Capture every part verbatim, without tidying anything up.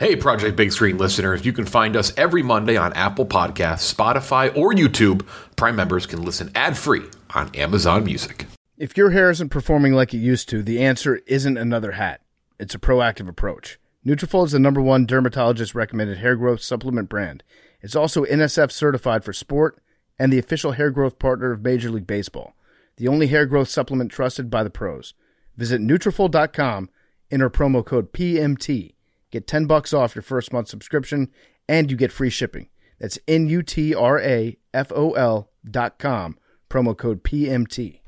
Hey, Project Big Screen listeners, you can find us every Monday on Apple Podcasts, Spotify, or YouTube. Prime members can listen ad-free on Amazon Music. If your hair isn't performing like it used to, the answer isn't another hat. It's a proactive approach. Nutrafol is the number one dermatologist-recommended hair growth supplement brand. It's also N S F certified for sport and the official hair growth partner of Major League Baseball. The only hair growth supplement trusted by the pros. Visit Nutrafol dot com, enter promo code P M T. Get ten bucks off your first month subscription, and you get free shipping. That's N U T R A F O L dot com, promo code P M T.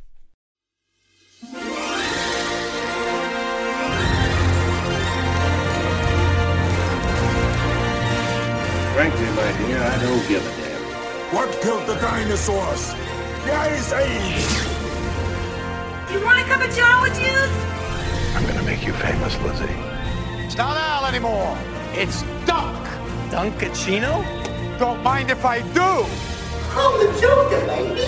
Frankly, my dear, I don't give a damn. What killed the dinosaurs? The Ice Age! You want a cup of Java juice? I'm gonna make you famous, Lizzie. It's not Al anymore. It's Dunk. Dunkachino? Don't mind if I do. I'm the Joker, baby.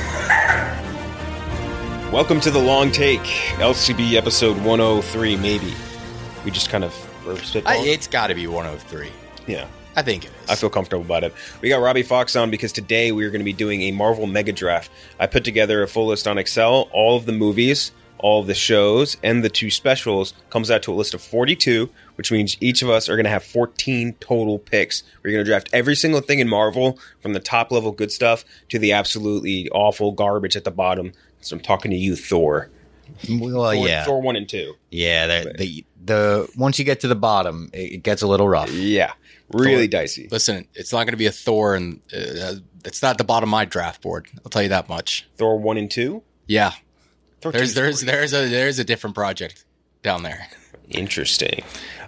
Welcome to The Long Take, L C B episode one oh three, maybe. We just kind of were spitballing. It's got to be one oh three. Yeah. I think it is. I feel comfortable about it. We got Robbie Fox on because today we are going to be doing a Marvel Mega Draft. I put together a full list on Excel. All of the movies, all of the shows, and the two specials comes out to a list of forty-two, which means each of us are going to have fourteen total picks. We're going to draft every single thing in Marvel, from the top level good stuff to the absolutely awful garbage at the bottom. So I'm talking to you, Thor. Well, Thor, yeah. Thor one and two. Yeah, the, the the once you get to the bottom, it gets a little rough. Yeah, really Thor. dicey. Listen, it's not going to be a Thor, and uh, it's not the bottom of my draft board. I'll tell you that much. Thor one and two? Yeah. Thor There's two there's story. there's a there's a different project down there. Interesting.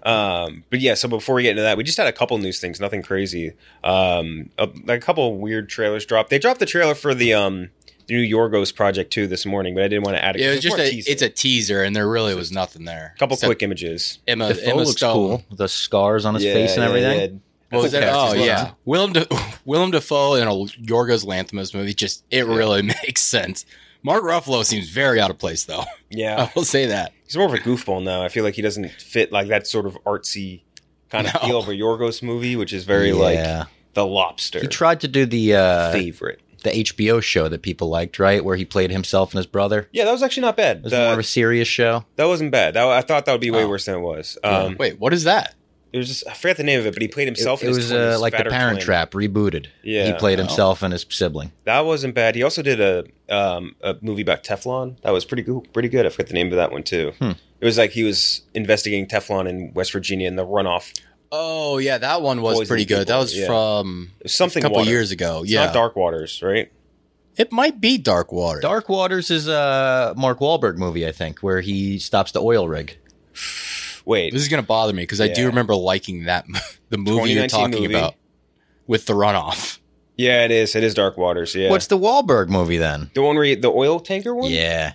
Um, but yeah, so before we get into that, we just had a couple news things, nothing crazy. Um, a, a couple weird trailers dropped. They dropped the trailer for the um the new Yorgos project too this morning, but I didn't want to add it. Yeah, it was It's just more a teaser. it's a teaser, and there really was nothing there. A couple Except quick images. Emma, The foe Emma looks Stone. cool. The scars on his face and everything. What was that? Cool Oh cast as well. yeah, Willem De- Willem Dafoe in a Yorgos Lanthimos movie. Just it really makes sense. Mark Ruffalo seems very out of place, though. Yeah, I will say that. he's more of a goofball now. I feel like he doesn't fit like that sort of artsy kind of No. feel of a Yorgos movie, which is very Yeah. like The Lobster. He tried to do the uh, favorite. the H B O show that people liked, right? Where he played himself and his brother. Yeah, that was actually not bad. It was The- more of a serious show. that wasn't bad. That, I thought that would be way Oh. worse than it was. Um, Wait, what is that? It was just I forget the name of it, but he played It, himself. it in his was twin- his uh, like the fatter Parent twin. Trap rebooted. Yeah. He played Oh. himself and his sibling. That wasn't bad. He also did a um, a movie about Teflon. That was pretty good. Pretty good. I forget the name of that one too. Hmm. It was like he was investigating Teflon in West Virginia and the runoff. Oh yeah, that one was Poison pretty good. people, That was yeah. from It was something a couple water. years ago. It's yeah, not Dark Waters, right? it might be Dark Water. Dark Waters is a Mark Wahlberg movie, I think, where he stops the oil rig. Wait, This is going to bother me because I do Yeah. remember liking that mo- the movie you're twenty nineteen talking movie. about with the runoff. yeah, it is. It is Dark Waters. Yeah, What's the Wahlberg movie then? the one where he, the oil tanker one? Yeah.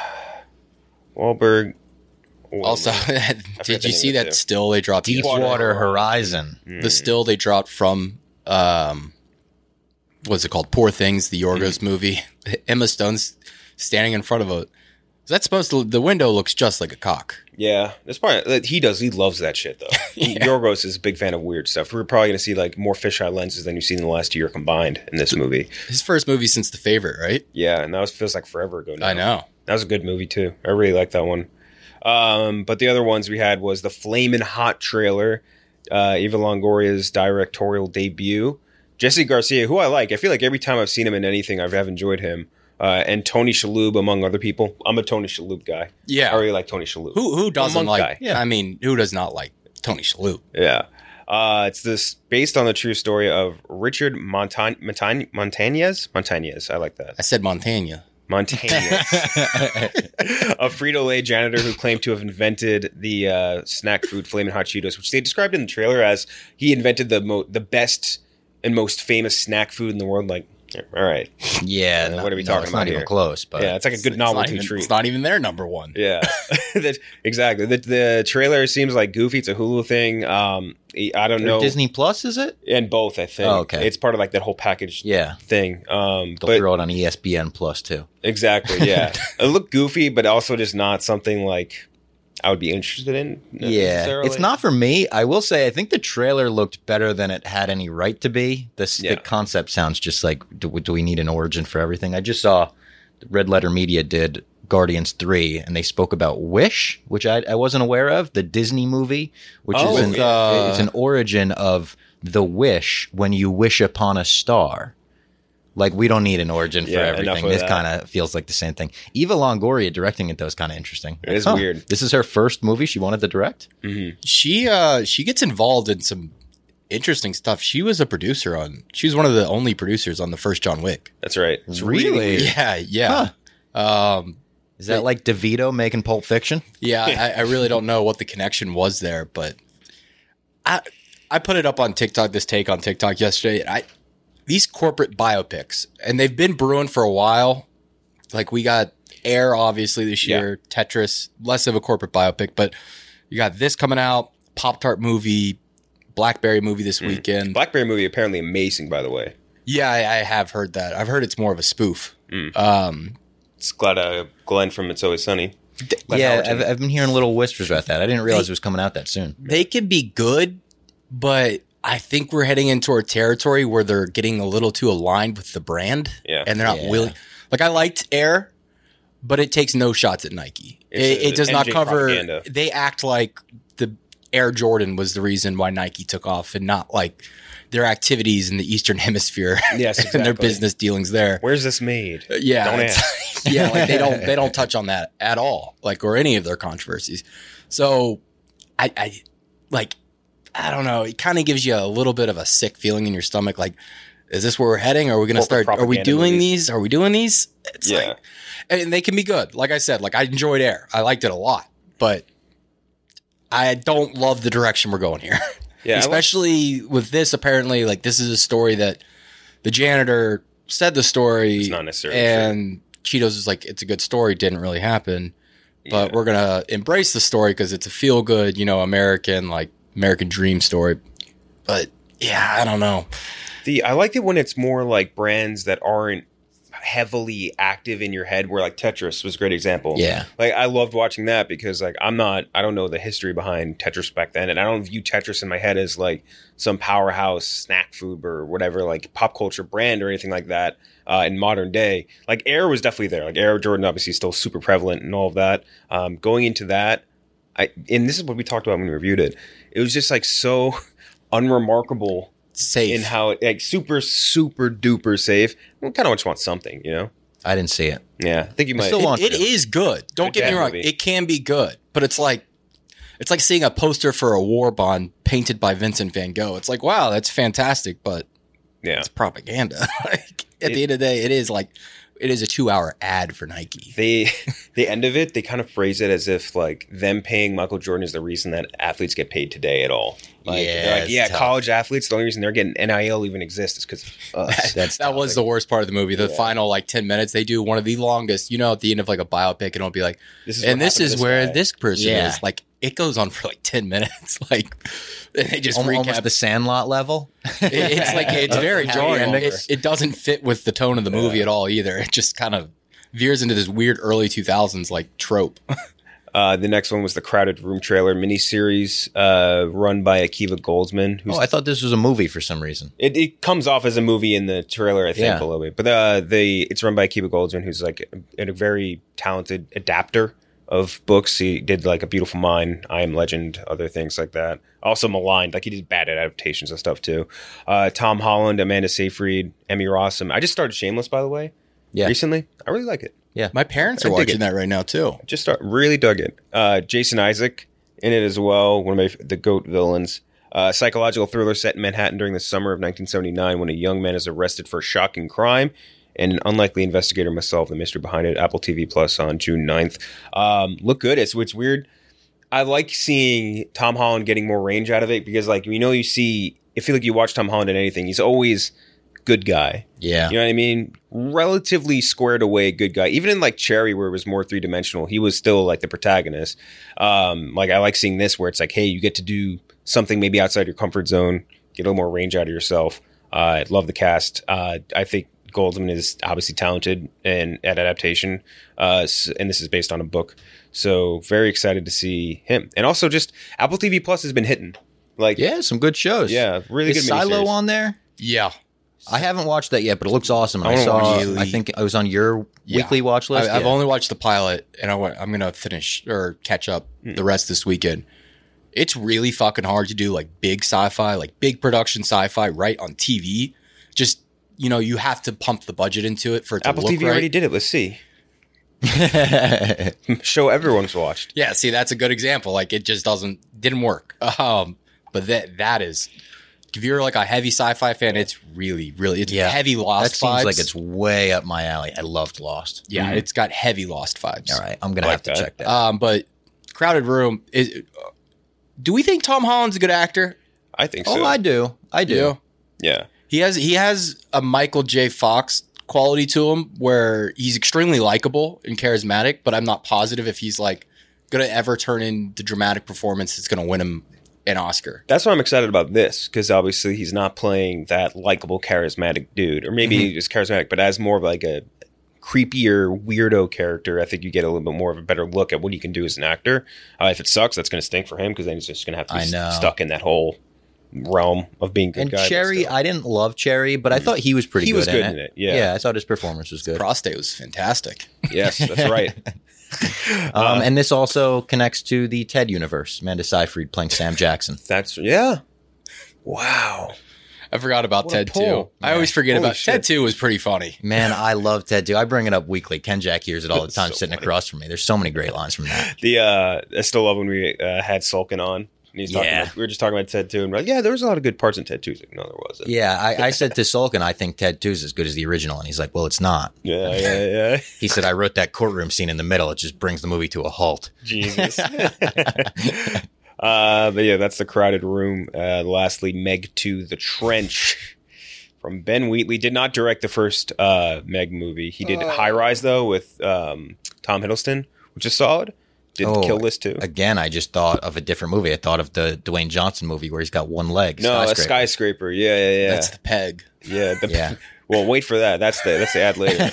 Wahlberg. oil Also, tanker. did the you name see of it, that too. still they dropped? Deepwater yesterday? Horizon. The still they dropped from um, what's it called? Poor Things, the Mm-hmm. Yorgos movie. Emma Stone's standing in front of a. Is that supposed to? The window looks just like a cock. Yeah, that's probably he does. He loves that shit though. He- Yeah. Yorgos is a big fan of weird stuff. We're probably going to see like more fisheye lenses than you've seen in the last year combined in this movie. His first movie since The Favorite, right? Yeah, and that was, feels like forever ago now. I know. That was a good movie too. I really like that one. Um, but the other ones we had was the Flamin' Hot trailer, uh, Eva Longoria's directorial debut, Jesse Garcia, who I like. I feel like every time I've seen him in anything, I've have enjoyed him. Uh, and Tony Shalhoub, among other people. I'm a Tony Shalhoub guy. Yeah. I really like Tony Shalhoub. Who who doesn't monk like? guy. I mean, who does not like Tony Shalhoub? Yeah. Uh, it's this based on the true story of Richard Montan- Montan- Montañez. Montañez. I like that. I said Montana. Montañez. A Frito-Lay janitor who claimed to have invented the uh, snack food Flamin' Hot Cheetos, which they described in the trailer as he invented the mo- the best and most famous snack food in the world. Like, all right. Yeah. Uh, no- what are we no, talking it's about not here? even close, but Yeah, it's like a good It's not novelty even- treat. It's not even their number one. Yeah, That- exactly. The, the trailer seems like goofy. It's a Hulu thing. Um, I don't know. Disney Plus, is it? And both, I think. Oh, okay. It's part of like that whole package Yeah. thing. Um, They'll but throw it on E S P N Plus too. exactly, yeah. It looked goofy, but also just not something like I would be interested in. Yeah, necessarily. it's not for me. I will say I think the trailer looked better than it had any right to be. This Yeah. the concept sounds just like do, do we need an origin for everything? I just saw Red Letter Media did Guardians three, and they spoke about Wish, which I, I wasn't aware of, the Disney movie, which Oh, is an, uh, it's an origin of the wish when you wish upon a star. Like, we don't need an origin for Yeah, enough everything. of This that. kind of feels like the same thing. Eva Longoria directing it, though, is kind of interesting. It is Huh, weird. This is her first movie she wanted to direct? She uh she gets involved in some interesting stuff. She was a producer on. She was one of the only producers on the first John Wick. That's right. It's Really? Yeah, yeah. Um, Is that like DeVito making Pulp Fiction? yeah, I, I really don't know what the connection was there, but I I put it up on TikTok, this take on TikTok yesterday. And I these corporate biopics, and they've been brewing for a while. Like, we got Air, obviously, this year, Tetris, less of a corporate biopic, but you got this coming out, Pop-Tart movie, Blackberry movie this weekend. Blackberry movie apparently amazing, by the way. Yeah, I, I have heard that. I've heard it's more of a spoof. Um, It's glad uh, Glenn from It's Always Sunny. Glenn yeah, Howerton. I've, I've been hearing little whispers about that. I didn't realize it was coming out that soon. they could be good, but I think we're heading into a territory where they're getting a little too aligned with the brand. Yeah. And they're not Yeah. willing. Like, I liked Air, but it takes no shots at Nike. It's It, a it does not M J cover. propaganda. They act like the Air Jordan was the reason why Nike took off, and not like their activities in the Eastern Hemisphere. Yes, and their exactly. business dealings there. Where's this made? Yeah, Don't it's- ask. yeah, like they don't they don't touch on that at all, like, or any of their controversies. So, I, I like, I don't know. It kind of gives you a little bit of a sick feeling in your stomach. Like, is this where we're heading? Are we going to Corporate start? Are we propaganda doing movies. these? Are we doing these? It's Yeah. like, and they can be good. Like I said, like, I enjoyed Air. I liked it a lot, but I don't love the direction we're going here. Yeah, I like- Especially with this. Apparently, like, this is a story that the janitor said the story. It's not necessarily and Cheetos is like, it's a good story. Didn't really happen, but Yeah. we're gonna embrace the story because it's a feel good, you know, American, like, American dream story. But yeah, I don't know. The I like it when it's more like brands that aren't heavily active in your head, where like Tetris was a great example. Yeah. Like, I loved watching that because like I'm not I don't know the history behind Tetris back then, and I don't view Tetris in my head as like some powerhouse snack food or whatever, like pop culture brand or anything like that. Uh, in modern day, like Air was definitely there. Like Air Jordan obviously still super prevalent and all of that. Um, going into that, I and this is what we talked about when we reviewed it. It was just like so unremarkable Safe. in how it, like super super duper safe. I kind of just want something, you know? I didn't see it. Yeah, I think you might. still It- want it to. is good. Don't Good get me dad wrong. movie. It can be good, but it's like it's like seeing a poster for a war bond painted by Vincent Van Gogh. It's like, wow, that's fantastic, but yeah, it's propaganda. Like, at It- the end of the day, it is like it is a two-hour ad for Nike. they the end of it, they kind of phrase it as if like them paying Michael Jordan is the reason that athletes get paid today at all. Like, Yeah, they're like, it's yeah, tough. college athletes, the only reason they're getting N I L even exists is because of us. That's That was the worst part of the movie. The final like ten minutes, they do one of the longest. You know, at the end of like a biopic, and it'll be like, This is and what this happened to is this where guy. this person Yeah. is. Like, it goes on for like ten minutes. Like, and they just Almo- recap. almost the Sandlot level. It- it's like it's very Happy jarring. It, endings. it doesn't fit with the tone of the movie at all either. It just kind of veers into this weird early two thousands like trope. Uh, the next one was the Crowded Room trailer miniseries, uh, run by Akiva Goldsman. Who's Oh, I thought this was a movie for some reason. It, it comes off as a movie in the trailer, I think, Yeah. a little bit. But uh, the it's run by Akiva Goldsman, who's like a, a very talented adapter of books. He did like A Beautiful Mind, I Am Legend, other things like that. Also maligned, like he did bad adaptations of stuff too. Uh, Tom Holland, Amanda Seyfried, Emmy Rossum. I just started Shameless, by the way, Yeah. recently. I really like it. My parents I are dig watching it. that right now too. Just start, really dug it. Uh, Jason Isaac in it as well, one of my f- the GOAT villains. Uh, psychological thriller set in Manhattan during the summer of nineteen seventy-nine when a young man is arrested for a shocking crime and an unlikely investigator must solve the mystery behind it. Apple T V Plus on June ninth. Um, look good. It's, it's weird. I like seeing Tom Holland getting more range out of it because, like, you know, you see, I feel like you watch Tom Holland in anything, he's always good guy. Yeah. You know what I mean? Relatively squared away good guy. Even in like Cherry, where it was more three dimensional, he was still like the protagonist. Um, like I like seeing this where it's like, hey, you get to do something maybe outside your comfort zone, get a little more range out of yourself. Uh, I love the cast. Uh, I think Goldman is obviously talented and at adaptation, uh, s- and this is based on a book. So very excited to see him. And also just Apple T V Plus has been hitting. Like, Yeah, some good shows. Yeah, really Is good Silo miniseries. on there? Yeah. I haven't watched that yet, but it looks awesome. And I I, wanna saw. watch it. I think I was on your Yeah. weekly watch list. I, I've Yeah. only watched the pilot, and I, wa- I'm going to finish or catch up the rest this weekend. It's really fucking hard to do like big sci-fi, like big production sci-fi right on T V. Just, you know, you have to pump the budget into it for it to Apple look T V right. already did it. Let's see. Show everyone's watched. Yeah, see, that's a good example. Like, it just doesn't, didn't work. Um, but that that is, if you're like a heavy sci-fi fan, it's really, really, it's Yeah. heavy Lost That seems vibes. like it's way up my alley. I loved Lost. Yeah, it's got heavy Lost vibes. All right, I'm gonna Like have to that. check that. Um, but Crowded Room, is, do we think Tom Holland's a good actor? I think so. oh, I do. I do. yeah. He has he has a Michael J. Fox quality to him where he's extremely likable and charismatic, but I'm not positive if he's like gonna ever turn in the dramatic performance that's gonna win him an Oscar. That's why I'm excited about this, because obviously he's not playing that likable, charismatic dude, or maybe Mm-hmm. he's charismatic, but as more of like a creepier, weirdo character. I think you get a little bit more of a better look at what he can do as an actor. Uh, if it sucks, that's going to stink for him, because then he's just going to have to be I know. stuck in that whole realm of being good And guy. but Cherry, still. I didn't love Cherry, but I thought he was pretty He good, was good in, in it. it, yeah. yeah, I thought his performance was good. Prostate was fantastic. Yes, that's right. Um, and this also connects to the Ted universe. Amanda Seyfried playing Sam Jackson. That's yeah. Wow. I forgot about What a Ted pull. two. I always forget Holy about shit. Ted two was pretty funny. Man, I love Ted too. I bring it up weekly. Ken Jack hears it all the That's time, so sitting funny. across from me. There's so many great lines from that. The uh, I still love when we uh, had Sulkin on. And he's talking Yeah. about, we were just talking about Ted two, and we're like, yeah, there was a lot of good parts in Ted two. He's like, no, there wasn't. Yeah, I, I said to Sulkin, I think Ted two is as good as the original, and he's like, well, it's not. Yeah, yeah, yeah. He said, I wrote that courtroom scene in the middle. It just brings the movie to a halt. Jesus. uh, but yeah, that's The Crowded Room. Uh, lastly, Meg two, The Trench, from Ben Wheatley. Did not direct the first uh, Meg movie. He did High Rise, though, with um, Tom Hiddleston, which is solid. Did Oh, Kill List, too. Again, I just thought of a different movie. I thought of the Dwayne Johnson movie where he's got one leg. No, a Skyscraper. Skyscraper. Yeah, yeah, yeah. That's the peg. yeah, the, Yeah. Well, wait for that. That's the that's the ad later.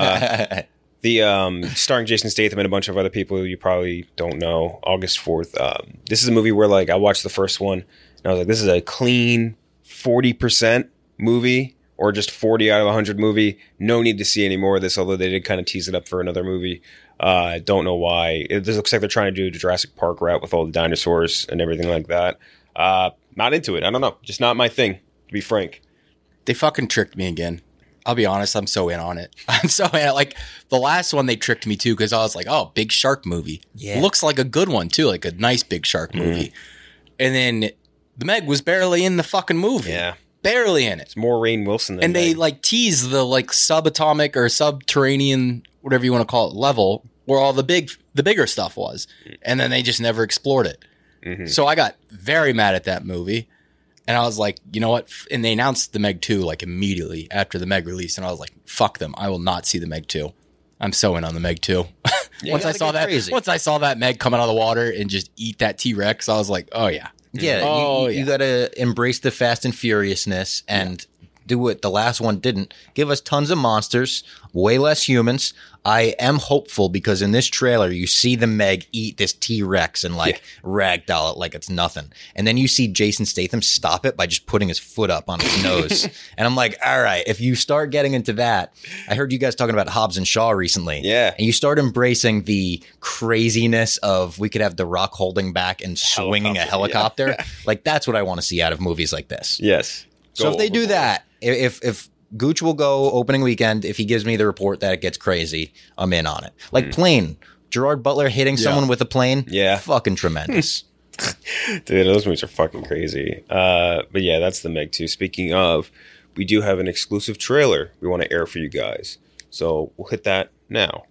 Uh, the um, starring Jason Statham and a bunch of other people who you probably don't know. August fourth. Um, this is a movie where like I watched the first one and I was like, this is a clean forty percent movie, or just forty out of one hundred movie. No need to see any more of this, although they did kind of tease it up for another movie. I uh, don't know why. It just looks like they're trying to do the Jurassic Park route with all the dinosaurs and everything like that. Uh, not into it. I don't know. Just not my thing, to be frank. They fucking tricked me again. I'll be honest, I'm so in on it. I'm so in. Like, the last one, they tricked me too, because I was like, oh, big shark movie. Yeah. Looks like a good one too, like a nice big shark movie. And then the Meg was barely in the fucking movie. Yeah. Barely in it. It's more Rainn Wilson than And they Meg. like tease the like subatomic or subterranean, whatever you want to call it, level where all the big, the bigger stuff was. And then they just never explored it. Mm-hmm. So I got very mad at that movie. And I was like, you know what? F- And they announced the Meg two like immediately after the Meg release. And I was like, fuck them. I will not see the Meg two. I'm so in on the Meg two. once I gotta saw get that, crazy. once I saw that Meg come out of the water and just eat that T-Rex, I was like, oh yeah. Yeah, you- Oh, you, yeah. got to embrace the Fast and Furiousness and do what the last one didn't. Give us tons of monsters, way less humans. I am hopeful because in this trailer, you see the Meg eat this T-Rex and like ragdoll it like it's nothing. And then you see Jason Statham stop it by just putting his foot up on its nose. And I'm like, all right, if you start getting into that, I heard you guys talking about Hobbs and Shaw recently. Yeah. And you start embracing the craziness of we could have The Rock holding back and swinging a Helicopter, helicopter. Like that's what I want to see out of movies like this. Yes. So Go if they do overboard. that, if if Gooch will go opening weekend, if he gives me the report that it gets crazy, I'm in on it. Like plane, Gerard Butler hitting someone with a plane, Yeah. fucking tremendous. Dude, those movies are fucking crazy. Uh, but yeah, that's the Meg two. Speaking of, we do have an exclusive trailer we want to air for you guys. So we'll hit that now.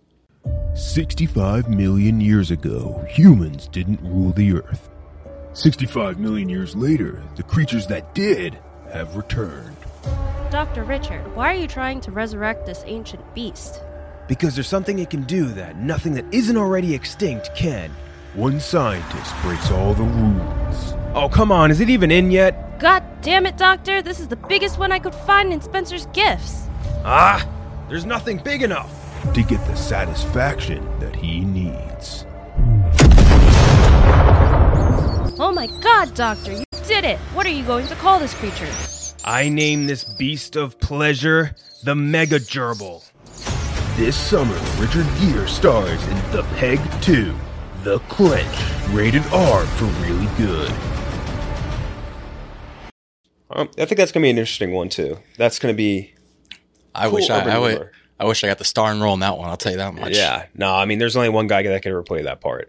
sixty-five million years ago, humans didn't rule the Earth. sixty-five million years later, the creatures that did have returned. Doctor Richard, why are you trying to resurrect this ancient beast? Because there's something it can do that nothing that isn't already extinct can. One scientist breaks all the rules. Oh, come on, is it even in yet? God damn it, Doctor! This is the biggest one I could find in Spencer's gifts. Ah, there's nothing big enough to get the satisfaction that he needs. Oh my god, Doctor, you did it! What are you going to call this creature? I name this beast of pleasure the Mega Gerbil. This summer, Richard Gere stars in The Peg two, The Clench, rated R for really good. Um, I think that's going to be an interesting one, too. That's going to be I cool wish I, urban I, would, lore. I wish I got the star and role in that one. I'll tell you that much. Yeah. No, I mean, there's only one guy that can ever play that part.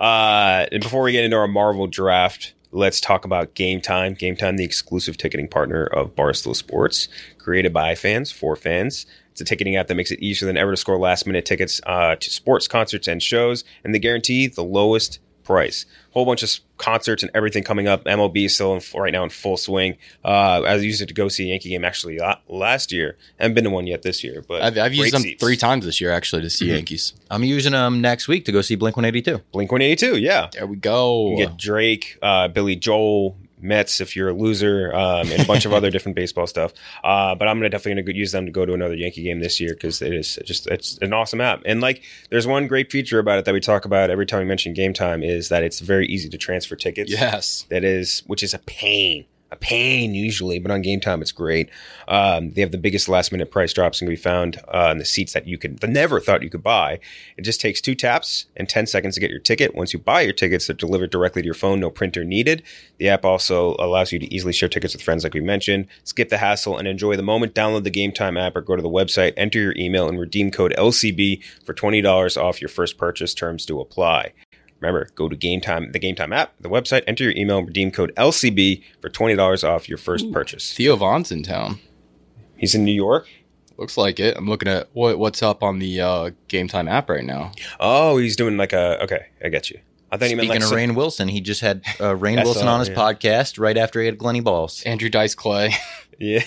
Uh, and before we get into our Marvel draft, let's talk about Game Time. Game Time, the exclusive ticketing partner of Barstool Sports, created by fans for fans. It's a ticketing app that makes it easier than ever to score last-minute tickets uh, to sports, concerts, and shows, and they guarantee the lowest price. Whole bunch of concerts and everything coming up. M L B is still in, right now in full swing. Uh, I used it to go see a Yankee game actually last year. I haven't been to one yet this year, but I've, I've used them seats. three times this year actually to see Mm-hmm. Yankees. I'm using them next week to go see Blink one eighty-two. Blink one eighty-two, yeah. There we go. You get Drake, uh, Billy Joel, Mets if you're a loser, um, and a bunch of other different baseball stuff. Uh, but I'm gonna definitely gonna use them to go to another Yankee game this year because it is just it's an awesome app. And like, there's one great feature about it that we talk about every time we mention Game Time is that it's very easy to transfer tickets. Yes, that is, which is a pain. A pain usually, but on Game Time it's great. Um, they have the biggest last minute price drops can be found uh, in the seats that you could that never thought you could buy. It just takes two taps and ten seconds to get your ticket. Once you buy your tickets, they're delivered directly to your phone, no printer needed. The app also allows you to easily share tickets with friends, like we mentioned. Skip the hassle and enjoy the moment. Download the Game Time app or go to the website, enter your email, and redeem code L C B for twenty dollars off your first purchase. Terms do apply. Remember, go to Game Time, the Game Time app, the website, enter your email, and redeem code L C B for twenty dollars off your first Ooh, purchase. Theo Vaughn's in town. He's in New York? Looks like it. I'm looking at what what's up on the uh, Game Time app right now. Oh, he's doing like a, okay, I get you. I thought you meant Speaking like of some- Rainn Wilson, he just had uh, Rainn I Wilson saw, on his yeah. podcast right after he had Glenny Balls. Andrew Dice Clay. Yeah.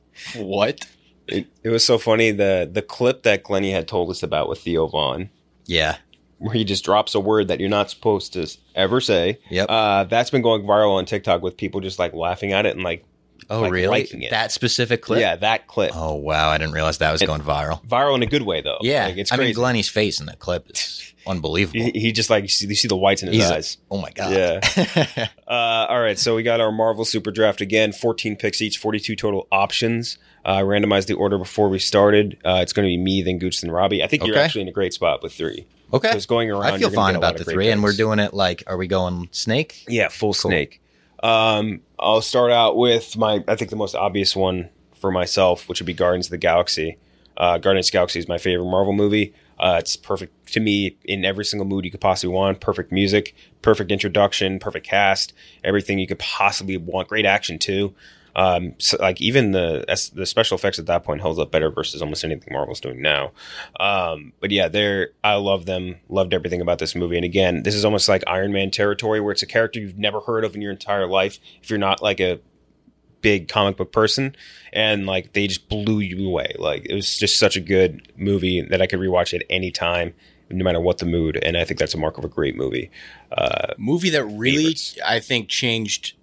What? It, it was so funny, the the clip that Glenny had told us about with Theo Vaughn. Yeah. Where he just drops a word that you're not supposed to ever say. Yep. Uh, that's been going viral on TikTok with people just like laughing at it and like, Oh, like, really? liking it. That specific clip? Yeah, that clip. Oh, wow. I didn't realize that was It- going viral. Viral in a good way, though. Yeah. Like, it's I crazy. mean, Glenny's face in that clip is unbelievable. He, he just like, you see, you see the whites in his He's eyes. like, oh, my God. Yeah. uh, all right. So we got our Marvel Super Draft again, fourteen picks each, forty-two total options. Uh, I randomized the order before we started. Uh, it's going to be me, then Gooch, then Robbie. I think you're Okay. actually in a great spot with three. Okay. Because going around, I feel you're gonna fine get a lot about of the great three, and we're picks. doing it like, are we going snake? Yeah, full snake. Um, I'll start out with my, I think the most obvious one for myself, which would be Guardians of the Galaxy. Uh, Guardians of the Galaxy is my favorite Marvel movie. Uh, it's perfect to me in every single mood you could possibly want. Perfect music, perfect introduction, perfect cast, everything you could possibly want. Great action too. Um, so like even the the special effects at that point holds up better versus almost anything Marvel's doing now. Um, but yeah, they're I love them. Loved everything about this movie. And again, this is almost like Iron Man territory, where it's a character you've never heard of in your entire life. If you're not like a big comic book person, and like they just blew you away. Like it was just such a good movie that I could rewatch at any time, no matter what the mood. And I think that's a mark of a great movie. Uh, movie that really, favorites. I think, changed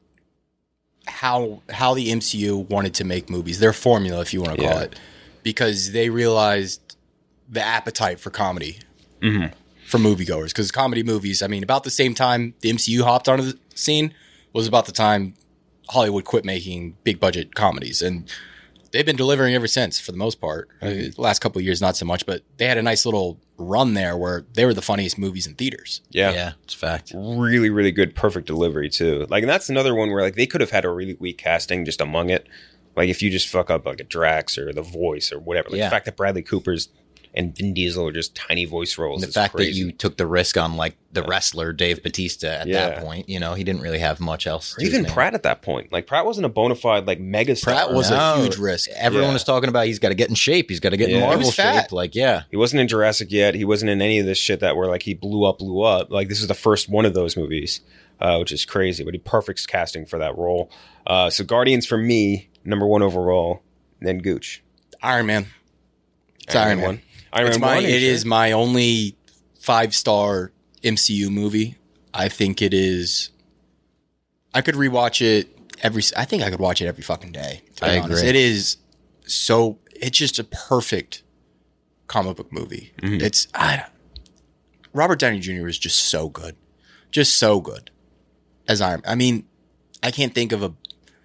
how how the M C U wanted to make movies, their formula, if you want to call Yeah. it, because they realized the appetite for comedy Mhm. for moviegoers. Because comedy movies, I mean, about the same time the M C U hopped onto the scene was about the time Hollywood quit making big budget comedies, and they've been delivering ever since for the most part. I mean, the last couple of years, not so much, but they had a nice little run there where they were the funniest movies in theaters. Yeah. Yeah, it's a fact. Really, really good, perfect delivery too. Like, and that's another one where like they could have had a really weak casting just among it. Like if you just fuck up like a Drax or the voice or whatever. Like Yeah. the fact that Bradley Cooper's and Vin Diesel are just tiny voice roles. And the is fact crazy. that you took the risk on like the wrestler Dave Bautista at Yeah. that point, you know, he didn't really have much else. Or to his even name. Pratt at that point. Like Pratt wasn't a bona fide like mega star. Pratt was No, a huge risk. Everyone Yeah. was talking about he's got to get in shape. He's got to get Yeah. in He Marvel was fat. shape. Like, yeah. He wasn't in Jurassic yet. He wasn't in any of this shit that where like he blew up, blew up. Like this is the first one of those movies, uh, which is crazy. But he perfect casting for that role. Uh, so Guardians for me, number one overall. Then Gooch. Iron Man. It's Iron, Man. one. Iron It's Man my, one. it sure? is my only five star M C U movie. I think it is. I could rewatch it every. I think I could watch it every fucking day. To be I honest. agree. It is so. it's just a perfect comic book movie. Mm-hmm. It's I, Robert Downey Junior is just so good, just so good as Iron. I mean, I can't think of a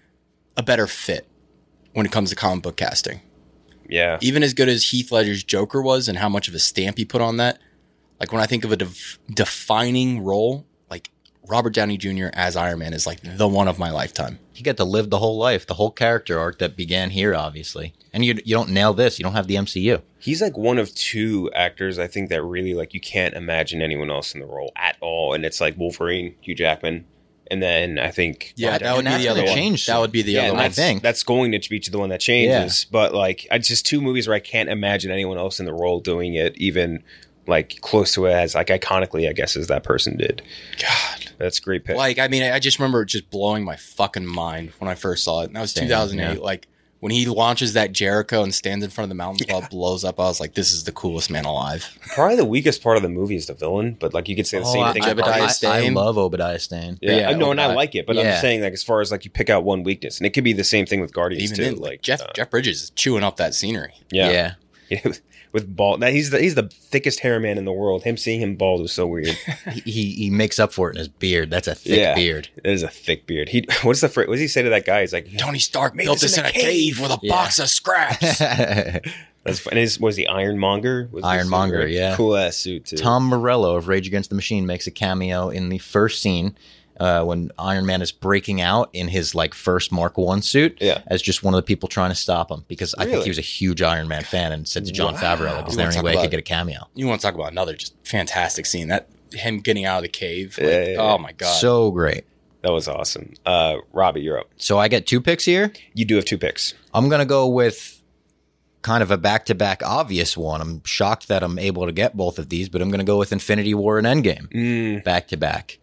a better fit when it comes to comic book casting. Yeah, even as good as Heath Ledger's Joker was, and how much of a stamp he put on that. Like when I think of a def- defining role, like Robert Downey Junior as Iron Man is like the one of my lifetime. You get to live the whole life, the whole character arc that began here, obviously. And you you don't nail this, you don't have the M C U. He's like one of two actors I think that really like you can't imagine anyone else in the role at all, and it's like Wolverine, Hugh Jackman, and then I think yeah, Well, that would and be the that's other gonna one. change That would be the yeah, other and one. that's, think. that's going to be the one that changes. But like, I just two movies where I can't imagine anyone else in the role doing it, even like close to it as like iconically, I guess, as that person did. God, that's a great pick. Like, I mean, I just remember it just blowing my fucking mind when I first saw it. And that was Same, two thousand eight. yeah. Like when he launches that Jericho and stands in front of the mountains while it blows up, I was like, this is the coolest man alive. Probably the weakest part of the movie is the villain, but like you could say the Oh, same I, thing. I, about Obadiah I, Guardians. I Stane. love Obadiah Stane. Yeah, Yeah, I know, and I Obadiah. like it, but Yeah. I'm saying like as far as like you pick out one weakness, and it could be the same thing with Guardians Even too. then, like, like Jeff uh, Jeff Bridges is chewing up that scenery. yeah, yeah. yeah. With bald. Now he's the he's the thickest hair man in the world. Him seeing him bald was so weird. He, he he makes up for it in his beard. That's a thick Yeah. beard. It is a thick beard. He what's the phrase? What does he say to that guy? He's like, Tony Stark Made built this this in in a a cave, cave. with a Yeah. box of scraps. that's and his was he Ironmonger? Was his Ironmonger, suit, right? yeah. Cool ass suit too. Tom Morello of Rage Against the Machine makes a cameo in the first scene uh, when Iron Man is breaking out in his like first Mark One suit Yeah. as just one of the people trying to stop him because I think Really? he was a huge Iron Man fan and said to John Wow. Favreau, like, is You there wanna any talk way he about- could get a cameo? You want to talk about another just fantastic scene, that him getting out of the cave. Like, Yeah, yeah, yeah. Oh my god. So great. That was awesome. Uh, Robbie, you're up. So I get two picks here. You do have two picks. I'm going to go with kind of a back-to-back obvious one. I'm shocked that I'm able to get both of these, but I'm going to go with Infinity War and Endgame Mm. back-to-back.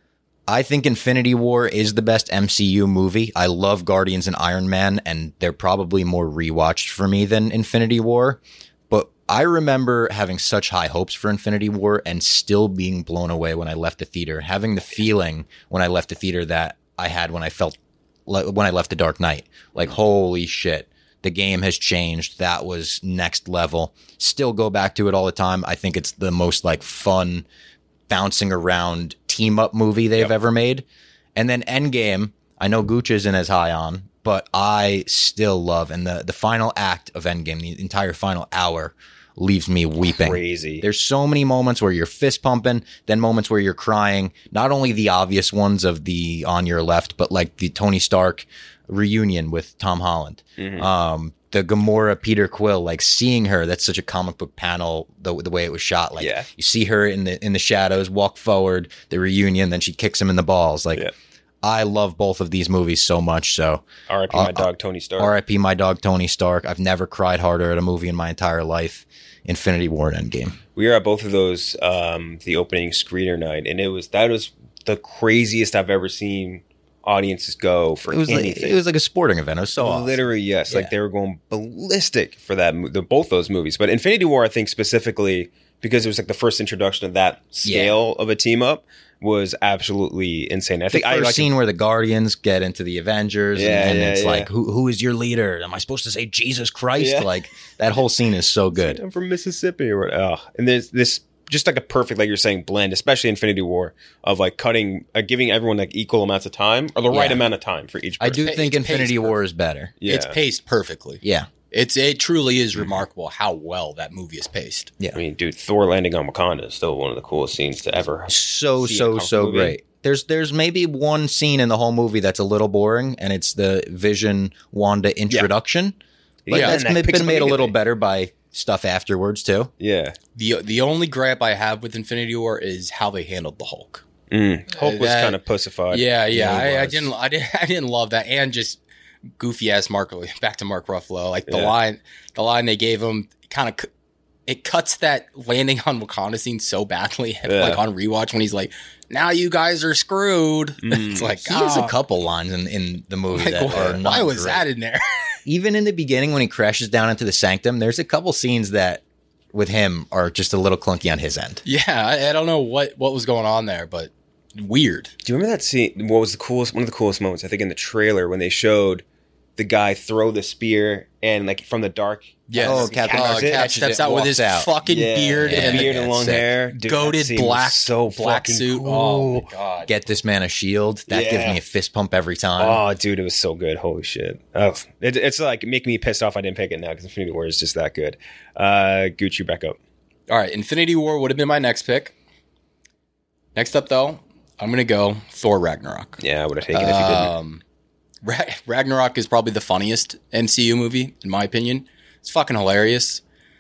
I think Infinity War is the best M C U movie. I love Guardians and Iron Man, and they're probably more rewatched for me than Infinity War. But I remember having such high hopes for Infinity War and still being blown away when I left the theater, having the feeling when I left the theater that I had when I felt when I left The Dark Knight. Like, holy shit, the game has changed. That was next level. Still go back to it all the time. I think it's the most like fun, bouncing around team up movie they've Yep. ever made. And then Endgame, I know Gooch isn't as high on, but I still love, and the, the final act of Endgame, the entire final hour, leaves me weeping. Crazy. There's so many moments where you're fist pumping, then moments where you're crying. Not only the obvious ones of the On Your Left, but like the Tony Stark reunion with Tom Holland. Mm-hmm. Um, the Gamora Peter Quill, like seeing her, that's such a comic book panel, the, the way it was shot. Like Yeah. you see her in the in the shadows, walk forward, the reunion, then she kicks him in the balls. Like Yeah. I love both of these movies so much. So R I P Uh, my dog Tony Stark. R I P my dog Tony Stark. I've never cried harder at a movie in my entire life. Infinity War and Endgame. We were at both of those, um, the opening screener night, and it was that was the craziest I've ever seen audiences go for It was like anything. it was like a sporting event. It was so awesome. Literally, yes. Yeah. Like they were going ballistic for that. mo- The, both those movies, but Infinity War, I think specifically because it was like the first introduction of that scale of a team up, was absolutely insane. I The think first I like scene where the Guardians get into the Avengers, Yeah, and, and yeah, it's yeah. like, who who is your leader? Am I supposed to say Jesus Christ? Yeah. Like that whole scene is so good. I'm from Mississippi or what? Oh, and there's this just like a perfect, like you're saying, blend, especially Infinity War, of like cutting, uh, giving everyone like equal amounts of time or the right Yeah. amount of time for each I person. do It's think paced Infinity War perfect. is better. Yeah. It's paced perfectly. Yeah, It's it truly is remarkable how well that movie is paced. yeah. I mean, dude, Thor landing on Wakanda is still one of the coolest scenes to ever. so see a so comic so movie. great. There's there's maybe one scene in the whole movie that's a little boring, and it's the Vision Wanda introduction. But Yeah, that's and that been, picks been up made a immediately. little better by stuff afterwards too. Yeah. The the only gripe I have with Infinity War is how they handled the Hulk. Mm. Hulk was That- kind of pussified. Yeah, yeah, Yeah, he I, I was. didn't, I didn't, I didn't love that, and just goofy ass Mark. Back to Mark Ruffalo, like the Yeah. line, the line they gave him, kind of, it cuts that landing on Wakanda scene so badly, Yeah. like on rewatch when he's like, "Now you guys are screwed." It's like, He has a oh, couple lines in, in the movie like, that why, are not why was great. that in there? Even in the beginning when he crashes down into the sanctum, there's a couple scenes that with him are just a little clunky on his end. Yeah, I, I don't know what what was going on there, but weird. Do you remember that scene? What was the coolest? One of the coolest moments, I think, in the trailer when they showed the guy throw the spear and like from the dark. Yes. Oh, Cap, Cap, uh, it, Cap steps it, out with walks his out. fucking Yeah, beard yeah, and beard yeah, and long sick. hair. Dude, that goated scene was black so black fucking suit. cool. Oh my god! Get this man a shield. That gives Yeah. me a fist pump every time. Oh, dude, it was so good. Holy shit. Oh, it, it's like making me pissed off I didn't pick it now because Infinity War is just that good. Uh, Gucci, back up. All right, Infinity War would have been my next pick. Next up, though, I'm gonna go Thor Ragnarok. Yeah, I would have taken it if you didn't. Um, Ra- Ragnarok is probably the funniest M C U movie, in my opinion. It's fucking hilarious.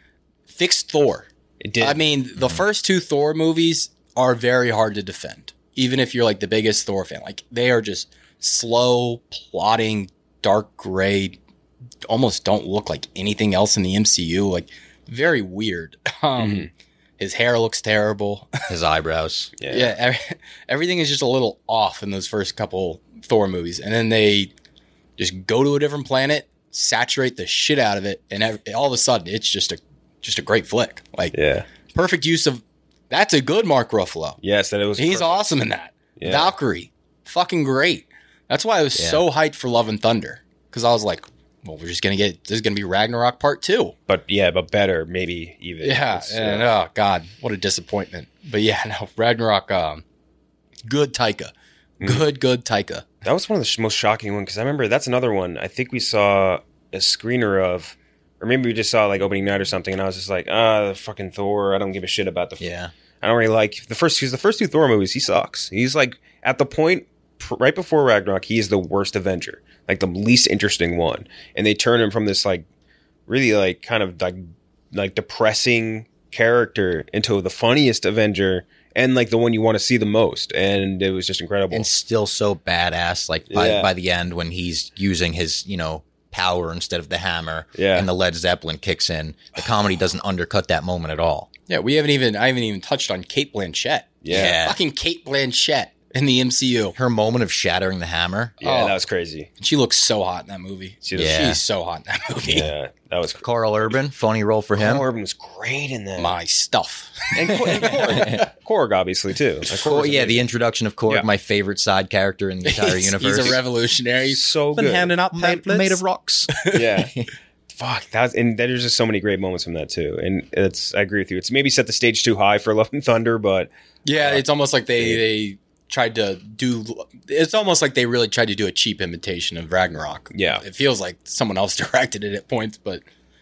Fixed Thor. It did. I mean, the first two Thor movies are very hard to defend, even if you're like the biggest Thor fan. Like, they are just slow, plotting, dark gray, almost don't look like anything else in the M C U. Like, very weird. Um, Mm-hmm. His hair looks terrible. His eyebrows. Yeah. Yeah, every, everything is just a little off in those first couple Thor movies, and then they just go to a different planet, saturate the shit out of it, and ev- all of a sudden, it's just a just a great flick. Like, Yeah. perfect use of. That's a good Mark Ruffalo. Yes, that it was. He's perfect. awesome in that. Yeah. Valkyrie, fucking great. That's why I was Yeah. so hyped for Love and Thunder, because I was like, well, we're just gonna get this is gonna be Ragnarok Part Two. But yeah, but better, maybe even. Yeah, It's, and uh, oh god, what a disappointment. But yeah, no, Ragnarok, um, good Taika, good, good Taika. that was one of the sh- most shocking ones because I remember that's another one. I think we saw a screener of, or maybe we just saw like opening night or something, and I was just like, ah, the fucking Thor. I don't give a shit about the. Yeah. I don't really like the first because the first two Thor movies. He sucks. He's like at the point pr- right before Ragnarok. He is the worst Avenger, like the least interesting one, and they turn him from this like really like kind of like like depressing character into the funniest Avenger and like the one you want to see the most, and it was just incredible. And still so badass. Like by, Yeah. by the end when he's using his, you know, power instead of the hammer. Yeah. And the Led Zeppelin kicks in. The comedy doesn't undercut that moment at all. Yeah, we haven't even I haven't even touched on Kate Blanchett. Yeah. Fucking Kate Blanchett in the M C U. Her moment of shattering the hammer. yeah, Oh. that was crazy. She looks so hot in that movie. She does. Yeah. She's so hot in that movie. Yeah, that was. Carl Urban, funny role for him. Carl Urban was great in that. My stuff. and, Cor- and Korg, Korg obviously too. Like, Korg Oh, was yeah, the amazing. introduction of Korg, Yeah. my favorite side character in the entire he's, universe. he's a revolutionary. so good. out made, made of rocks. Yeah. Fuck, that's and there's just so many great moments from that too. And it's I agree with you. It's maybe set the stage too high for Love and Thunder, but Yeah, it's almost like they they tried to do. It's almost like they really tried to do a cheap imitation of Ragnarok. Yeah. It feels like someone else directed it at points, but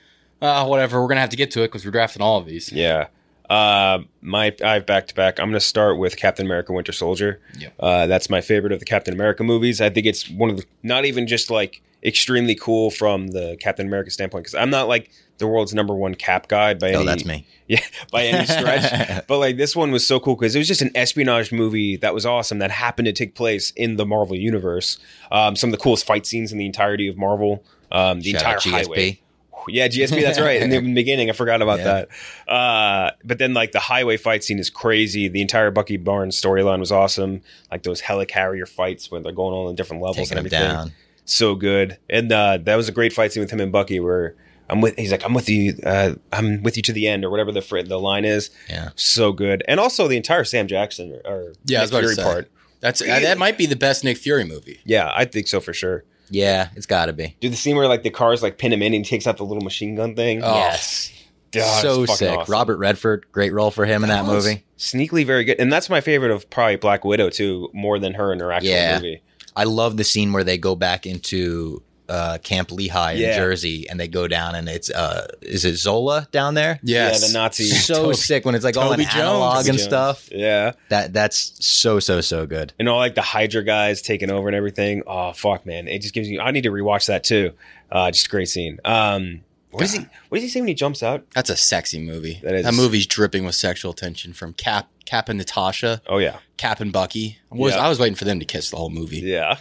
uh, whatever. We're gonna have to get to it because we're drafting all of these. yeah. Uh, my I have back to back. I'm going to start with Captain America: Winter Soldier. Yep. Uh, that's my favorite of the Captain America movies. I think it's one of the not even just like extremely cool from the Captain America standpoint because I'm not like the world's number one Cap guy by Oh, any. that's me. Yeah, by any stretch. But like this one was so cool because it was just an espionage movie that was awesome that happened to take place in the Marvel universe. Um, some of the coolest fight scenes in the entirety of Marvel. Um, the Shout entire out G S P. highway. Yeah, G S P, that's right. In the beginning, I forgot about Yeah. that. Uh, but then, like, the highway fight scene is crazy. The entire Bucky Barnes storyline was awesome. Like, those helicarrier fights where they're going on in different levels Taking and him everything. down. So good. And uh, that was a great fight scene with him and Bucky where I'm with, he's like, I'm with you, uh, I'm with you to the end, or whatever the fr- the line is. Yeah. So good. And also the entire Sam Jackson or, or Yeah, I was Nick about to Fury say. part. That's that might be the best Nick Fury movie. Yeah, I think so for sure. Yeah, it's got to be. Dude, the scene where, like, the cars, like, pin him in and he takes out the little machine gun thing. Oh. Yes. God, so it's fucking sick. awesome. Robert Redford, great role for him in that was movie. Sneakily very good. And that's my favorite of probably Black Widow, too, more than her in her actual Yeah. movie. I love the scene where they go back into uh, Camp Lehigh in Yeah. Jersey and they go down and it's, uh, is it Zola down there? Yes. Yeah, the Nazi. So Toby- sick when it's like all in Toby Jones. analog Toby and Jones. stuff. Yeah. That That's so, so, so good. And all, like, the Hydra guys taking over and everything. Oh, fuck, man. It just gives you... I need to rewatch that, too. Uh, just a great scene. Um, what, is he, what does he say when he jumps out? That's a sexy movie. That is. That movie's dripping with sexual tension from Cap, Cap and Natasha, Oh, yeah. Cap and Bucky. I was, Yeah. I was waiting for them to kiss the whole movie. Yeah.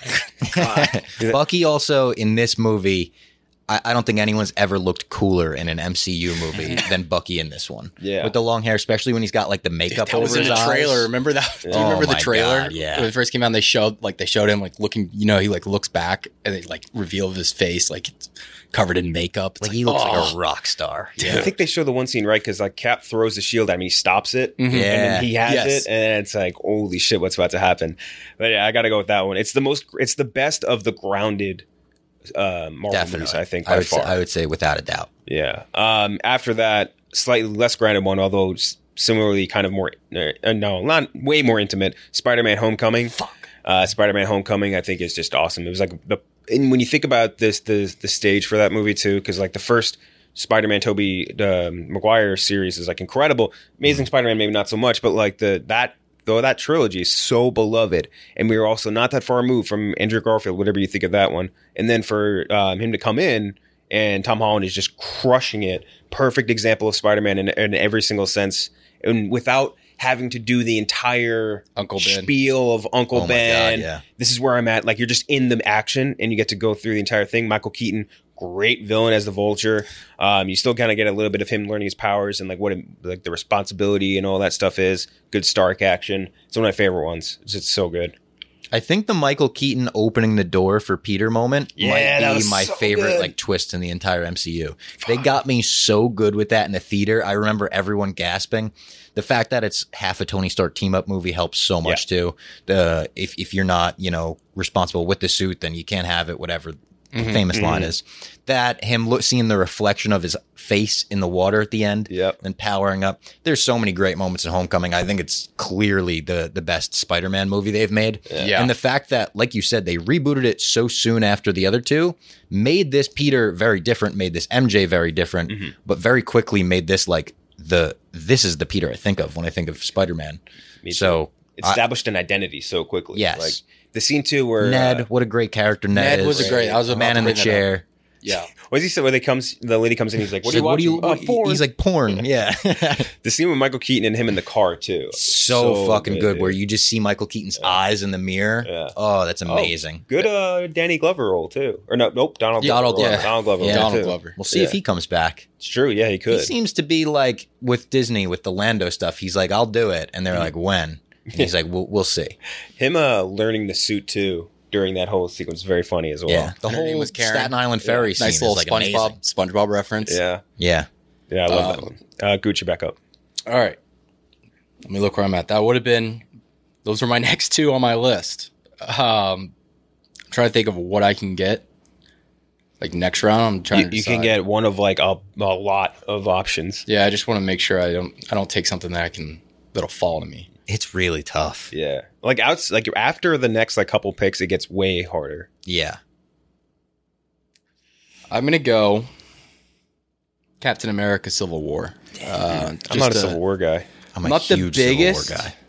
Bucky also in this movie, I, I don't think anyone's ever looked cooler in an M C U movie than Bucky in this one. Yeah. With the long hair, especially when he's got like the makeup That over was in his the eyes. trailer. Remember that? Do you Oh remember the my trailer? God, yeah. When it first came out, and they showed like they showed him like looking. You know, he like looks back and they like reveal his face like it's covered in makeup. It's Like he looks oh. like a rock star. I think they show the one scene, right? Because, like, Cap throws the shield at him. He stops it. Mhm. And then he has Yes. it. And it's like, holy shit, what's about to happen? But yeah, I got to go with that one. It's the most... It's the best of the grounded uh, Marvel Definitely. movies, I think, I by would, far. say, I would say without a doubt. Yeah. Um, after that, slightly less grounded one, although s- similarly kind of more, uh, no, not way more intimate, Spider-Man Homecoming. Fuck. Uh, Spider-Man Homecoming, I think, is just awesome. It was like, the and when you think about this, the the stage for that movie, too, because like the first Spider-Man Tobey um, Maguire series is like incredible. Amazing Spider-Man, maybe not so much, but like the that though that trilogy is so beloved, and we were also not that far removed from Andrew Garfield, whatever you think of that one. And then for um, him to come in, and Tom Holland is just crushing it. Perfect example of Spider-Man in, in every single sense, and without having to do the entire Uncle Ben. spiel of Uncle Oh my Ben. God, yeah. This is where I'm at. Like, you're just in the action, and you get to go through the entire thing. Michael Keaton, great villain as the Vulture. Um, you still kind of get a little bit of him learning his powers and like what it, like the responsibility and all that stuff is. Good Stark action. It's one of my favorite ones. It's just so good. I think the Michael Keaton opening the door for Peter moment Yeah, might that be was my so favorite good. like twist in the entire M C U. They got me so good with that in the theater. I remember everyone gasping. The fact that it's half a Tony Stark team up movie helps so much too. The if if you're not, you know, responsible with the suit, then you can't have it, whatever the famous line is. That him look, seeing the reflection of his face in the water at the end Yep. and powering up. There's so many great moments in Homecoming. I think it's clearly the the best Spider-Man movie they've made. Yeah. And the fact that, like you said, they rebooted it so soon after the other two made this Peter very different, made this M J very different, but very quickly made this like the this is the Peter I think of when I think of Spider-Man. Me too. So It established an identity so quickly. Yes. Like the scene too where Ned, uh, what a great character Ned, Ned is. was a great- I was about man to in the bring that chair. Yeah. what does he say where they comes the lady comes in, he's like, what He's are you like, watching? what do you? Oh, porn. He's like porn. Yeah. The scene with Michael Keaton and him in the car too. so, fucking good, dude. where you just see Michael Keaton's eyes in the mirror. Yeah. Oh, that's Oh, amazing. good uh Danny Glover role too. Or no, nope, Donald Yeah, Glover. Donald- role. yeah. Donald Glover. Yeah. role, Donald too. Glover. We'll see Yeah. if he comes back. It's true, yeah, he He could. seems to be like with Disney with the Lando stuff. He's like, I'll do it, and they're like, when? And he's like, we'll, we'll see. Him uh learning the suit too during that whole sequence is very funny as well. Yeah, the And her name whole was Karen. Staten Island ferry scene Nice is little like SpongeBob amazing. SpongeBob reference. Yeah. Yeah, Yeah, I love Um, that one. Uh Gucci back up. All right. Let me look where I'm at. That would have been, those were my next two on my list. Um, I'm trying to think of what I can get. Like next round, I'm trying You, to you can decide. get one of like a, a lot of options. Yeah, I just want to make sure I don't I don't take something that I can that'll fall to me. it's really tough. Yeah. Like outs like after the next like couple picks, it gets way harder. Yeah, I'm gonna go Captain America: Civil War. Uh, I'm not a just Civil War guy. I'm a Not the huge biggest- Civil War guy.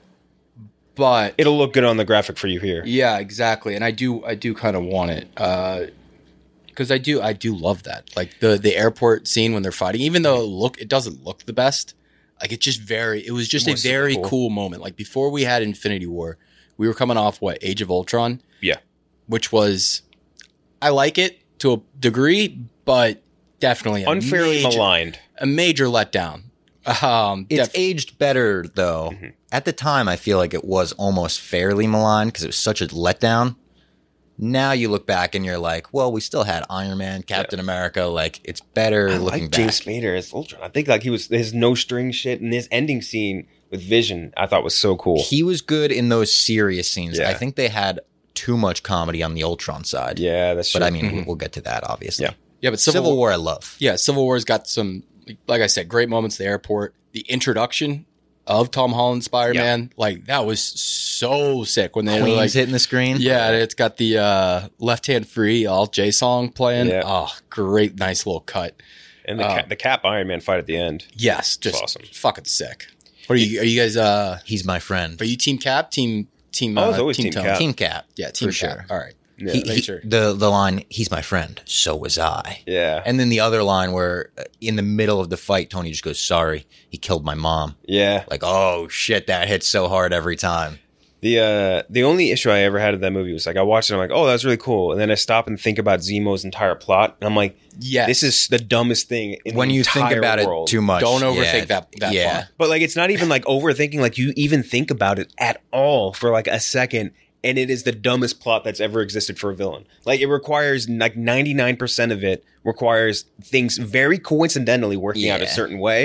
but It'll look good on the graphic for you here. yeah, exactly. And I do I do kind of want it. Uh because I do I do love that. Like the the airport scene when they're fighting, even though it look it doesn't look the best. Like it's just very it was just It a was super very cool. cool moment. Like before we had Infinity War, we were coming off what, Age of Ultron, Yeah. which was I like it to a degree, but definitely a Unfairly major, maligned. a major letdown. Um It's def- aged better though. Mm-hmm. At the time, I feel like it was almost fairly maligned because it was such a letdown. Now you look back and you're like, well, we still had Iron Man, Captain America. Like it's better I looking like back. James Spader as Ultron. I think like he was his no string shit and his ending scene with Vision. I thought was so cool. He was good in those serious scenes. Yeah. I think they had too much comedy on the Ultron side. Yeah, that's true. But I mean, we'll get to that obviously. Yeah. yeah, but Civil, Civil, War, I love. Yeah, Civil War's got some, like I said, great moments at the airport. The introduction of Tom Holland Spider-Man, like that was so sick when they were Queen's like, hitting the screen. yeah, and it's got the uh, Left Hand Free Alt J song playing. Yeah. Oh, great, nice little cut. and the, uh, cap, the Cap Iron Man fight at the end. Yes, just awesome. fucking sick. What are you? Are you guys? Uh, He's my friend. are you Team Cap? Team Team? I was uh, always Team Tone? Cap. Team Cap. Yeah, Team for Cap. sure. All right. Yeah. He- Make he- sure. the the line, he's my friend, so was I. Yeah. And then the other line where uh, in the middle of the fight, Tony just goes, sorry, he killed my mom. Yeah. Like, oh shit, that hits so hard every time. The uh the only issue I ever had with that movie was like I watched it, I'm like, oh, that's really cool. And then I stop and think about Zemo's entire plot, and I'm like, Yes. this is the dumbest thing in When the you think entire about world. it too much. Don't yeah, overthink that. That yeah. plot. But like it's not even like overthinking, like you even think about it at all for like a second, and it is the dumbest plot that's ever existed for a villain. Like it requires like ninety-nine percent of it requires things very coincidentally working out a Yeah. certain way.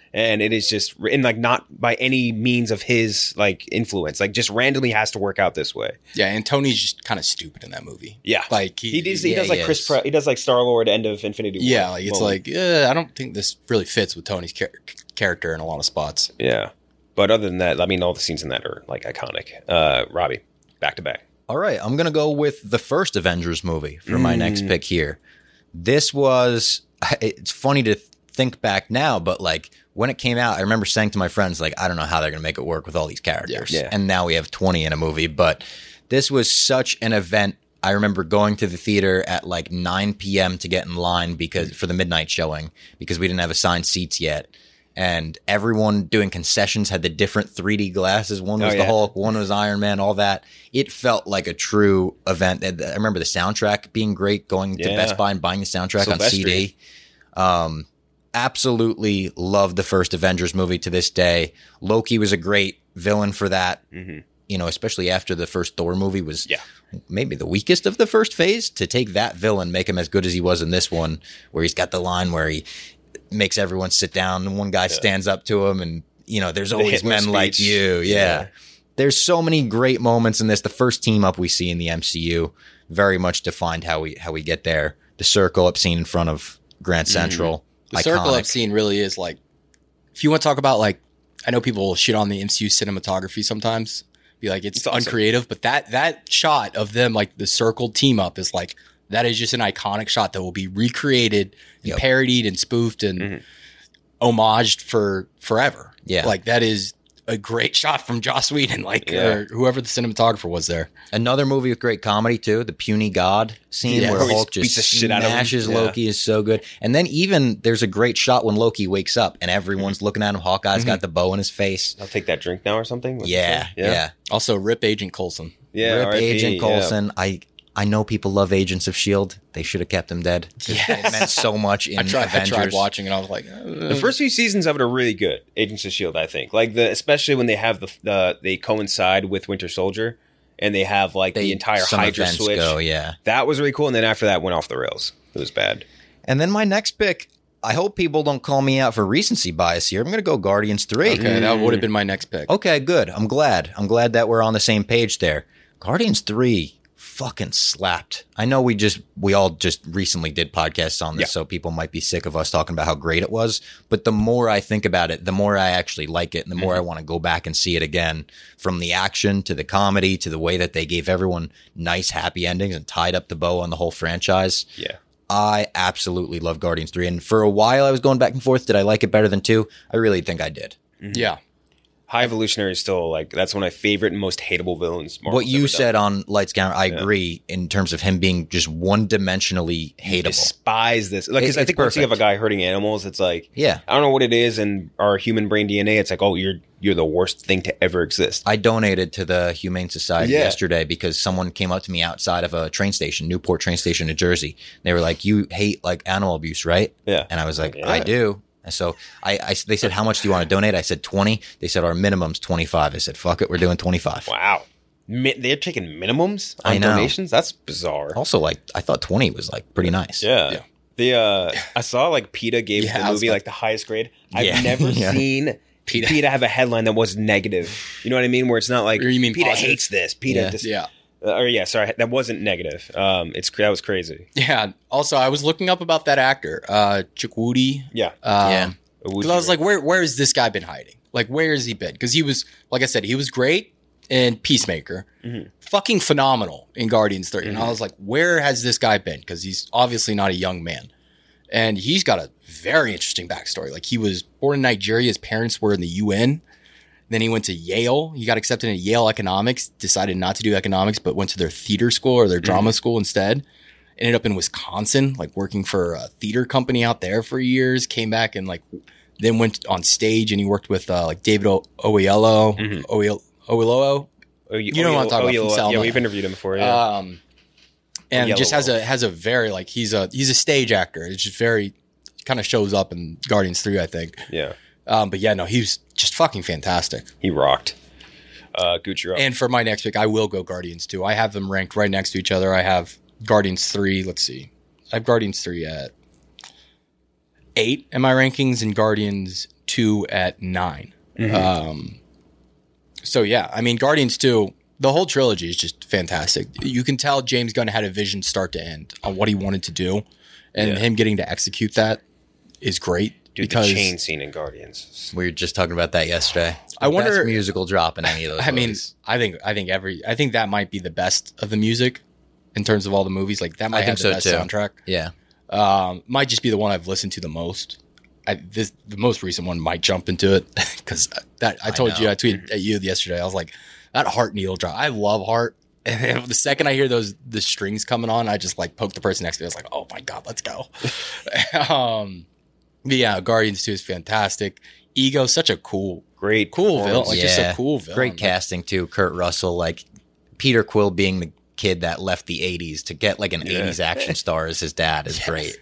And it is just, and like not by any means of his like influence, like just randomly has to work out this way. Yeah, and Tony's just kind of stupid in that movie. Yeah, like he, he does. He yeah, does like he Chris. is. Pratt, he does like Star Lord, end of Infinity War. Yeah, like it's moment. like uh, I don't think this really fits with Tony's char- character in a lot of spots. Yeah, but other than that, I mean, all the scenes in that are like iconic. Uh, Robbie, back to back. All right, I'm going to go with the first Avengers movie for my Mm. next pick here. This was, it's funny to think back now, but like when it came out, I remember saying to my friends, like, I don't know how they're going to make it work with all these characters. Yeah. And now we have twenty in a movie, but this was such an event. I remember going to the theater at like nine p.m. to get in line because for the midnight showing because we didn't have assigned seats yet. And everyone doing concessions had the different three D glasses. One was Oh, the yeah. Hulk, one was Iron Man, all that. It felt like a true event. I remember the soundtrack being great, going to Yeah. Best Buy and buying the soundtrack on Sylvester. C D. Um, absolutely love the first Avengers movie to this day. Loki was a great villain for that. Mm-hmm. You know, especially after the first Thor movie was Yeah. maybe the weakest of the first phase. To take that villain, make him as good as he was in this one, where he's got the line where he makes everyone sit down and one guy stands up to him and, you know, there's The always Hitler men like speech. you. Yeah. Yeah. There's so many great moments in this. The first team up we see in the M C U very much defined how we how we get there. The circle up scene in front of Grand Central. The circle iconic. up scene really is like, if you want to talk about like, I know people shit on the M C U cinematography sometimes, be like it's, It's awesome. uncreative, but that that shot of them like the circled team up is like that is just an iconic shot that will be recreated and Yep. parodied and spoofed and Mhm. homaged for forever. Yeah. like that is a great shot from Joss Whedon, like Yeah. or whoever the cinematographer was there. Another movie with great comedy too, the Puny God scene Yeah. where Where he Hulk beats just the shit out of him. smashes Yeah. Loki is so good. And then even there's a great shot when Loki wakes up and everyone's looking at him. Hawkeye's got the bow in his face. I'll take that drink now or something. What's it Yeah, say? yeah. Also, rip Agent Coulson. yeah. Rip R I P, Agent yeah. Coulson. I I know people love Agents of S H I E L D. They should have kept him dead. Yes. It meant so much in I tried, I Avengers. tried watching and I was like, The first few seasons of it are really good. Agents of S H I E L D, I think, like the especially when they have the the they coincide with Winter Soldier, and they have like They- the entire some Hydra events switch. go, yeah. That was really cool, and then after that went off the rails. It was bad. And then my next pick, I hope people don't call me out for recency bias here. I'm going to go Guardians three. okay, that would have been my next pick. Okay, good. I'm glad. I'm glad that we're on the same page there. Guardians three fucking slapped. I know we just we all just recently did podcasts on this, Yeah. so people might be sick of us talking about how great it was. But the more I think about it, the more I actually like it, and the more I want to go back and see it again. From the action to the comedy to the way that they gave everyone nice, happy endings and tied up the bow on the whole franchise. Yeah. I absolutely love Guardians three. And for a while I was going back and forth. Did I like it better than two? I really think I did. Yeah. High Evolutionary is still like that's one of my favorite and most hateable villains. Marvel's What you ever said done. on Lights Camera, I agree in terms of him being just one dimensionally I hateable. despise this. Like, 'cause It- I it's think once you have a perfect. guy hurting animals, it's like, Yeah. I don't know what it is in our human brain D N A. It's like, oh, you're you're the worst thing to ever exist. I donated to the Humane Society Yeah. yesterday because someone came up to me outside of a train station, Newport train station, New Jersey. They were like, "You hate like animal abuse, right?" Yeah. And I was like, Yeah. "I do." And so I, I, they said, "How much do you want to donate?" I said, twenty. They said, "Our minimum's twenty-five." I said, "Fuck it, we're doing twenty-five." Wow. Mi- they're taking minimums on I know. donations? That's bizarre. Also, like, I thought twenty was like pretty nice. Yeah. Yeah. The uh I saw like PETA gave Yeah, the I was movie like- like the highest grade. I've Yeah. never Yeah. seen PETA. PETA. have a headline that was negative. You know what I mean? Where it's not like Or you mean PETA positive? hates this. PETA Yeah. dis- Yeah. uh, or yeah, sorry, that wasn't negative. Um it's that was crazy. Yeah. Also, I was looking up about that actor, uh, Chukwudi. Yeah. Um, Yeah. Because I was like, where where has this guy been hiding? Like, where has he been? Because he was, like I said, he was great in Peacemaker, fucking phenomenal in Guardians three. And I was like, where has this guy been? Because he's obviously not a young man. And he's got a very interesting backstory. Like, he was born in Nigeria. His parents were in the U N. Then he went to Yale. He got accepted into Yale Economics, decided not to do economics, but went to their theater school or their drama school instead. Ended up in Wisconsin, like working for a theater company out there for years. Came back and like then went on stage and he worked with uh, like David o- Oyelowo. Mhm. Oyelowo. Oyelowo. Oh, you, You know what I'm talking about from Yeah, Selma. we've interviewed him before. Yeah. Um, and just has a has a very like he's a he's a stage actor. It's just very kind of shows up in Guardians three, I think. yeah. Um, but yeah, no, he's just fucking fantastic. He rocked. Uh Gucci rock. And for my next pick, I will go Guardians two. I have them ranked right next to each other. I have Guardians three. Let's see. I have Guardians three at eight in my rankings and Guardians two at nine. Mm-hmm. Um, so yeah, I mean, Guardians two, the whole trilogy is just fantastic. You can tell James Gunn had a vision start to end on what he wanted to do, and Yeah. him getting to execute that is great. Dude, because the chain scene in Guardians. We were just talking about that yesterday. I The wonder- best musical drop in any of those. I mean, movies. I think I think every I think that might be the best of the music in terms of all the movies. Like that might I have think the so best too. soundtrack. Yeah. Um, might just be the one I've listened to the most. I, this the most recent one might jump into it because that I told I you know. I tweeted at you yesterday. I was like, that Heart needle drop. I love Heart, and then the second I hear those the strings coming on, I just like poke the person next to me. I was like, oh my god, let's go. um, but yeah, Guardians two is fantastic. Ego, such a cool, Great, cool villain. performance. Like just a cool villain. Great Like, casting too. Kurt Russell, like Peter Quill being the kid that left the eighties to get like an Yeah. eighties action star as his dad is great.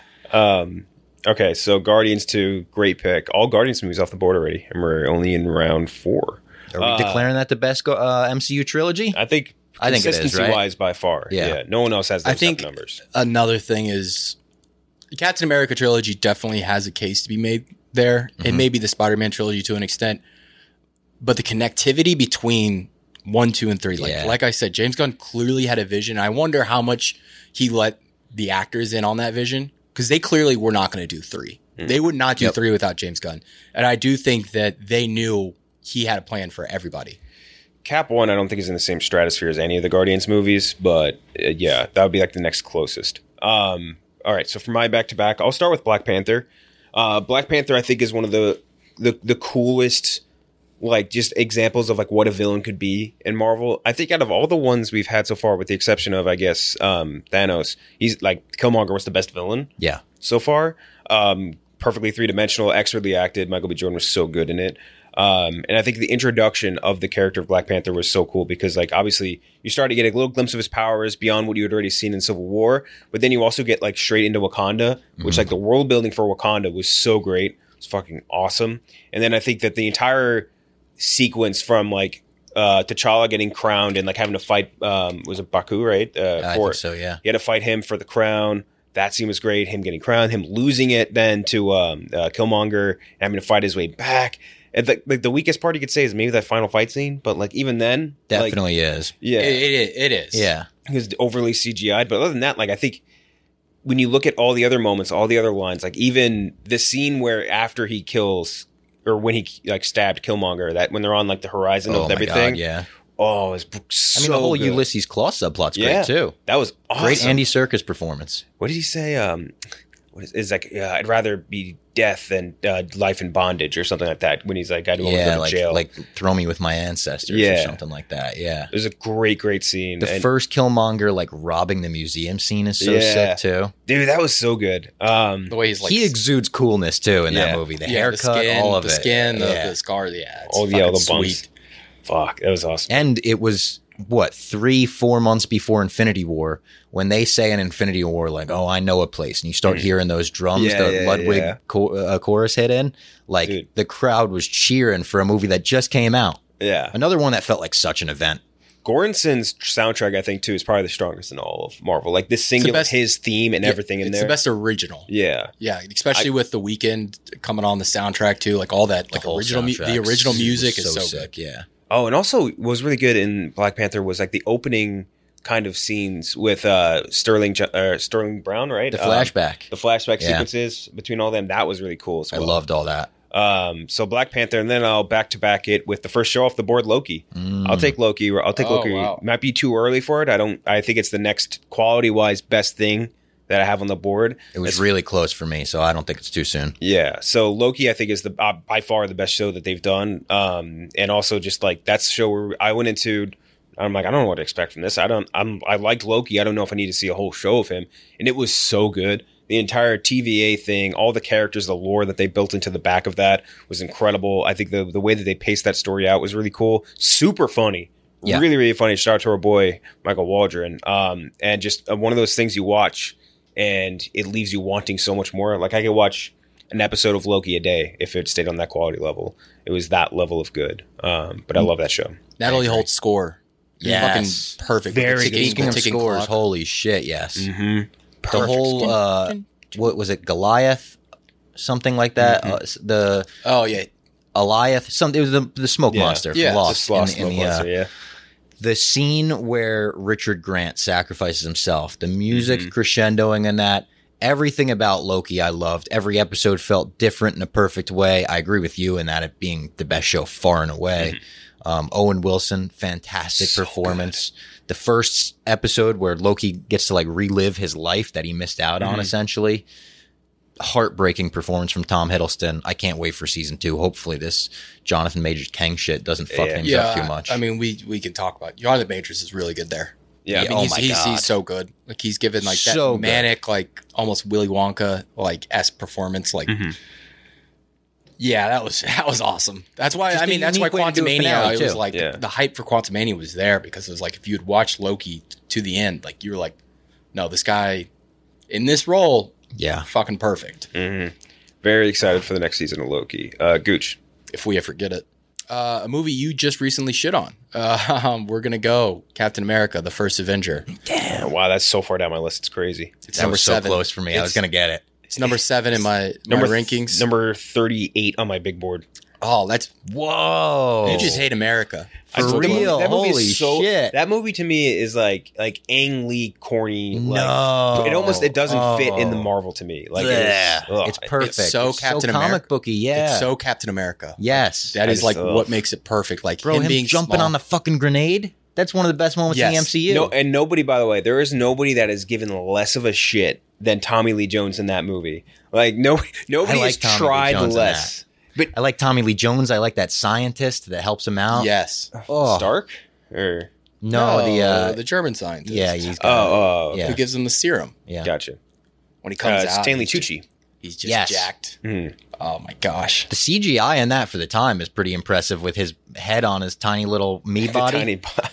Um, okay, so Guardians two, great pick. All Guardians movies off the board already, and we're only in round four. Are we Uh, declaring that the best go- uh, M C U trilogy? I think I think it is, consistency right? wise by far. Yeah. Yeah. no one else has those I think type of numbers. another thing is the Captain America trilogy definitely has a case to be made there. Mm-hmm. It may be the Spider-Man trilogy to an extent, but the connectivity between one, two, and three, like Yeah. like I said, James Gunn clearly had a vision. I wonder how much he let the actors in on that vision because they clearly were not going to do three. They would not do Yep. three without James Gunn, and I do think that they knew he had a plan for everybody. Cap one, I don't think is in the same stratosphere as any of the Guardians movies, but uh, yeah, that would be like the next closest. Um, all right, so for my back to back, I'll start with Black Panther. Uh, Black Panther, I think, is one of the the the coolest, like, just examples of like what a villain could be in Marvel. I think out of all the ones we've had so far, with the exception of, I guess, um, Thanos, he's like Killmonger was the best villain Yeah. so far. Um, perfectly three dimensional, expertly acted. Michael B. Jordan was so good in it. Um, and I think the introduction of the character of Black Panther was so cool because, like, obviously you start to get a little glimpse of his powers beyond what you had already seen in Civil War, but then you also get like straight into Wakanda, which like the world building for Wakanda was so great. It's fucking awesome. And then I think that the entire sequence from like uh, T'Challa getting crowned and like having to fight, um, was it Baku, right? Uh, I for think so, yeah. he had to fight him for the crown. That scene was great. Him getting crowned, him losing it then to um, uh, Killmonger, and having to fight his way back. And the, like the weakest part you could say is maybe that final fight scene, but like even then, like, Definitely is. yeah, It, it, it is. Yeah. it was overly C G I'd. But other than that, like I think when you look at all the other moments, all the other lines, like even the scene where after he kills or when he like stabbed Killmonger, that when they're on like the horizon Oh of my everything, God, yeah. oh, it's so I mean, the whole good. Ulysses Claw subplot's Yeah. great too. That was awesome. Great Andy Serkis performance. What did he say? Um, what is, is like? Uh, I'd rather be death than uh, life in bondage, or something like that. When he's like, I don't want to Yeah, go to like jail. like throw me with my ancestors or Yeah. something like that. Yeah. it was a great, great scene. The And- first Killmonger like robbing the museum scene is so Yeah. sick too. dude, that was so good. Um, The way he's like he exudes coolness too in Yeah. that movie. The yeah, haircut, the skin, all of the it. skin, the, yeah. the scar. Yeah, it's all the yellow fucking bumps. sweet. Fuck, that was awesome. And it was what three, four months before Infinity War when they say in Infinity War, like, "Oh, I know a place," and you start hearing those drums, Mm. Yeah, the yeah, Ludwig yeah. cho- uh, chorus hit in. Like Dude. the crowd was cheering for a movie that just came out. Yeah, Another one that felt like such an event. Goranson's soundtrack, I think, too, is probably the strongest in all of Marvel. Like this singular, best- his theme and Yeah, everything in it's there. the best original. Yeah, Yeah, especially with the Weeknd coming on the soundtrack too, like all that, like The whole original, mu- the soundtrack original was music is so, sick. good. Yeah. Oh, and also what was really good in Black Panther was like the opening kind of scenes with uh, Sterling Jo- uh, Sterling Brown, right? The Um, flashback. the flashback Yeah. sequences between all them. That was really cool as I well. loved all that. Um, so Black Panther, and then I'll back to back it with the first show off the board, Loki. Mm. I'll take Loki. I'll take Oh, Loki. wow. Might be too early for it. I don't. I think it's the next quality wise best thing that I have on the board. It was As- really close for me, so I don't think it's too soon. Yeah. So Loki, I think, is the uh, by far the best show that they've done. Um, and also just like that's the show where I went into. I'm like, I don't know what to expect from this. I don't. I'm. I liked Loki. I don't know if I need to see a whole show of him. And it was so good. The entire T V A thing, all the characters, the lore that they built into the back of that was incredible. I think the the way that they paced that story out was really cool. Super funny. Yeah. Really, really funny. Shout out to our boy Michael Waldron. Um, and just uh, one of those things you watch and it leaves you wanting so much more. Like I could watch an episode of Loki a day if it stayed on that quality level. It was that level of good. Um, but I love that show. Natalie Holt's score, is Yes. fucking perfect. Very With the good. ticking- Speaking the of ticking scores, clock. holy shit, yes. Mm-hmm. The whole, uh, what was it, Goliath? something like that. Mm-hmm. Uh, s- the Oh yeah, Eliath, some it was the the smoke Yeah. monster from Yeah, Lost. Just lost in, in Smoke the, uh, Monster, yeah. the scene where Richard Grant sacrifices himself, the music Mm-hmm. crescendoing in that, everything about Loki I loved. Every episode felt different in a perfect way. I agree with you in that it being the best show far and away. Mm-hmm. Um, Owen Wilson, fantastic So performance. The first episode where Loki gets to like relive his life that he missed out on, Mhm. essentially. Heartbreaking performance from Tom Hiddleston. I can't wait for season two. Hopefully this Jonathan Majors Kang shit doesn't fuck Yeah. things yeah. up too much. I mean, we we can talk about Jonathan Majors is really good there. Yeah. I mean, oh he's, my he's, God. he's so good. Like he's given like that So good. manic, like almost Willy Wonka like esque performance. Like, Mhm. yeah, that was that was awesome. That's why Just I a mean that's why unique way to do a Quantumania. finale, It was too. like Yeah. the hype for Quantumania was there because it was like if you had watched Loki to the end, like you were like, no, this guy in this role, yeah. fucking perfect. Mhm. Very excited for the next season of Loki. Uh, Gooch. If we ever get it. Uh, a movie you just recently shit on. Uh, we're gonna go Captain America: The First Avenger. Oh, wow, that's so far down my list. It's crazy. It's That number was so seven. close for me. I was It's- going to get it. It's number seven in my, my Number rankings. Number thirty-eight on my big board. oh, that's Whoa. you just hate America. For I told you, real? that movie is Holy so- shit. That movie to me is like like Ang Lee corny. Like, No. it almost it doesn't fit in the Oh. Marvel to me. Like Yeah. it's, ugh. It's perfect. It's so Captain comic America. booky, yeah. It's so Captain America. yes. That I is just- like ugh. what makes it perfect. Like Bro, him, him, being jumping small. on the fucking grenade? That's one of the best moments in the Yes. M C U. No, and nobody, by the way, there is nobody that has given less of a shit than Tommy Lee Jones in that movie. Like no, nobody I like has Tommy Lee tried Jones in less. But I like Tommy Lee Jones. I like that scientist that helps him out. Yes. Oh, Stark or no, the uh, the German scientist. yeah, he's oh, got oh, Yeah. Who gives him the serum yeah. gotcha. when he comes Uh, out? Stanley he's just- Tucci. He's just Yes. jacked. Mhm. Oh my gosh. The C G I in that for the time is pretty impressive with his head on his tiny little me The body. tiny body.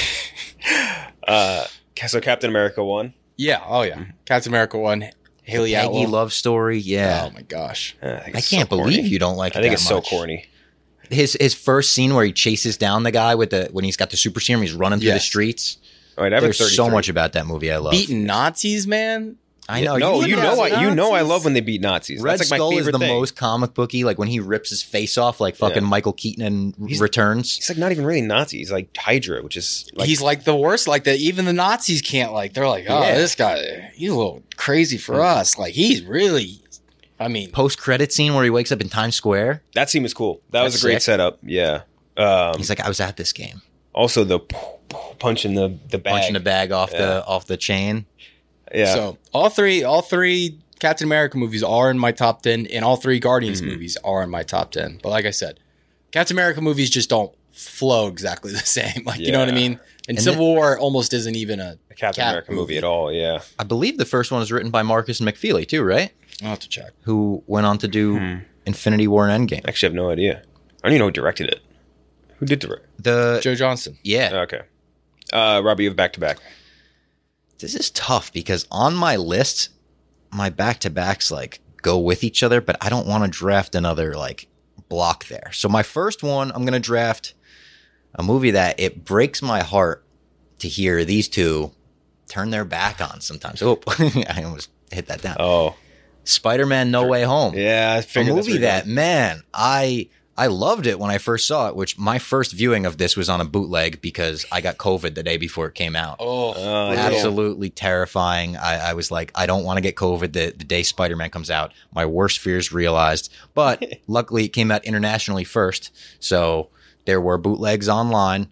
uh, so Captain America won. Yeah. Oh yeah. Captain America one. Haley Peggy Atwell. love story, yeah. Oh my gosh. Uh, I, think I it's can't so believe corny. you don't like it I think that it's so much. corny. His his first scene where he chases down the guy with the when he's got the super serum, he's running through the Yes. streets. All right, I have There's so thirty-three. much about that movie I love. Beating Nazis, man. I know. No, you, would know, love I, you know, I Nazis? love when they beat Nazis. Red That's like Skull my is favorite the thing. most comic booky. Like when he rips his face off, like fucking Yeah. Michael Keaton and He's- returns. He's like not even really Nazi. He's like Hydra, which is like he's like the worst. Like that. Even the Nazis can't like. They're like, oh, Yeah. this guy. He's a little crazy for us. Like he's really. I mean, Post credit scene where he wakes up in Times Square. that scene was cool. That was That's a great sick. setup. Yeah. Um, He's like, I was at this game, also the punch in the the bag. punching the bag off Yeah. the off the chain. Yeah. so all three, all three Captain America movies are in my top ten, and all three Guardians Mm-hmm. movies are in my top ten. But like I said, Captain America movies just don't flow exactly the same. Like you know what I Yeah. mean? And, And Civil War almost isn't even a a Captain Cap America movie at all. Yeah. I believe the first one was written by Marcus McFeely too, right? I'll have to check. Who went on to do Hmm. Infinity War and Endgame. Actually, I have no idea. I don't even know who directed it. Who did direct? The Joe Johnston. yeah, Okay. Uh, Robbie, you have back to back. this is tough because on my list, my back to backs like go with each other, but I don't want to draft another like block there. So my first one, I'm gonna draft a movie that it breaks my heart to hear these two turn their back on sometimes. Oh, I almost hit that down. Oh, Spider-Man: No Way Home. yeah. I A figured that's movie where you're that, man, I I loved it when I first saw it, which my first viewing of this was on a bootleg because I got COVID the day before it came out. Oh, Oh, yeah. Absolutely terrifying. I, I was like, I don't want to get COVID the, the day Spider-Man comes out. My worst fears realized. But luckily it came out internationally first. So there were bootlegs online.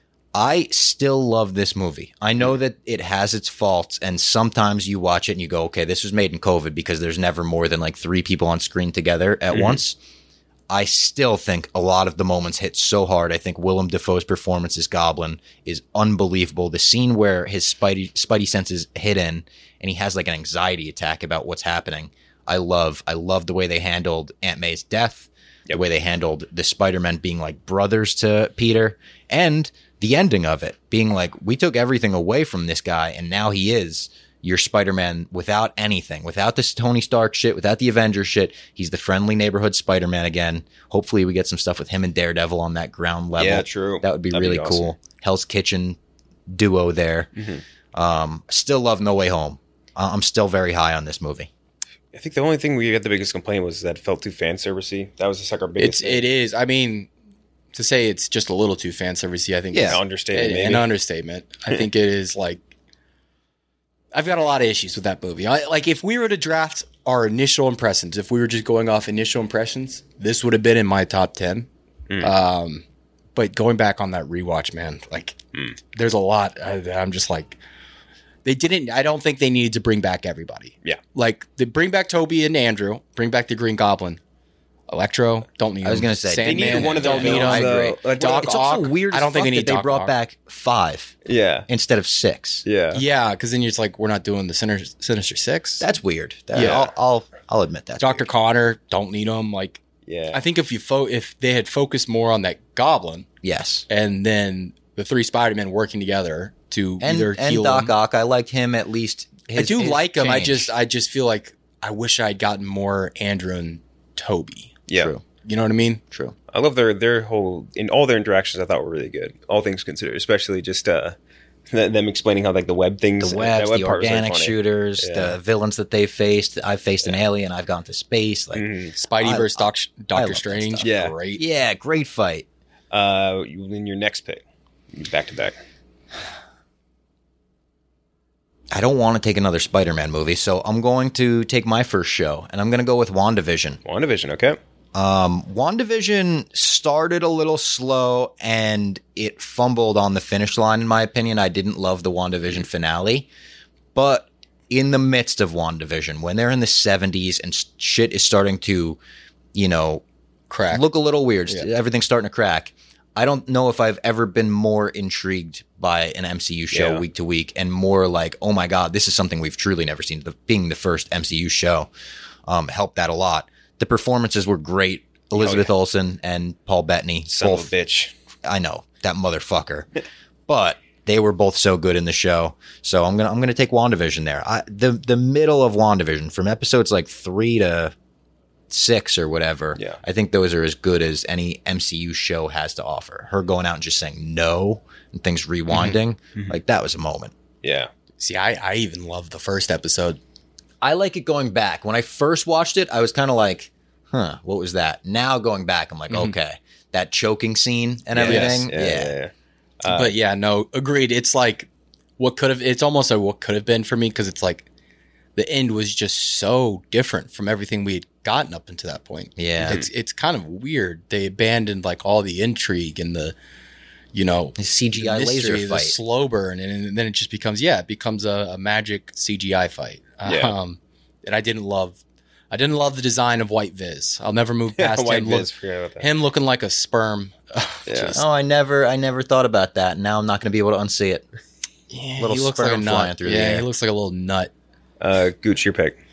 I still love this movie. I know that it has its faults, and sometimes you watch it and you go, okay, this was made in COVID because there's never more than like three people on screen together at Mm-hmm. once. I still think a lot of the moments hit so hard. I think Willem Dafoe's performance as Goblin is unbelievable. The scene where his Spidey Spidey senses hit in and he has like an anxiety attack about what's happening. I love. I love the way they handled Aunt May's death, Yep. the way they handled the Spider-Men being like brothers to Peter, and the ending of it being like, we took everything away from this guy and now he is your Spider-Man without anything, without this Tony Stark shit, without the Avengers shit. He's the friendly neighborhood Spider-Man again. Hopefully we get some stuff with him and Daredevil on that ground level. Yeah, true. That would be That'd be really awesome. cool. Hell's Kitchen duo there. Mm-hmm. Um, still love No Way Home. Uh, I'm still very high on this movie. I think the only thing we had the biggest complaint was that it felt too fan servicey. That was just like our biggest. It's it is. I mean, to say it's just a little too fan servicey, I think Yeah, is understatement, An, maybe. an understatement. I think it is like. I've got a lot of issues with that movie. I, like if we were to draft our initial impressions, if we were just going off initial impressions, this would have been in my top ten. Mm. Um, but going back on that rewatch, man, like Mm. there's a lot. I, I'm just like, they didn't. I don't think they needed to bring back everybody. Yeah. Like they bring back Toby and Andrew, bring back the Green Goblin, Electro. Don't need. I was him. gonna say, they Sandman, needed one of their don't need him. villains, though. Like, well, Doc It's also Ock, weird. I as don't think fuck we need that they Doc brought Ock. back five Yeah. instead of six. Yeah. Yeah, because then you're just like, we're not doing the Sinister, Sinister Six. That's weird. That- Yeah. I'll, I'll I'll admit that. Doctor Connor. Don't need him. Like, Yeah. I think if you fo- if they had focused more on that Goblin Yes. and then the three Spider-Men working together to And either and heal Doc him. Ock, I liked him at least. His, I do his like him. I change. just I just feel like I wish I had gotten more Andrew and Toby. Yeah. True. You know what I mean? True. I love their their whole in all their interactions. I thought were really good, all things considered. Especially just uh, th- them explaining how like the web things, The webs, that web the part was, like, organic funny. shooters, Yeah. the villains that they faced. I've faced an alien. I've gone to space. Like, Mhm. Spidey I- versus Doc, I Doctor love that Strange. stuff. Yeah. Great. yeah, great fight. Uh, you- in your next pick, back to back. I don't want to take another Spider-Man movie, so I'm going to take my first show, and I'm going to go with WandaVision. WandaVision, okay. Um, WandaVision started a little slow, and it fumbled on the finish line, in my opinion. I didn't love the WandaVision finale, but in the midst of WandaVision, when they're in the seventies and s- shit is starting to, you know, Crack. look a little weird, Yeah. everything's starting to crack. I don't know if I've ever been more intrigued by an M C U show Yeah. week to week and more like, oh my God, this is something we've truly never seen. The, being the first M C U show um, helped that a lot. The performances were great. Elizabeth yeah. Olsen and Paul Bettany. Son both, of a bitch. I know, that motherfucker. But they were both so good in the show. So I'm gonna I'm gonna take WandaVision there. I, the the middle of WandaVision, from episodes like three to six or whatever, Yeah. I think those are as good as any M C U show has to offer. Her going out and just saying no and things rewinding, like that was a moment. Yeah. See, I, I even love the first episode. I like it going back. When I first watched it, I was kind of like, huh, what was that? Now going back, I'm like, okay, that choking scene and Yes. everything. Yeah. yeah, yeah. Uh, but yeah, no, agreed. It's like what could have. It's almost like what could have been for me because it's like the end was just so different from everything we had gotten up until that point. Yeah. it's it's kind of weird. They abandoned like all the intrigue and the, you know, The C G I the mystery, laser the fight. slow burn, and, and then it just becomes yeah, it becomes a, a magic C G I fight. Yeah. Um, and I didn't love. I didn't love the design of White Viz. I'll never move past White him. Viz, Look, forget about that. him looking like a sperm. Yeah. Just- Oh, I never, I never thought about that. Now I'm not going to be able to unsee it. yeah, little he looks like a sperm flying nut. through the yeah, air. he looks like a little nut. Uh, Gooch, your pick.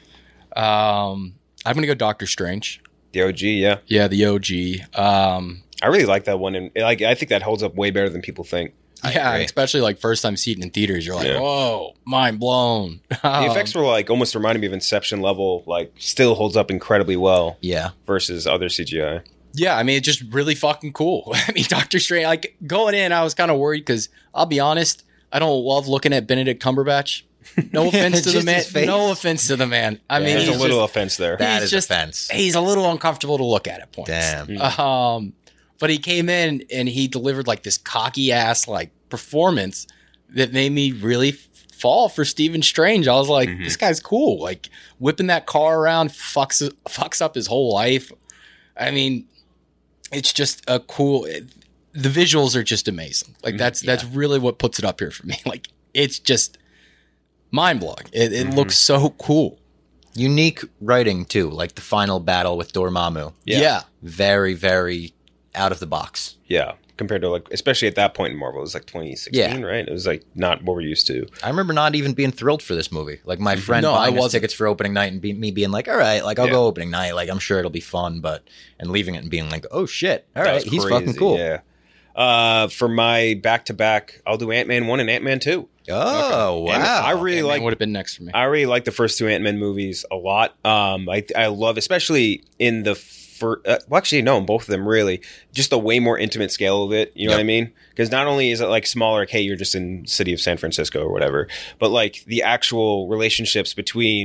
Um, I'm gonna go Doctor Strange. The O G, yeah. Yeah, the O G. Um, I really like that one, and like I think that holds up way better than people think. yeah, agree. especially like first time seeing it in theaters, you're like, Yeah. whoa, mind blown. The effects were like almost reminded me of Inception level. Like, still holds up incredibly well Yeah. versus other C G I. Yeah, I mean, it's just really fucking cool. I mean, Doctor Strange, like going in, I was kind of worried because I'll be honest, I don't love looking at Benedict Cumberbatch. No offense to the Just man. his face. No offense to the man. I mean, There's he's a little just, offense there. That he's is just- offense. he's a little uncomfortable to look at at points. Damn. Um, but he came in and he delivered like this cocky ass like performance that made me really f- fall for Stephen Strange. I was like, Mhm. this guy's cool. Like whipping that car around fucks fucks up his whole life. I mean, it's just a cool. The visuals are just amazing. Like that's that's really what puts it up here for me. Like it's just mind blowing. It, it looks so cool. Unique writing too, like the final battle with Dormammu. Yeah. yeah. Very, very out of the box. Yeah, compared to like, especially at that point in Marvel, it was like twenty sixteen, Yeah. right? It was like not what we're used to. I remember not even being thrilled for this movie. Like my friend No, I buying us wasn't. tickets for opening night and be, me being like, all right, like I'll Yeah. go opening night. Like I'm sure it'll be fun, but and leaving it and being like, oh shit, all That right, was he's crazy, fucking cool. Yeah. Uh, for my back to back, I'll do Ant Man one and Ant Man two. Oh And wow! I really like would have been next for me. I really like the first two Ant Man movies a lot. Um, I I love, especially in the first. Uh, well, actually, no, in both of them really, just the way more intimate scale of it. You know Yep. what I mean? Because not only is it like smaller, like, hey, you're just in city of San Francisco or whatever, but like the actual relationships between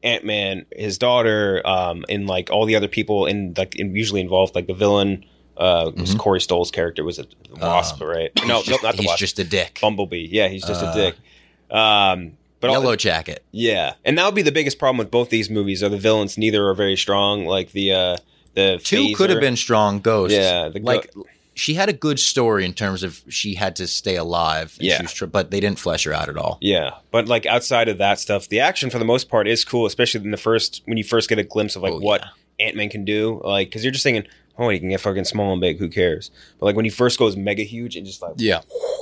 Ant-Man, his daughter, um, and like all the other people in like in, usually involved, like the villain. Uh, mm-hmm. was Corey Stoll's character was a Wasp, uh, right? No, just, no, not the he's Wasp. Just a dick. Bumblebee. Yeah, he's just uh, a dick. Um, but Yellow all, Jacket. Yeah, and that would be the biggest problem with both these movies. Are the villains? Neither are very strong. Like the uh, the two phaser. could have been strong ghosts. Yeah, the go- like she had a good story in terms of she had to stay alive. And yeah, she was tr- but they didn't flesh her out at all. Yeah, but like outside of that stuff, the action for the most part is cool, especially in the first when you first get a glimpse of like oh, what yeah. Ant-Man can do. Like because you're just thinking, oh, he can get fucking small and big. Who cares? But like when he first goes mega huge and just like yeah.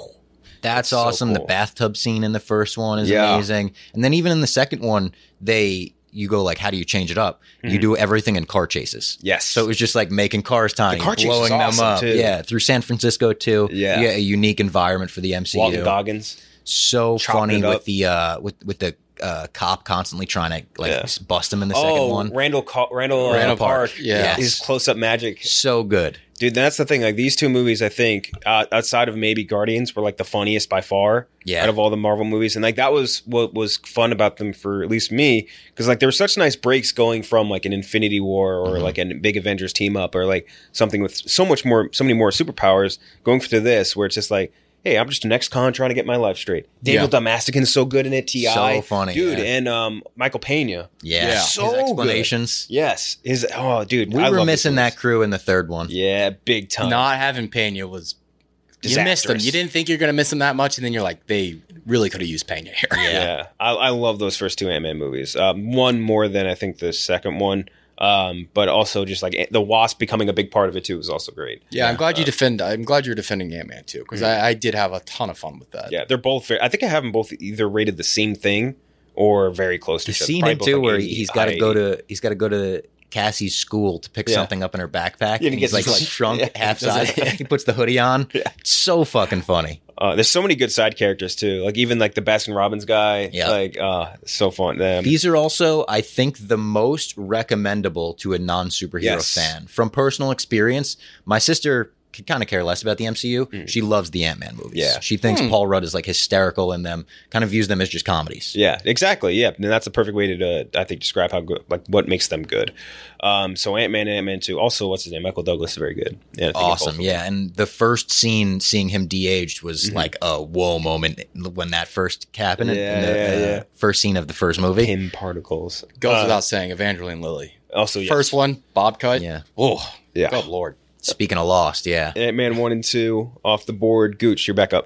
That's so awesome. cool. The bathtub scene in the first one is yeah. amazing. And then even in the second one, they you go like, how do you change it up? Mm-hmm. You do everything in car chases. Yes. So it was just like making cars tiny, the car blowing them awesome up. Too. Yeah, through San Francisco too. Yeah. You get a unique environment for the M C U. Walton Goggins. So Chopping funny it with up. the uh with with the uh, cop constantly trying to like Yeah. bust him in the Oh, second one. Randall Co- Randall, Randall uh, Park. Park, yeah. His close up magic. So good. Dude, that's the thing. Like these two movies, I think, uh, outside of maybe Guardians, were like the funniest by far. Yeah. Out of all the Marvel movies, and like that was what was fun about them for at least me, because like there were such nice breaks going from like an Infinity War or Mm-hmm. like a big Avengers team up or like something with so much more, so many more superpowers, going to this where it's just like, hey, I'm just an ex-con trying to get my life straight. Daniel Yeah. Damastican's so good in it. T I So funny, dude, yeah. and um, Michael Pena. Yeah. Yeah. So His good. explanations. Yes, his oh, dude, We I were love missing these that movies. crew in the third one. Yeah, big time. Not having Pena was you missed them. Disastrous. You didn't think you're gonna miss him that much, and then you're like, they really could have used Pena here. Yeah, I, I love those first two Ant-Man movies. Um, one more than I think the second one, um, but also just like the Wasp becoming a big part of it too was also great. Yeah, I'm glad you defend. I'm glad you're defending Ant-Man too, because I, I did have a ton of fun with that. Yeah, they're both. Very, I think I have them both either rated the same thing or very close to The each other. scene Probably in both two like where eighty, he's got to high go eighty. to he's got to go to Cassie's school to pick Yeah. something up in her backpack. Yeah, and he he's gets like his, like, shrunk yeah, half he does size. it. He puts the hoodie on. Yeah. It's so fucking funny. Uh, there's so many good side characters too. Like even like the Baskin Robbins guy. Yeah. Like uh, so fun. Them. These are also, I think, the most recommendable to a non-superhero Yes. fan. From personal experience, my sister could kind of care less about the M C U. Mm. She loves the Ant-Man movies. Yeah. She thinks Paul Rudd is like hysterical in them, kind of views them as just comedies. Yeah, exactly. Yeah, and that's a perfect way to, uh, I think, describe how good, like, what makes them good. Um, so Ant Man and Ant Man two. Also, what's his name? Michael Douglas is very good. Yeah, I think of both Awesome, of them. yeah. And the first scene, seeing him de-aged, was Mm-hmm. like a whoa moment when that first happened. in Yeah, the, yeah, uh, yeah. First scene of the first movie. Pim particles. Goes Uh, without saying, Evangeline Lilly. Also, yes. First one, Bob cut. Yeah. Oh, Yeah. good lord. Speaking of Lost, yeah. Ant Man one and two off the board. Gooch, you're back up.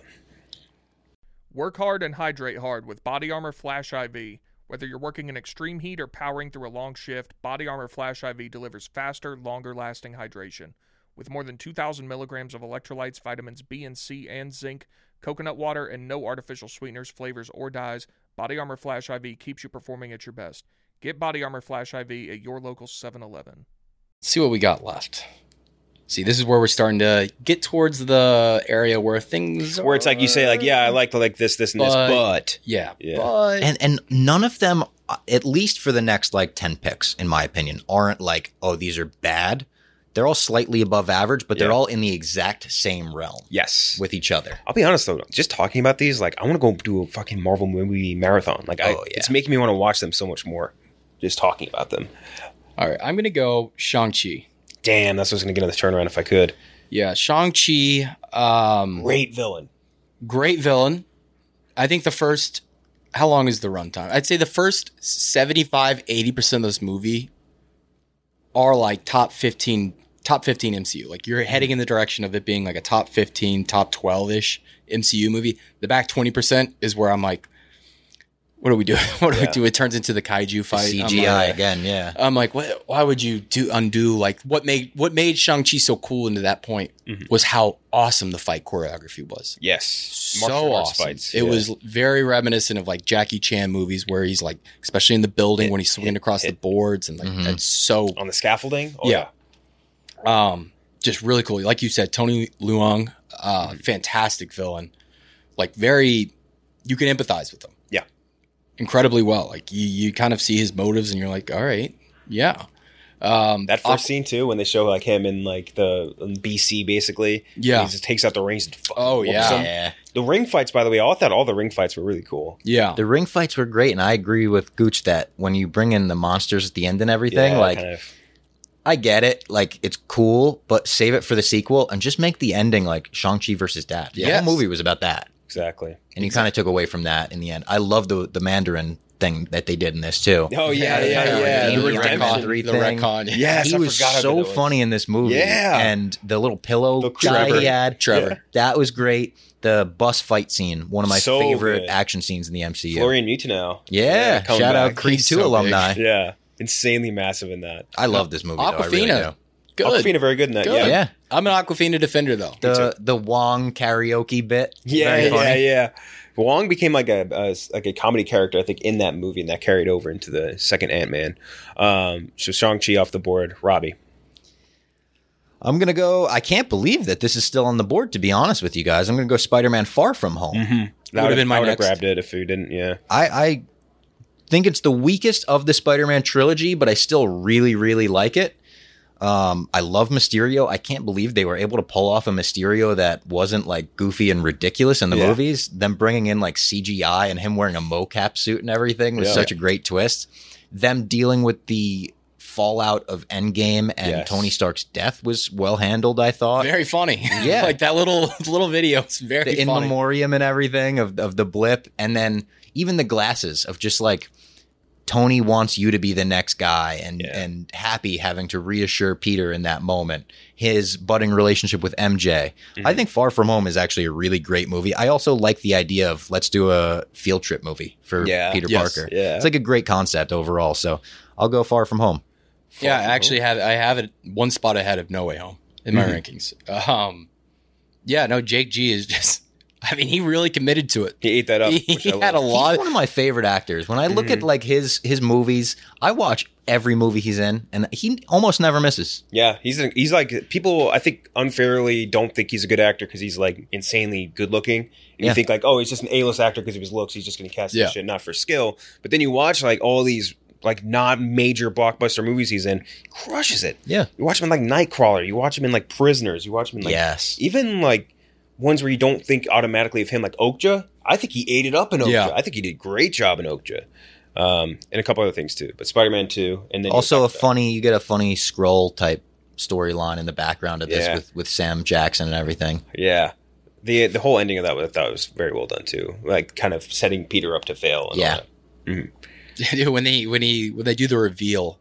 Work hard and hydrate hard with Body Armor Flash I V. Whether you're working in extreme heat or powering through a long shift, Body Armor Flash I V delivers faster, longer-lasting hydration. With more than two thousand milligrams of electrolytes, vitamins B and C, and zinc, coconut water, and no artificial sweeteners, flavors, or dyes, Body Armor Flash I V keeps you performing at your best. Get Body Armor Flash I V at your local seven eleven. Let's see what we got left. See, this is where we're starting to get towards the area where things Where it's like you say, like, yeah, I like like this, this, and this, But- but Yeah, Yeah. but And and none of them, uh, at least for the next like ten picks, in my opinion, aren't like, oh, these are bad. They're all slightly above average, but they're Yeah. all in the exact same realm yes. with each other. I'll be honest though, just talking about these, like, I want to go do a fucking Marvel movie marathon. Like, I, Oh, yeah. it's making me want to watch them so much more. Just talking about them. all right, I'm gonna go Shang-Chi. Damn, that's what's going to get on the turnaround if I could. Yeah, Shang-Chi. Um, Great villain. great villain. I think the first, how long is the runtime? I'd say the first seventy-five, eighty percent of this movie are like top fifteen, top fifteen M C U. Like you're heading in the direction of it being like a top fifteen, top twelve-ish M C U movie. The back twenty percent is where I'm like, what do we do? What do we Yeah. do? It turns into the kaiju fight. C I'm G I like- again, yeah. I'm like, what, why would you do undo like what made what made Shang-Chi so cool into that point was how awesome the fight choreography was. Yes. So Martial arts awesome. fights. It yeah. was very reminiscent of like Jackie Chan movies where he's like, especially in the building Hit, when he's swinging hit, across the hit. boards and like Mhm. that's so on the scaffolding. Oh, Yeah. um just really cool. Like you said, Tony Leung, uh, fantastic villain. Like very, you can empathize with him. Yeah. Incredibly well. Like you, you kind of see his motives and you're like, all right, yeah. Um, that first Aqu- scene too, when they show like him in like the in B C basically. Yeah. He just takes out the rings and fucking Oh, whoops yeah. him. Yeah. The ring fights, by the way, I thought all the ring fights were really cool. Yeah. The ring fights were great, and I agree with Gooch that when you bring in the monsters at the end and everything, Yeah, like kind of. I get it, like it's cool, but save it for the sequel and just make the ending like Shang-Chi versus Dad. The Yes. whole movie was about that, Exactly. and you kind of took away from that in the end. I love the the Mandarin thing that they did in this too. Oh yeah, yeah, Yeah, yeah. the The redemption redemption. The thing. retcon. Yes, he I was forgot how so good that was. funny in this movie. Yeah. And the little pillow The guy Trevor. he had, Trevor. that was great. The bus fight scene, one of my So favorite good. action scenes in the M C U. Florian Mutenow. Yeah, coming shout out back. Creed He's two so alumni. Yeah, insanely massive in that. I love this movie. Though, I really Aquafina. do. Good. Aquafina very good in that. Good. Yeah, Yeah, I'm an Aquafina defender, though. the the Wong karaoke bit. yeah, very yeah, funny. yeah. Wong became like a, a like a comedy character, I think, in that movie, and that carried over into the second Ant Man. Um, so Shang-Chi off the board. Robbie. I'm gonna go. I can't believe that this is still on the board. To be honest with you guys, I'm gonna go Spider-Man: Far From Home. That Would've been my I would have next. grabbed it if you didn't. Yeah. I, I think it's the weakest of the Spider-Man trilogy, but I still really, really like it. Um, I love Mysterio. I can't believe they were able to pull off a Mysterio that wasn't like goofy and ridiculous in the Yeah. movies. Them bringing in like C G I and him wearing a mocap suit and everything was Yeah. such a great twist. Them dealing with the fallout of Endgame and Yes. Tony Stark's death was well handled, I thought. Very funny. Yeah. like that little little video. It's very The in funny. memoriam and everything of of the blip, and then even the glasses of just like Tony wants you to be the next guy, and Yeah. and Happy having to reassure Peter in that moment. His budding relationship with M J. Mm-hmm. I think Far From Home is actually a really great movie. I also like the idea of let's do a field trip movie for Yeah. Peter Yes. Parker. Yeah. It's like a great concept overall. So I'll go Far From Home. Yeah, I actually have I have it one spot ahead of No Way Home in my Mm-hmm. rankings. Um, yeah, no, Jake G is just. I mean, he really committed to it. He ate that up. He, which I he had a love. lot. He's one of my favorite actors. When I look at like his his movies, I watch every movie he's in, and he almost never misses. Yeah, he's a, he's like people. I think unfairly don't think he's a good actor because he's like insanely good looking. And Yeah. you think like, oh, he's just an A-list actor because of his looks. He's just going to cast Yeah. this shit, not for skill. But then you watch like all these like not major blockbuster movies he's in, crushes it. Yeah. You watch him in like Nightcrawler. You watch him in like Prisoners. You watch him in like Yes. even like ones where you don't think automatically of him, like Okja. I think he ate it up in Okja. Yeah. I think he did a great job in Okja. Um, and a couple other things too. But Spider-Man two, and then you Also, a talked about- funny you get a funny scroll type storyline in the background of this Yeah. with with Sam Jackson and everything. Yeah. The the whole ending of that I thought was very well done too. Like kind of setting Peter up to fail. And Yeah. all that. Dude, when they when he when they do the reveal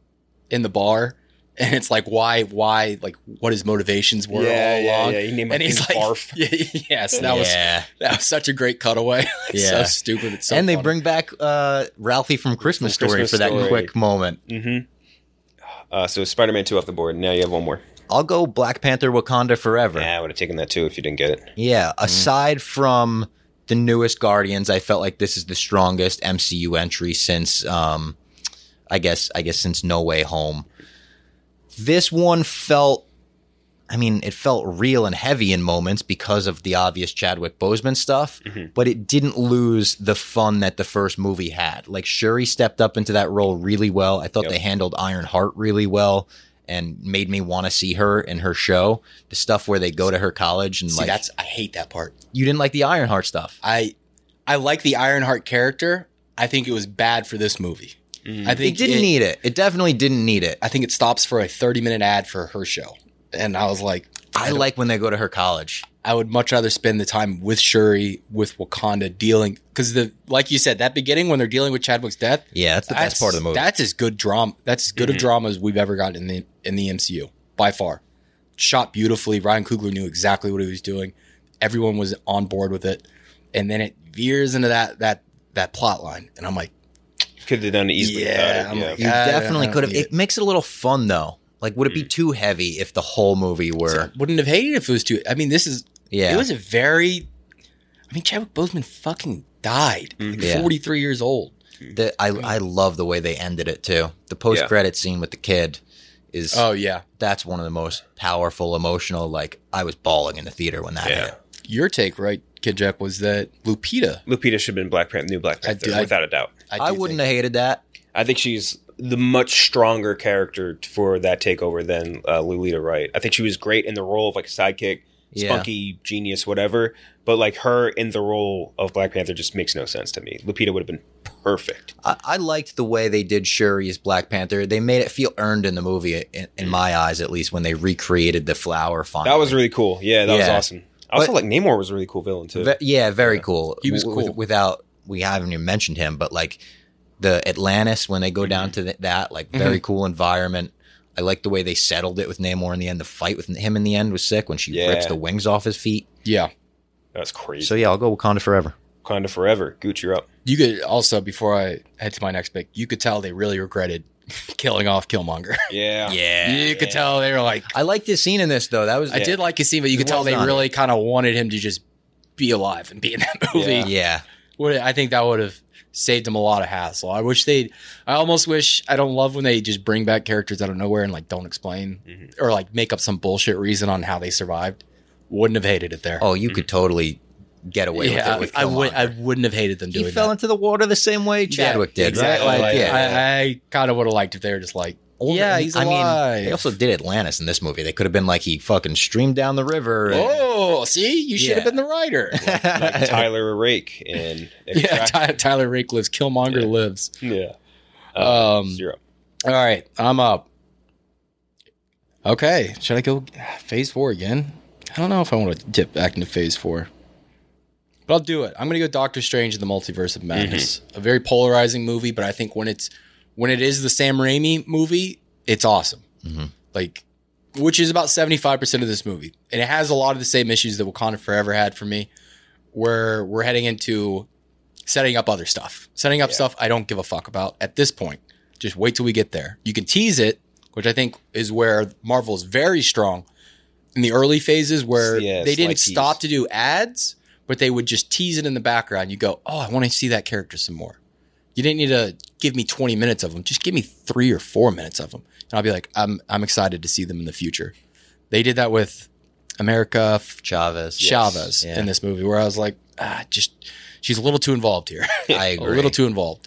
in the bar, and it's like why why like what his motivations were Yeah, all yeah, along. yeah. He named, like, and he's things like, Barf. yeah, yes, that was yeah. that was such a great cutaway. It's so Yeah. stupid. It's so and they funny. bring back uh, Ralphie from Christmas From Story Christmas for that Story. quick moment. Uh, so Spider-Man two off the board. Now you have one more. I'll go Black Panther Wakanda Forever. Yeah, I would have taken that too if you didn't get it. Yeah, aside from the newest Guardians, I felt like this is the strongest M C U entry since um I guess I guess since No Way Home. This one felt I mean, it felt real and heavy in moments because of the obvious Chadwick Boseman stuff, but it didn't lose the fun that the first movie had. Like Shuri stepped up into that role really well. I thought Yep. they handled Ironheart really well and made me want to see her in her show. The stuff where they go to her college and See, like that's I hate that part. you didn't like the Ironheart stuff. I I like the Ironheart character. I think it was bad for this movie. I think It didn't need it. It definitely didn't need it. I think it stops for a thirty minute ad for her show, and I was like, I don't- like when they go to her college. I would much rather spend the time with Shuri, with Wakanda, dealing because the like you said that beginning when they're dealing with Chadwick's death. Yeah, that's the best part of the movie. That's as good drama. That's as good of drama as we've ever gotten in the in the M C U by far. Shot beautifully. Ryan Coogler knew exactly what he was doing. Everyone was on board with it, and then it veers into that that that plot line, and I'm like, Could have done it easily Yeah, without I'm it. Yeah. like, You I- definitely I could have. need It makes it a little fun though. Like, would it be too heavy if the whole movie were? wouldn't have hated if it was too. I mean, this is Yeah. It was a very. I mean, Chadwick Boseman fucking died, like Yeah. forty-three years old. The, I I love the way they ended it too. The post credit scene with the kid is. Oh yeah, that's one of the most powerful, emotional. Like I was bawling in the theater when that Yeah. hit. your take, right, Kid Jack, was that Lupita. Lupita should have been Black Panther, new Black Panther, do- I- without a doubt. I, wouldn't have hated that. I think she's the much stronger character for that takeover than uh, Lolita Wright. I think she was great in the role of like a sidekick, Yeah. spunky genius, whatever. But like her in the role of Black Panther just makes no sense to me. Lupita would have been perfect. I, I liked the way they did Shuri as Black Panther. They made it feel earned in the movie, in, in my eyes at least, when they recreated the flower finally. That was really cool. Yeah, that was Yeah. awesome. I also But- like Namor was a really cool villain too. Ve- yeah, very cool. He was W- cool. without, we haven't even mentioned him, but like the Atlantis, when they go down to th- that, like very cool environment. I like the way they settled it with Namor in the end. The fight with him in the end was sick when she Yeah. rips the wings off his feet. Yeah. That's crazy. So yeah, I'll go Wakanda forever. Wakanda forever. Gooch, you're up. You could also, before I head to my next pick, you could tell they really regretted killing off Killmonger. Yeah. Yeah, You could tell they were like, I liked his scene in this though. That was I did like his scene, but you He could tell was they on really it. kind of wanted him to just be alive and be in that movie. Yeah. yeah. Would I think that would have saved him a lot of hassle. I wish they I almost wish I don't love when they just bring back characters out of nowhere and like don't explain Mm-hmm. or like make up some bullshit reason on how they survived. Wouldn't have hated it there. Oh, you could totally get away yeah, with it with I would Killmonger. I wouldn't have hated them He doing fell that. into the water the same way Chadwick Yeah, did, exactly. right? Like, Like, yeah. I, I kind of would have liked if they were just like, Or- yeah, he's I alive. mean, they also did Atlantis in this movie. They could have been like he fucking streamed down the river. and- Oh, see, you should have Yeah. been the writer. Like Tyler Rake in yeah, Extraction. Ty- Tyler Rake lives. Killmonger Yeah. lives. Yeah. Uh, Um, zero. All right, I'm up. Okay, should I go phase four again? I don't know if I want to dip back into phase four, but I'll do it. I'm going to go Doctor Strange in the Multiverse of Madness. A very polarizing movie, but I think when it's when it is the Sam Raimi movie, it's awesome. Like, which is about seventy-five percent of this movie, and it has a lot of the same issues that Wakanda Forever had for me, where we're heading into setting up other stuff, setting up stuff I don't give a fuck about at this point. Just wait till we get there. You can tease it, which I think is where Marvel is very strong in the early phases, where Yeah, they didn't slight tease. stop to do ads, but they would just tease it in the background. You go, oh, I want to see that character some more. You didn't need to give me twenty minutes of them. Just give me three or four minutes of them. And I'll be like, I'm I'm excited to see them in the future. They did that with America Chavez. Chavez Yeah. in this movie, where I was like, ah, just she's a little too involved here. I a agree. little too involved.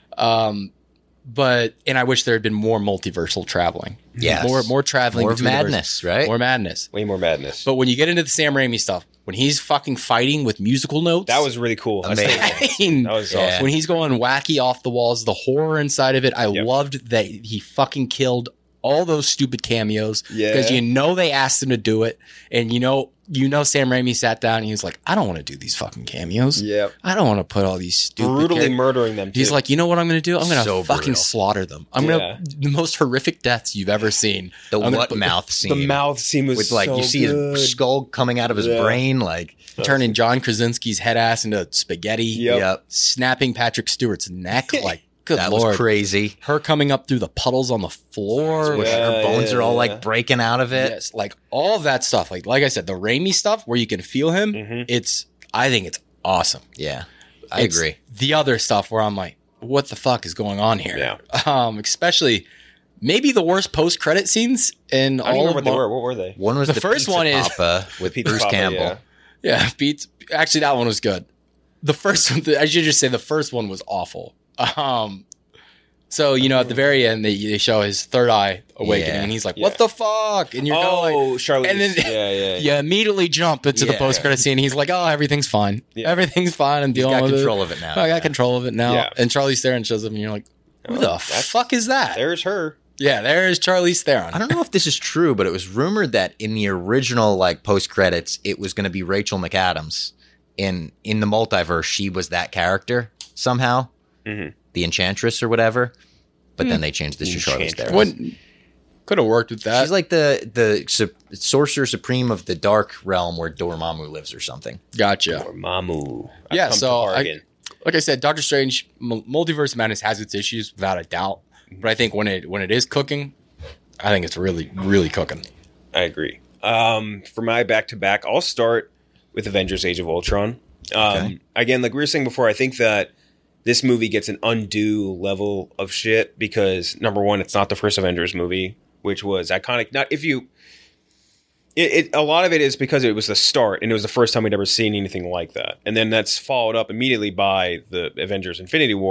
Um, but and I wish there had been more multiversal traveling. Yes. more more traveling, More of between the madness, verses. right? More madness. Way more madness. But when you get into the Sam Raimi stuff, when he's fucking fighting with musical notes, that was really cool. I Amazing. said- I mean, That was Yeah. awesome. when he's going wacky off the walls, the horror inside of it. I Yep. loved that he fucking killed all those stupid cameos Yeah. because you know they asked him to do it, and you know you know Sam Raimi sat down and he was like, I don't want to do these fucking cameos. Yep. I don't want to put all these stupid Brutally char- murdering them, too. He's like, you know what I'm going to do? I'm going to So fucking brutal. slaughter them. I'm Yeah. going to the most horrific deaths you've ever seen. The I'm gonna what put- mouth scene. the mouth scene was with like so you see good. his skull coming out of his Yeah. brain, like turning John Krasinski's head ass into spaghetti. Yep. Yep. Snapping Patrick Stewart's neck. Like, good that lord. was crazy. Her coming up through the puddles on the floor. Where Yeah, her bones yeah, are all yeah. like breaking out of it. Yes, like all of that stuff. Like, like I said, the Raimi stuff where you can feel him. Mhm. It's, I think it's awesome. Yeah, I It's agree. The other stuff where I'm like, what the fuck is going on here? Yeah. Um, especially maybe the worst post credit scenes in I don't all remember of what they Mar- were. What were they? One was the the, first Pizza one is- Papa with Pizza Bruce Papa, Campbell. yeah. Yeah, beats. Actually, that one was good. The first one, I should just say the first one was awful. Um, so you know, at the very end, they, they show his third eye awakening, Yeah. and he's like, Yeah. "What the fuck?" And you're going, Oh, Charlize. and then yeah, yeah. you immediately jump into the Yeah. post credit scene. He's like, "Oh, everything's fine. Yeah. Everything's fine. I'm He's dealing got with control it. of it now. I got control of it now." Yeah. And Charlize Theron shows up, and you're like, "Who Oh, the that's- fuck is that?" There's her. Yeah, there is Charlize Theron. I don't know if this is true, but it was rumored that in the original like post credits, it was going to be Rachel McAdams. In in the multiverse, she was that character somehow, Mhm. the Enchantress or whatever. But Hmm. then they changed this to Charlize Enchantress. Theron. What could have worked with that? She's like the the su- sorcerer supreme of the dark realm where Dormammu lives or something. Gotcha. Or Mamu. I've Yeah, come to so I, bargain. like I said, Doctor Strange, M- Multiverse of Madness has its issues without a doubt, but I think when it when it is cooking, I think it's really really cooking. I agree. Um, for my back to back, I'll start with Avengers: Age of Ultron. Um, Okay. Again, like we were saying before, I think that this movie gets an undue level of shit because number one, it's not the first Avengers movie, which was iconic. Not if you, it, it a lot of it is because it was the start and it was the first time we'd ever seen anything like that, and then that's followed up immediately by the Avengers: Infinity War,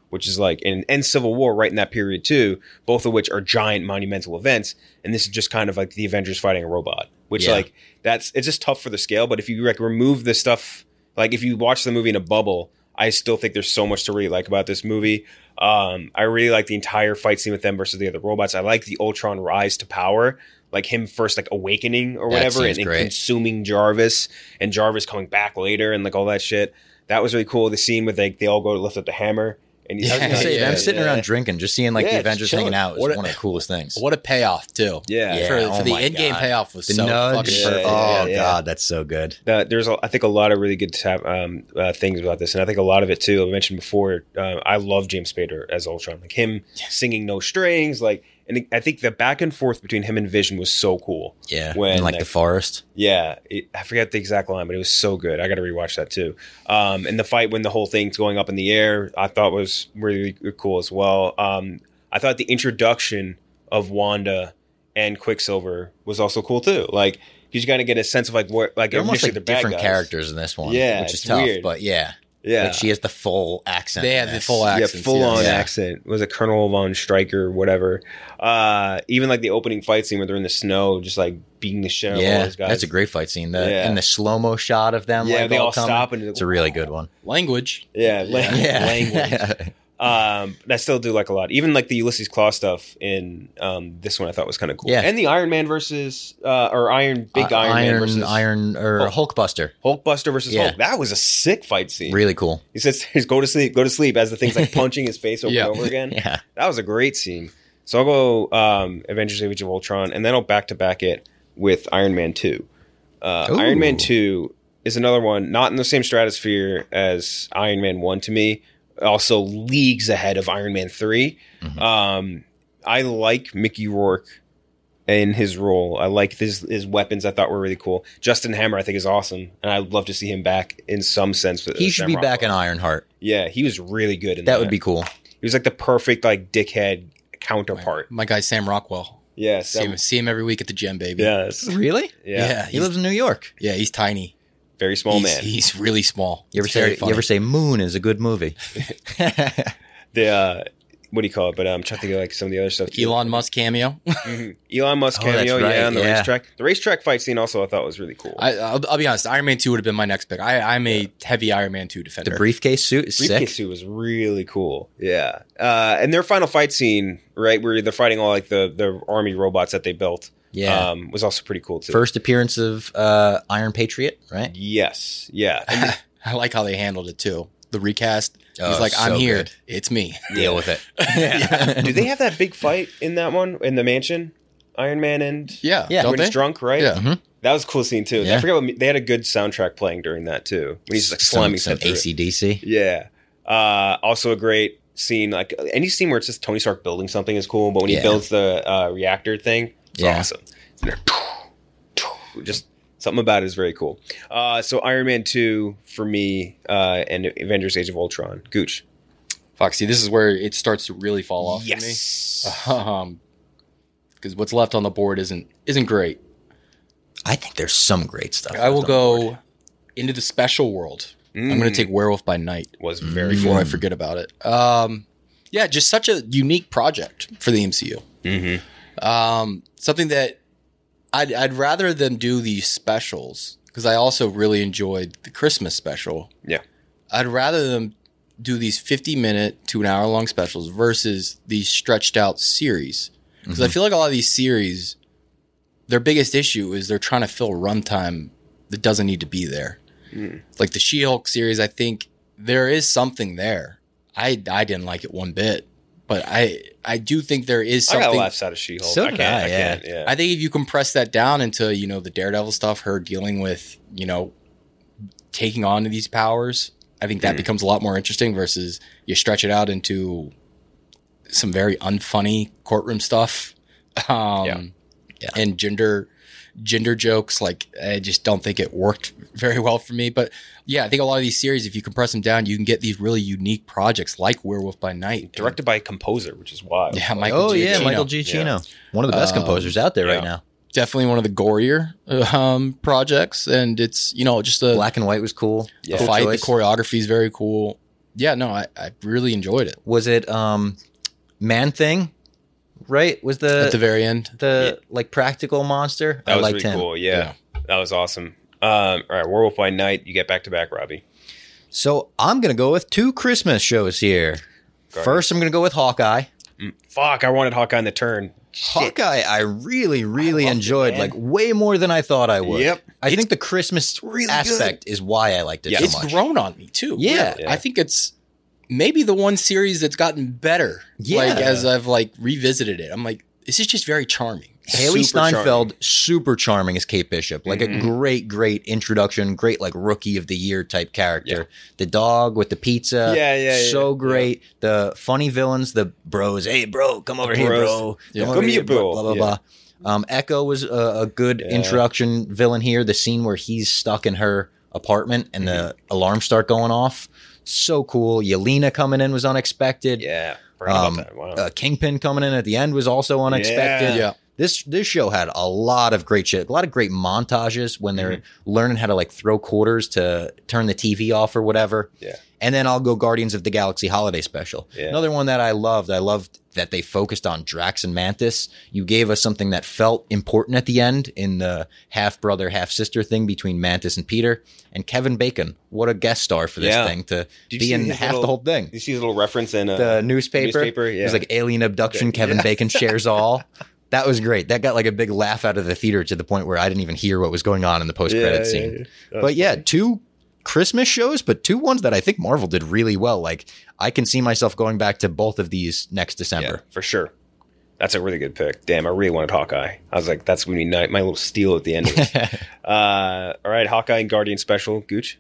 which is like, and, and Civil War right in that period too, both of which are giant monumental events. And this is just kind of like the Avengers fighting a robot, which Yeah. like that's, it's just tough for the scale. But if you like remove the stuff, like if you watch the movie in a bubble, I still think there's so much to really like about this movie. Um, I really like the entire fight scene with them versus the other robots. I like the Ultron rise to power, like him first like awakening or That whatever and, seems and great. consuming Jarvis and Jarvis coming back later and like all that shit. That was really cool. The scene with like they all go to lift up the hammer and he's I was gonna say, yeah, them sitting yeah. around drinking, just seeing like Yeah, the just Avengers chilling. hanging out is What a- one of the coolest things. What a payoff too. Yeah. Yeah, For, oh for the my in-game God. payoff was The so nudge. fucking Yeah, perfect. oh yeah, yeah. God, that's so good. Uh, there's a, I think a lot of really good tab, um, uh, things about this, and I think a lot of it too. I mentioned before, uh, I love James Spader as Ultron, like him singing no strings, like, and I think the back and forth between him and Vision was so cool. Yeah, when in like the forest. Yeah, it, I forget the exact line, but it was so good. I got to rewatch that too. Um, and the fight when the whole thing's going up in the air, I thought was really cool as well. Um, I thought the introduction of Wanda and Quicksilver was also cool too. Like, you got to get a sense of like what, like They're almost initially like the bad different guys. characters in this one. Yeah, which is it's tough, weird. but yeah, Yeah, like she has the full accent. They in had the this. full yeah, accents, full on yeah. accent. Was it Colonel von Stryker or whatever? Uh, even like the opening fight scene where they're in the snow, just like beating the shit out of all Yeah, those guys. that's a great fight scene. The, Yeah. And the slow mo shot of them. Yeah, like, they all coming. stop and it's a really good one. Language. Yeah, la- Yeah. language. Um, I still do like a lot. Even like the Ulysses Claw stuff in um, this one, I thought was kind of cool. Yeah. And the Iron Man versus uh, or Iron Big Uh, Iron, Man Iron, versus Iron or Hulk. Hulkbuster. Hulkbuster versus Yeah. Hulk. That was a sick fight scene. Really cool. He says, "Go to sleep, go to sleep," as the thing's like punching his face over Yeah. and over again. Yeah. That was a great scene. So I'll go um, Avengers: Age of Ultron, and then I'll back to back it with Iron Man two. Uh, Ooh. Iron Man two is another one, not in the same stratosphere as Iron Man one to me. Also leagues ahead of Iron Man three. Mm-hmm. Um, I like Mickey Rourke in his role. I like his his weapons. I thought were really cool. Justin Hammer, I think, is awesome, and I'd love to see him back in some sense. He should be back in Ironheart. Yeah, he was really good in that. That would be cool. He was like the perfect like dickhead counterpart. My guy Sam Rockwell. Yes. See him, see him every week at the gym, baby. Yes. Really? Yeah. Yeah, He he's- lives in New York. Yeah, he's tiny. Very small he's, man. He's really small. You ever It's very say funny. you ever say Moon is a good movie? The uh, what do you call it? But uh, I'm trying to think of like some of the other stuff. too. Elon Musk cameo? Mhm. Elon Musk Oh, that's cameo, right, yeah, on the yeah. racetrack. The racetrack fight scene also I thought was really cool. I, I'll, I'll be honest. Iron Man two would have been my next pick. I, I'm a heavy Iron Man two defender. The briefcase suit is Briefcase sick. suit was really cool. Yeah. Uh, and their final fight scene, right, where they're fighting all like the, the army robots that they built, Yeah. um, was also pretty cool too. First appearance of uh, Iron Patriot, right? Yes. Yeah. And I like how they handled it too. The recast. Oh, He's like, I'm so here. good. It's me. Deal with it. do they have that big fight in that one in the mansion? Iron Man and Yeah. Yeah. Don't when he's they? drunk, right? Yeah. Mhm. That was a cool scene too. Yeah. I forget what they had a good soundtrack playing during that too. When he's like slamming some, some stuff through it. A C D C. Yeah. Uh, also a great scene. Like any scene where it's just Tony Stark building something is cool, but when he Yeah. builds the uh, reactor thing, it's Yeah. awesome. Just something about it is very cool. Uh, so Iron Man two for me uh, and Avengers: Age of Ultron. Gooch. Foxy, this is where it starts to really fall off Yes. for me. Um, because what's left on the board isn't isn't great. I think there's some great stuff. I will left on the board. go into the special world. I'm Mm. going to take Werewolf by Night Was very before I fun. forget about it. Um, yeah, just such a unique project for the M C U. Mm-hmm. Um, something that I'd, I'd rather them do these specials because I also really enjoyed the Christmas special. Yeah. I'd rather them do these fifty minute to an hour long specials versus these stretched out series. Because I feel like a lot of these series, their biggest issue is they're trying to fill runtime that doesn't need to be there. Mm. Like the She-Hulk series, I think there is something there. I I didn't like it one bit, but I I do think there is I something. got laughs out of She-Hulk. So I did can't. I, I, yeah. can't. Yeah. I think if you compress that down into, you know, the Daredevil stuff, her dealing with, you know, taking on these powers, I think that Mm. becomes a lot more interesting versus you stretch it out into some very unfunny courtroom stuff. Um, Yeah. Yeah. and gender gender jokes. Like, I just don't think it worked very well for me. But yeah, I think a lot of these series, if you compress them down, you can get these really unique projects like Werewolf by Night. Directed by a composer, which is wild. Yeah, Michael Oh yeah, Giacchino. Michael Giacchino, one of the best Um, composers out there yeah. right now. Definitely one of the gorier um, projects, and it's, you know, just a Black and White was cool. Yeah. the Cool fight. choice. The choreography is very cool. Yeah, no, I, I really enjoyed it. Was it um, Man Thing? Right? Was the At the very end, the yeah. like practical monster? That I was liked really him. cool. Yeah. yeah, that was awesome. Um, all right, Werewolf by Night. You get back to back, Robbie. So I'm gonna go with two Christmas shows here. Guardians. First, I'm gonna go with Hawkeye. Mm, fuck, I wanted Hawkeye in the turn. Shit. Hawkeye, I really, really I enjoyed, it, like way more than I thought I would. Yep, I it's, think the Christmas really aspect good. is why I liked it yeah. so it's much. It's grown on me too. Yeah. Really. yeah, I think it's maybe the one series that's gotten better. Yeah, like as I've like revisited it, I'm like, this is just very charming. Haley super Steinfeld, charming. super charming as Kate Bishop. Like mm-hmm. a great, great introduction, great like rookie of the year type character. Yeah. The dog with the pizza, yeah, yeah, so yeah. great. Yeah. The funny villains, the bros. Hey, bro, come over the here, bros. bro. Yeah. Come Come here, here, bro. Blah blah yeah. blah. Um, Echo was a, a good yeah. introduction villain here. The scene where he's stuck in her apartment and mm-hmm. the alarms start going off, so cool. Yelena coming in was unexpected. Yeah, um, about that. Wow. Uh, Kingpin coming in at the end was also unexpected. Yeah. yeah. This this show had a lot of great shit, a lot of great montages when they're mm-hmm. learning how to like throw quarters to turn the T V off or whatever. Yeah. And then I'll go Guardians of the Galaxy Holiday Special. Yeah. Another one that I loved. I loved that they focused on Drax and Mantis. You gave us something that felt important at the end in the half brother, half sister thing between Mantis and Peter. And Kevin Bacon, what a guest star for this yeah. thing to Did be in half little, the whole thing. Did you see his little reference in uh, the newspaper? newspaper? Yeah. It was like alien abduction. Okay. Kevin yeah. Bacon shares all. That was great. That got like a big laugh out of the theater to the point where I didn't even hear what was going on in the post-credit yeah, scene. Yeah, yeah. But funny. yeah, two Christmas shows, but two ones that I think Marvel did really well. Like I can see myself going back to both of these next December. Yeah, for sure. That's a really good pick. Damn, I really wanted Hawkeye. I was like, that's going to be nice. My little steal at the end of this. uh, all right, Hawkeye and Guardian special. Gooch?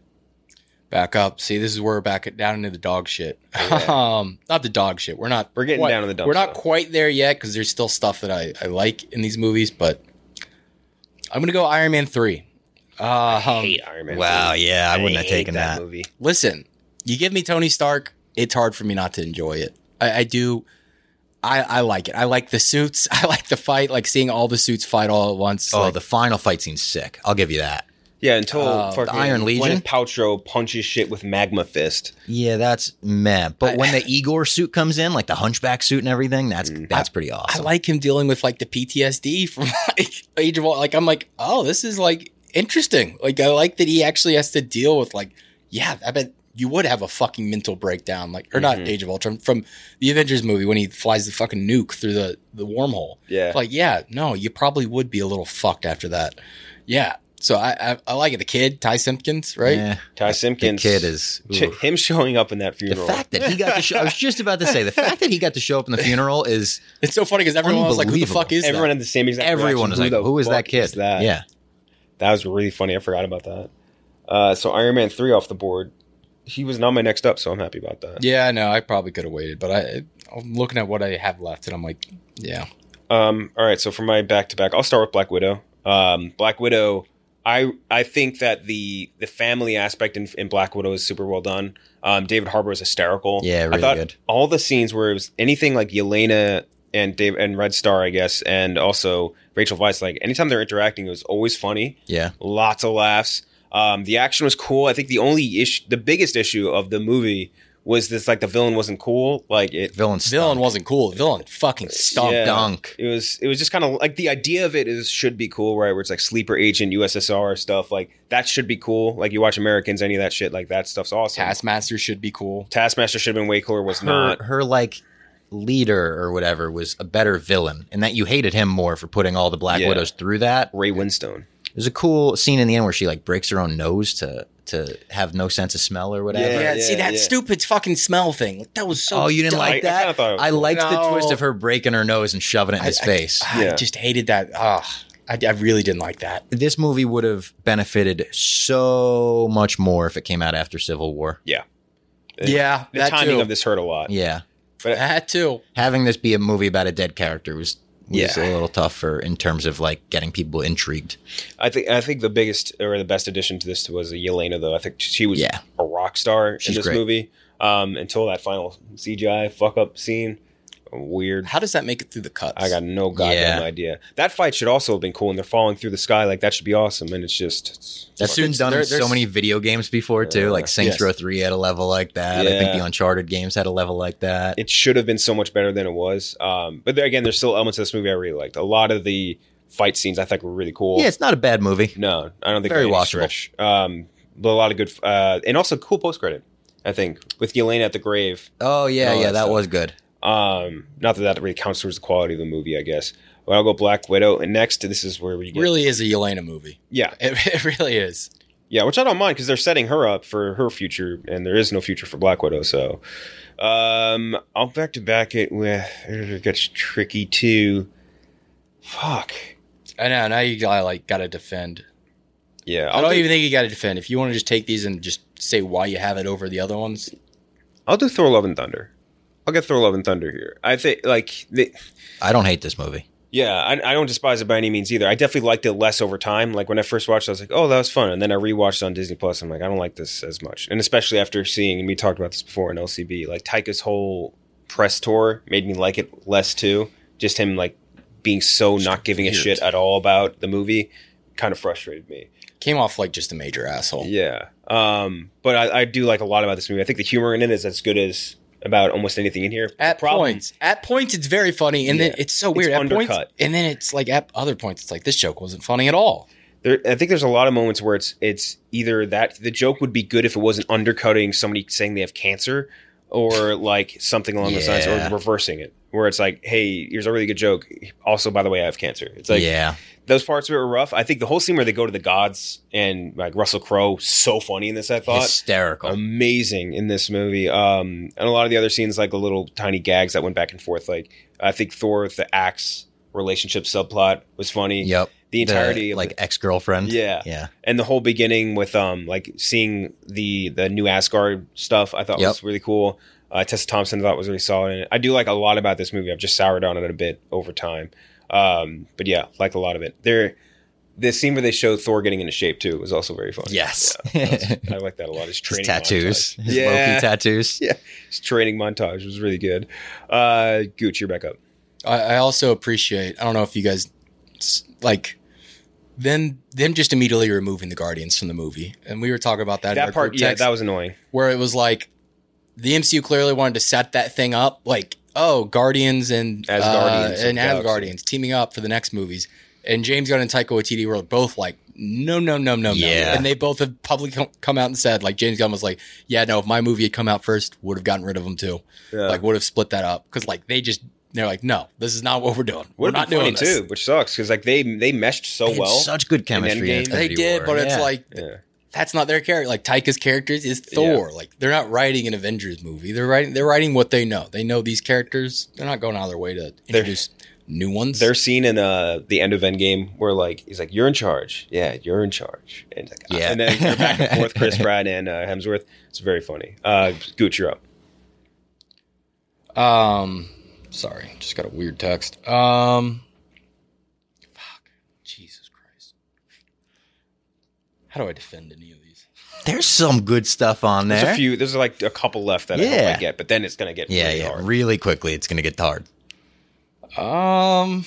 Back up. See, this is where we're back down into the dog shit. Yeah. um, not the dog shit. We're not. We're getting quite, down in the dump We're not stuff. quite there yet because there's still stuff that I, I like in these movies. But I'm gonna go Iron Man three. Uh, I hate Iron Man. Wow, three. yeah, I, I wouldn't have taken that, that. movie. Listen, you give me Tony Stark, it's hard for me not to enjoy it. I, I do. I, I like it. I like the suits. I like the fight. Like seeing all the suits fight all at once. Oh, like, the final fight scene's sick. I'll give you that. Yeah, until Uh, fucking the Iron Legion? Gwyneth Paltrow punches shit with magma fist. Yeah, that's meh. But I- when the Igor suit comes in, like the Hunchback suit and everything, that's that's pretty I awesome. like him dealing with like the P T S D from like Age of Ul- like I'm like, oh, this is like interesting. Like I like that he actually has to deal with like, yeah, I bet you would have a fucking mental breakdown, like or not Mhm. Age of Ultron from the Avengers movie when he flies the fucking nuke through the the wormhole. Yeah. Like yeah, no, you probably would be a little fucked after that. Yeah. So I I, I like it. The kid, Ty Simpkins, right? Yeah. Ty Simpkins. The kid is Ch- ooh. him showing up in that The funeral. fact that he got to show, I was just about to say, the fact that he got to show up in the funeral is It's so funny because everyone was like, "Who the Unbelievable. fuck is Everyone that?" had the same exact everyone reaction. was like, the who is that fuck kid? is that? Yeah. That was really funny. I forgot about that. Uh, so Iron Man three off the board. He was not my next up, so I'm happy about that. Yeah, I know. I probably could have waited, but I I'm looking at what I have left, and I'm like, yeah. Um, all right, so for my back to back, I'll start with Black Widow. Um, Black Widow. I I think that the the family aspect in, in Black Widow is super well done. Um, David Harbour is hysterical. Yeah, really I thought good. all the scenes where it was anything like Yelena and Dave and Red Star, I guess, and also Rachel Weisz, like anytime they're interacting, it was always funny. Yeah. Lots of laughs. Um, the action was cool. I think the only issue, the biggest issue of the movie was this, like the villain wasn't cool. Like it, Villain Villain stunk. wasn't cool. The villain fucking stunk. Yeah. Dunk. It was it was just kind of like the idea of it is should be cool, right? Where it's like sleeper agent, U S S R stuff, like that should be cool. Like you watch Americans, any of that shit, like that stuff's awesome. Taskmaster should be cool. Taskmaster should have been way cooler, was Her, not. her like leader or whatever was a better villain, and that you hated him more for putting all the Black Yeah. Widows through that. Ray Winstone. There's a cool scene in the end where she like breaks her own nose to to have no sense of smell or whatever. Yeah, Yeah, see that yeah. stupid fucking smell thing. That was so. Oh, you didn't dumb. like I- I that? kinda thought it was I cool. liked the No. twist of her breaking her nose and shoving it in I- his I- face. I, Yeah. just hated that. Ah, I, I really didn't like that. This movie would have benefited so much more if it came out after Civil War. Yeah. Yeah, The that timing too. of this hurt a lot. Yeah. But That too. Having this be a movie about a dead character was, was Yeah. a little tougher in terms of like getting people intrigued. I think I think the biggest or the best addition to this was Yelena, though. I think she was Yeah. a rock star She's in this great. movie um, until that final C G I fuck up scene. weird. How does that make it through the cuts? I got no goddamn Yeah. idea. That fight should also have been cool, and they're falling through the sky. Like, that should be awesome, and it's just... It's, That's been done there- in so there's- many video games before, too. Like Saints Yes. Row three had a level like that. I think Yeah. the Uncharted games had a level like that. it should have been so much better than it was. Um, but there, again, there's still elements of this movie I really liked. A lot of the fight scenes I thought were really cool. Yeah, it's not a bad movie. No, I don't think Very by any watchable. stretch. Um, but a lot of good... Uh, and also cool post-credit, I think, with Yelena at the grave. Oh, yeah, and all yeah, that stuff. was good. Um, not that that really counts towards the quality of the movie, I guess. But I'll go Black Widow. And next, this is where we get... really is a Yelena movie. Yeah. It, it really is. Yeah, which I don't mind because they're setting her up for her future, and there is no future for Black Widow. So, um, I'll back to back it with it gets tricky too. Fuck. I know. Now you got like got to defend. Yeah, I I'll don't do, even think you got to defend. If you want to just take these and just say why you have it over the other ones. I'll do Thor: Love and Thunder. I'll get Thor: Love and Thunder here. I think like the, I don't hate this movie. yeah, I, I don't despise it by any means either. I definitely liked it less over time. Like when I first watched it, I was like, oh, that was fun. And then I rewatched it on Disney Plus. I'm like, I don't like this as much. And especially after seeing, and we talked about this before in L C B, like Taika's whole press tour made me like it less too. Just him like being so not giving a weird. shit at all about the movie kind of frustrated me. Came off like just a major asshole. Yeah. Um, but I, I do like a lot about this movie. I think the humor in it is as good as about almost anything in here. At Problem- points, at points, it's very funny, and then Yeah. it's so It's weird. At points, undercut. and then it's like at other points, it's like this joke wasn't funny at all. There, I think there's a lot of moments where it's it's either that the joke would be good if it wasn't undercutting somebody saying they have cancer, or like something along those lines, Yeah. or reversing it, where it's like, hey, here's a really good joke. Also, by the way, I have cancer. It's like yeah. those parts of it were rough. I think the whole scene where they go to the gods and like Russell Crowe, so funny in this. I thought Hysterical. amazing in this movie. Um, and a lot of the other scenes, like the little tiny gags that went back and forth. Like I think Thor with the axe relationship subplot was funny. Yep. The entirety of like the- ex-girlfriend. Yeah. Yeah. And the whole beginning with um like seeing the the new Asgard stuff, I thought Yep. was really cool. Uh, Tessa Thompson I thought was really solid in it. I do like a lot about this movie. I've just soured on it a bit over time. Um, but yeah, like a lot of it. There, the scene where they showed Thor getting into shape too was also very funny. Yes. Yeah, that was- I like that a lot. His His training tattoos. montage. His yeah, Loki tattoos. yeah. His training montage was really good. Uh, Gooch, you're back up. I, I also appreciate. I don't know if you guys s- like them. Them just immediately removing the Guardians from the movie, and we were talking about that. in That our part, group yeah, text, that was annoying. where it was like the M C U clearly wanted to set that thing up, like oh, Guardians and As uh, Guardians of and the as Galaxy. Guardians teaming up for the next movies. And James Gunn and Taika Waititi were both like, no, no, no, no, Yeah. no. And they both have publicly com- come out and said, like, James Gunn was like, yeah, no, if my movie had come out first, would have gotten rid of them too. Yeah. Like, would have split that up. Because, like, they just, they're like, no, this is not what we're doing. We're Would not have been funny doing this. too, which sucks because like they they meshed so They had well. such good chemistry. in Endgame. They Infinity did, War. but it's Yeah. like, yeah. that's not their character. Like, Taika's characters is Thor. Like, they're not writing an Avengers movie. They're writing, they're writing what they know. They know these characters. They're not going out of their way to introduce new ones. Their scene in uh the end of Endgame where like he's like, "You're in charge." Yeah, you're in charge. And like, Yeah. and then they're back and forth, Chris Pratt and uh, Hemsworth. It's very funny. Uh, Gooch, you're up. Um, sorry, just got a weird text. Um, fuck, Jesus Christ. How do I defend any of these? There's some good stuff on there. There's a few. There's like a couple left that I hope Yeah. I get, but then it's gonna get Yeah, really yeah. hard. Really quickly, it's gonna get hard. Um,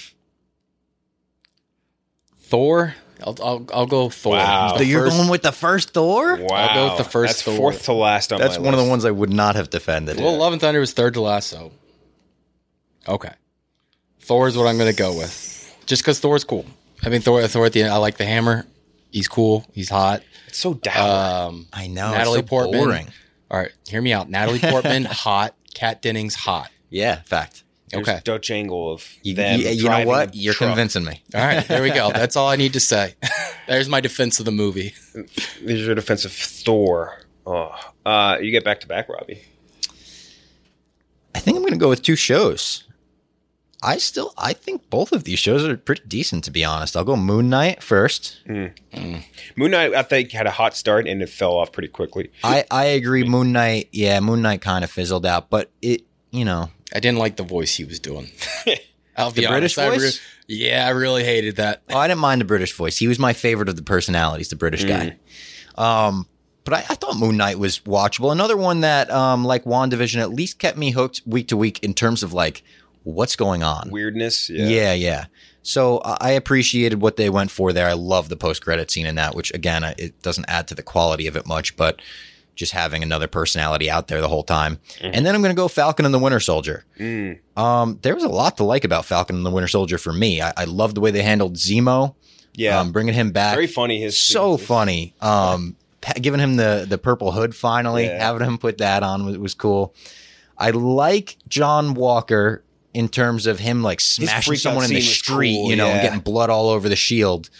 Thor. I'll I'll, I'll go Thor. Wow. The So you're first- going with the first Thor? Wow, I'll go with the first That's Thor. fourth to last on That's my one of the list. ones I would not have defended. Well, Love and Thunder was third to last, so okay. Thor is what I'm going to go with, just because Thor's cool. I mean, Thor. Thor at the end. I like the hammer. He's cool. He's hot. It's so dour. Um, I know. Natalie it's so Portman. boring. All right, hear me out. Natalie Portman, hot. Kat Dennings, hot. Yeah, fact. There's okay. Dutch angle of You, them you, you know driving what? a You're truck. convincing me. All right, there we go. That's all I need to say. There's my defense of the movie. There's your defense of Thor. Oh, uh, you get back to back, Robbie. I think I'm going to go with two shows. I still, I think both of these shows are pretty decent, to be honest. I'll go Moon Knight first. Moon Knight, I think, had a hot start and it fell off pretty quickly. I, I agree. Moon Knight, yeah, Moon Knight kind of fizzled out, but it, you know, I didn't like the voice he was doing. I'll be The honest. British I re- voice? yeah, I really hated that. oh, I didn't mind the British voice. He was my favorite of the personalities, the British guy. Um, But I, I thought Moon Knight was watchable. Another one that, um, like WandaVision, at least kept me hooked week to week in terms of like what's going on. Weirdness. Yeah. Yeah, yeah. So uh, I appreciated what they went for there. I love the post-credit scene in that, which again, it doesn't add to the quality of it much, but just having another personality out there the whole time. Mm-hmm. And then I'm going to go Falcon and the Winter Soldier. Mm. Um, there was a lot to like about Falcon and the Winter Soldier for me. I, I love the way they handled Zemo. Yeah. Um, bringing him back. Very funny. His So his, funny. Um, giving him the, the purple hood finally, yeah. having him put that on was, was cool. I like John Walker in terms of him like smashing someone in the street, cool, you know, yeah. and getting blood all over the shield.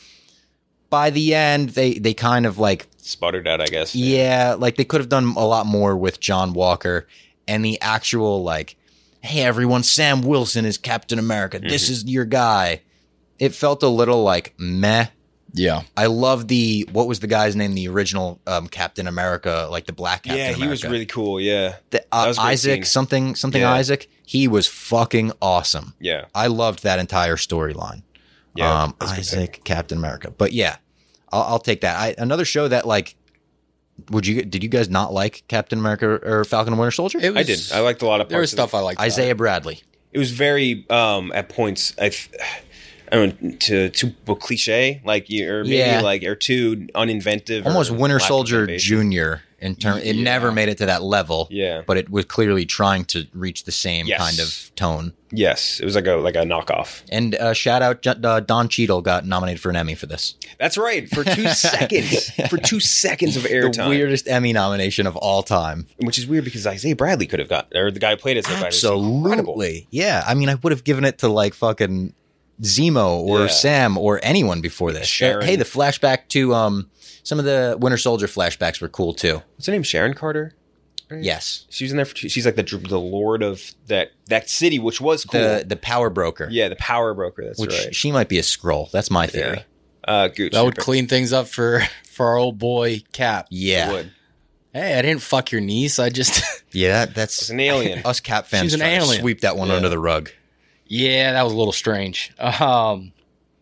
By the end, they, they kind of like sputtered out, I guess. Yeah, yeah, like they could have done a lot more with John Walker and the actual like, hey everyone, Sam Wilson is Captain America. Mm-hmm. This is your guy. It felt a little like meh. Yeah. I love the, what was the guy's name? The original um, Captain America, like the black Captain yeah, America. he was really cool. Yeah. The, uh, Isaac, scene. something, something yeah. Isaac. He was fucking awesome. Yeah. I loved that entire storyline. Yeah. Um, Isaac, Captain America. But yeah, I'll, I'll take that. I, another show that like, would you, did you guys not like Captain America or Falcon and Winter Soldier? It was, I did. I liked a lot of parts. There was stuff I liked. Isaiah Bradley. It was very, um, at points, I, th- I don't know, to too cliche, like or maybe Yeah. like or too uninventive, almost or Winter lack of Soldier innovation. Junior In term, it Yeah. never made it to that level. Yeah. but it was clearly trying to reach the same Yes. kind of tone. Yes, it was like a like a knockoff. And uh, shout out, uh, Don Cheadle got nominated for an Emmy for this. That's right, for two seconds, for two seconds of The airtime, weirdest Emmy nomination of all time. which is weird because Isaiah Bradley could have got, or the guy who played Isaiah Bradley. was incredible. Absolutely, yeah. I mean, I would have given it to like fucking Zemo or Yeah. Sam or anyone before this. Sharon. Hey, the flashback to um some of the Winter Soldier flashbacks were cool too. What's her name? Sharon Carter. Right? Yes, She was in there for two, she's like the the lord of that that city, which was cool. the the power broker. yeah, the power broker. That's which right. she might be a scroll. That's my theory. Yeah. Uh, Gooch. That would clean things up for for our old boy Cap. Yeah, Would. Hey, I didn't fuck your niece. I just yeah. That, that's It's an alien. us Cap fans. She's an trying to alien. Sweep that one Yeah. under the rug. yeah, that was a little strange. Um,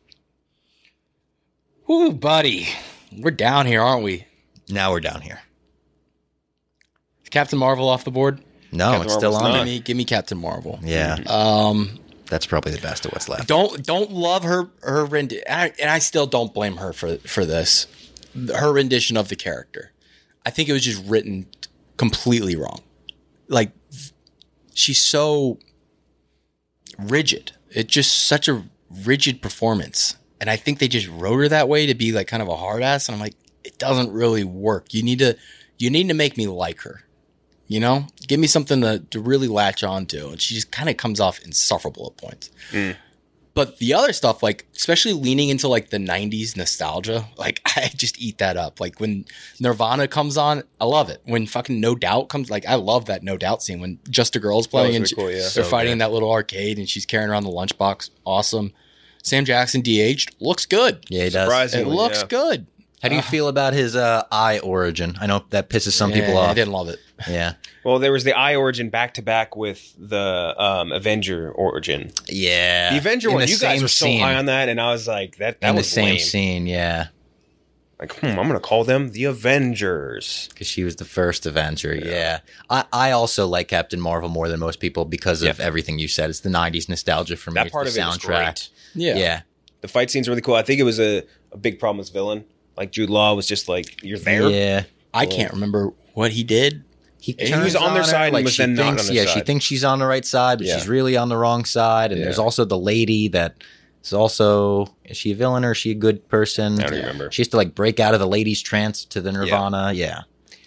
Ooh, buddy, we're down here, aren't we? Now we're down here. Is Captain Marvel off the board? No, Captain it's still Marvel's on. not. Give me, give me Captain Marvel. Yeah, Um, that's probably the best of what's left. don't don't love her her rendi- and I, and I still don't blame her for for this. Her rendition of the character, I think it was just written completely wrong. Like she's so rigid. It's just such a rigid performance, and I think they just wrote her that way to be like kind of a hard ass. And I'm like, it doesn't really work. You need to you need to make me like her. You know, give me something to, to really latch on to. And she just kind of comes off insufferable at points. Mm. But the other stuff, like, especially leaning into like the nineties nostalgia, like, I just eat that up. Like, when Nirvana comes on, I love it. When fucking No Doubt comes, like, I love that No Doubt scene when Just a Girl's playing and really cool, yeah. they're So fighting good. in that little arcade and she's carrying around the lunchbox. Awesome. Sam Jackson de-aged. Looks good. Yeah, he does. Surprising. It looks yeah. good. How do you feel about his uh, eye origin? I know that pisses some people Yeah, off. I didn't love it. Yeah, Well, there was the I origin back to back with the um, Avenger origin. yeah. The Avenger In one, the you guys same were so scene. high on that, and I was like, that that in the was same lame. scene. Yeah, Like, hmm, I'm gonna call them the Avengers. because she was the first Avenger. Yeah, I, I also like Captain Marvel more than most people because of Yeah. everything you said. It's the nineties nostalgia for me. That It's part the of it was soundtrack. great. Yeah. yeah, The fight scene's really cool. I think it was a, a big problem with villain. Like Jude Law was just like, you're there. yeah. I can't remember what he did. He, He turns was on their her, side and like was she then not thinks, on their yeah, she side. thinks she's on the right side, but Yeah. she's really on the wrong side. And Yeah. there's also the lady that is also, is she a villain or is she a good person? I don't remember. She has to like break out of the lady's trance to the Nirvana. Yeah.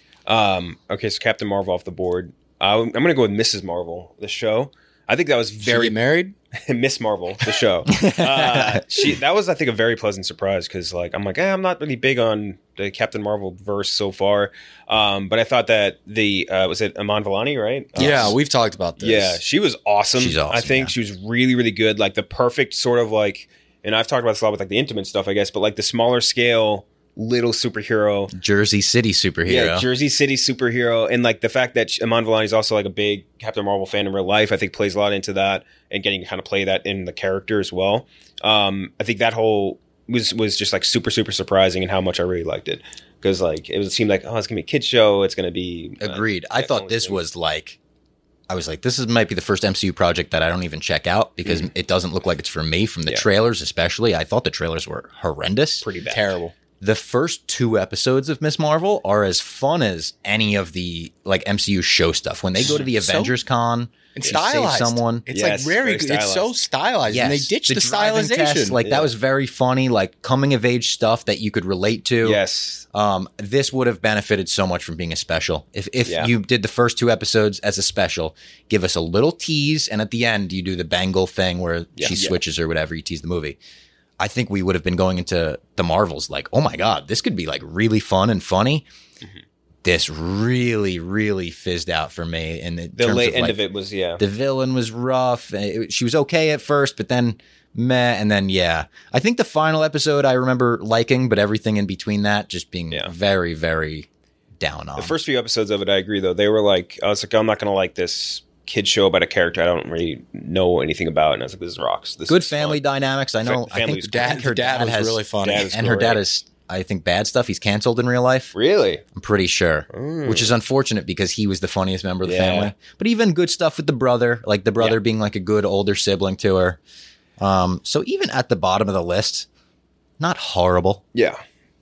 Um, okay, so Captain Marvel off the board. Uh, I'm gonna go with Missus Marvel, the show. I think that was Very very married. Miss Marvel, the show. uh, she that was, I think, a very pleasant surprise because, like, I'm like, eh, I'm not really big on the Captain Marvel verse so far, um, but I thought that the uh, was it Iman Vellani, right? Yeah, Uh, we've talked about this. yeah, she was awesome. She's awesome, I think yeah. she was really, really good. Like the perfect sort of like, and I've talked about this a lot with like the intimate stuff, I guess, but like the smaller scale little superhero. Jersey City superhero. Yeah, Jersey City superhero, and like the fact that Iman Vellani is also like a big Captain Marvel fan in real life, I think plays a lot into that, and getting to kind of play that in the character as well. Um, I think that whole was was just like super super surprising, and how much I really liked it, because like it, was, it seemed like oh it's gonna be a kid show, it's gonna be uh, agreed. I thought this thing. was like. I was like, this is might be the first M C U project that I don't even check out because mm. it doesn't look like it's for me from the yeah. trailers, especially. I thought the trailers were horrendous. Pretty bad. Terrible. The first two episodes of Miz Marvel are as fun as any of the like M C U show stuff. When they go to the so, Avengers Con and stylized. save someone. It's yes, like very, very it's so stylized. Yes. And they ditched the, the stylization. Test, like yeah. that was very funny, like coming of age stuff that you could relate to. Yes. Um, this would have benefited so much from being a special. If if yeah. you did the first two episodes as a special, give us a little tease, and at the end you do the bangle thing where yeah. she switches yeah. or whatever, you tease the movie. I think we would have been going into the Marvels like, oh my God, this could be like really fun and funny. Mm-hmm. This really, really fizzed out for me. And the late of, end like, of it was, yeah. The villain was rough. It, she was okay at first, but then meh. And then, yeah. I think the final episode I remember liking, but everything in between that just being yeah. very, very down on. The first few episodes of it, I agree, though. They were like, I was like, I'm not going to like this kid show about a character I don't really know anything about, and I was like, "This rocks." This good family fun. dynamics. I know. Fa- I think dad, her dad, dad has really funny, and cool, her dad right? is, I think, bad stuff. He's canceled in real life. Really, I'm pretty sure, mm. which is unfortunate because he was the funniest member of the yeah. family. But even good stuff with the brother, like the brother yeah. being like a good older sibling to her. Um, so even at the bottom of the list, not horrible. Yeah.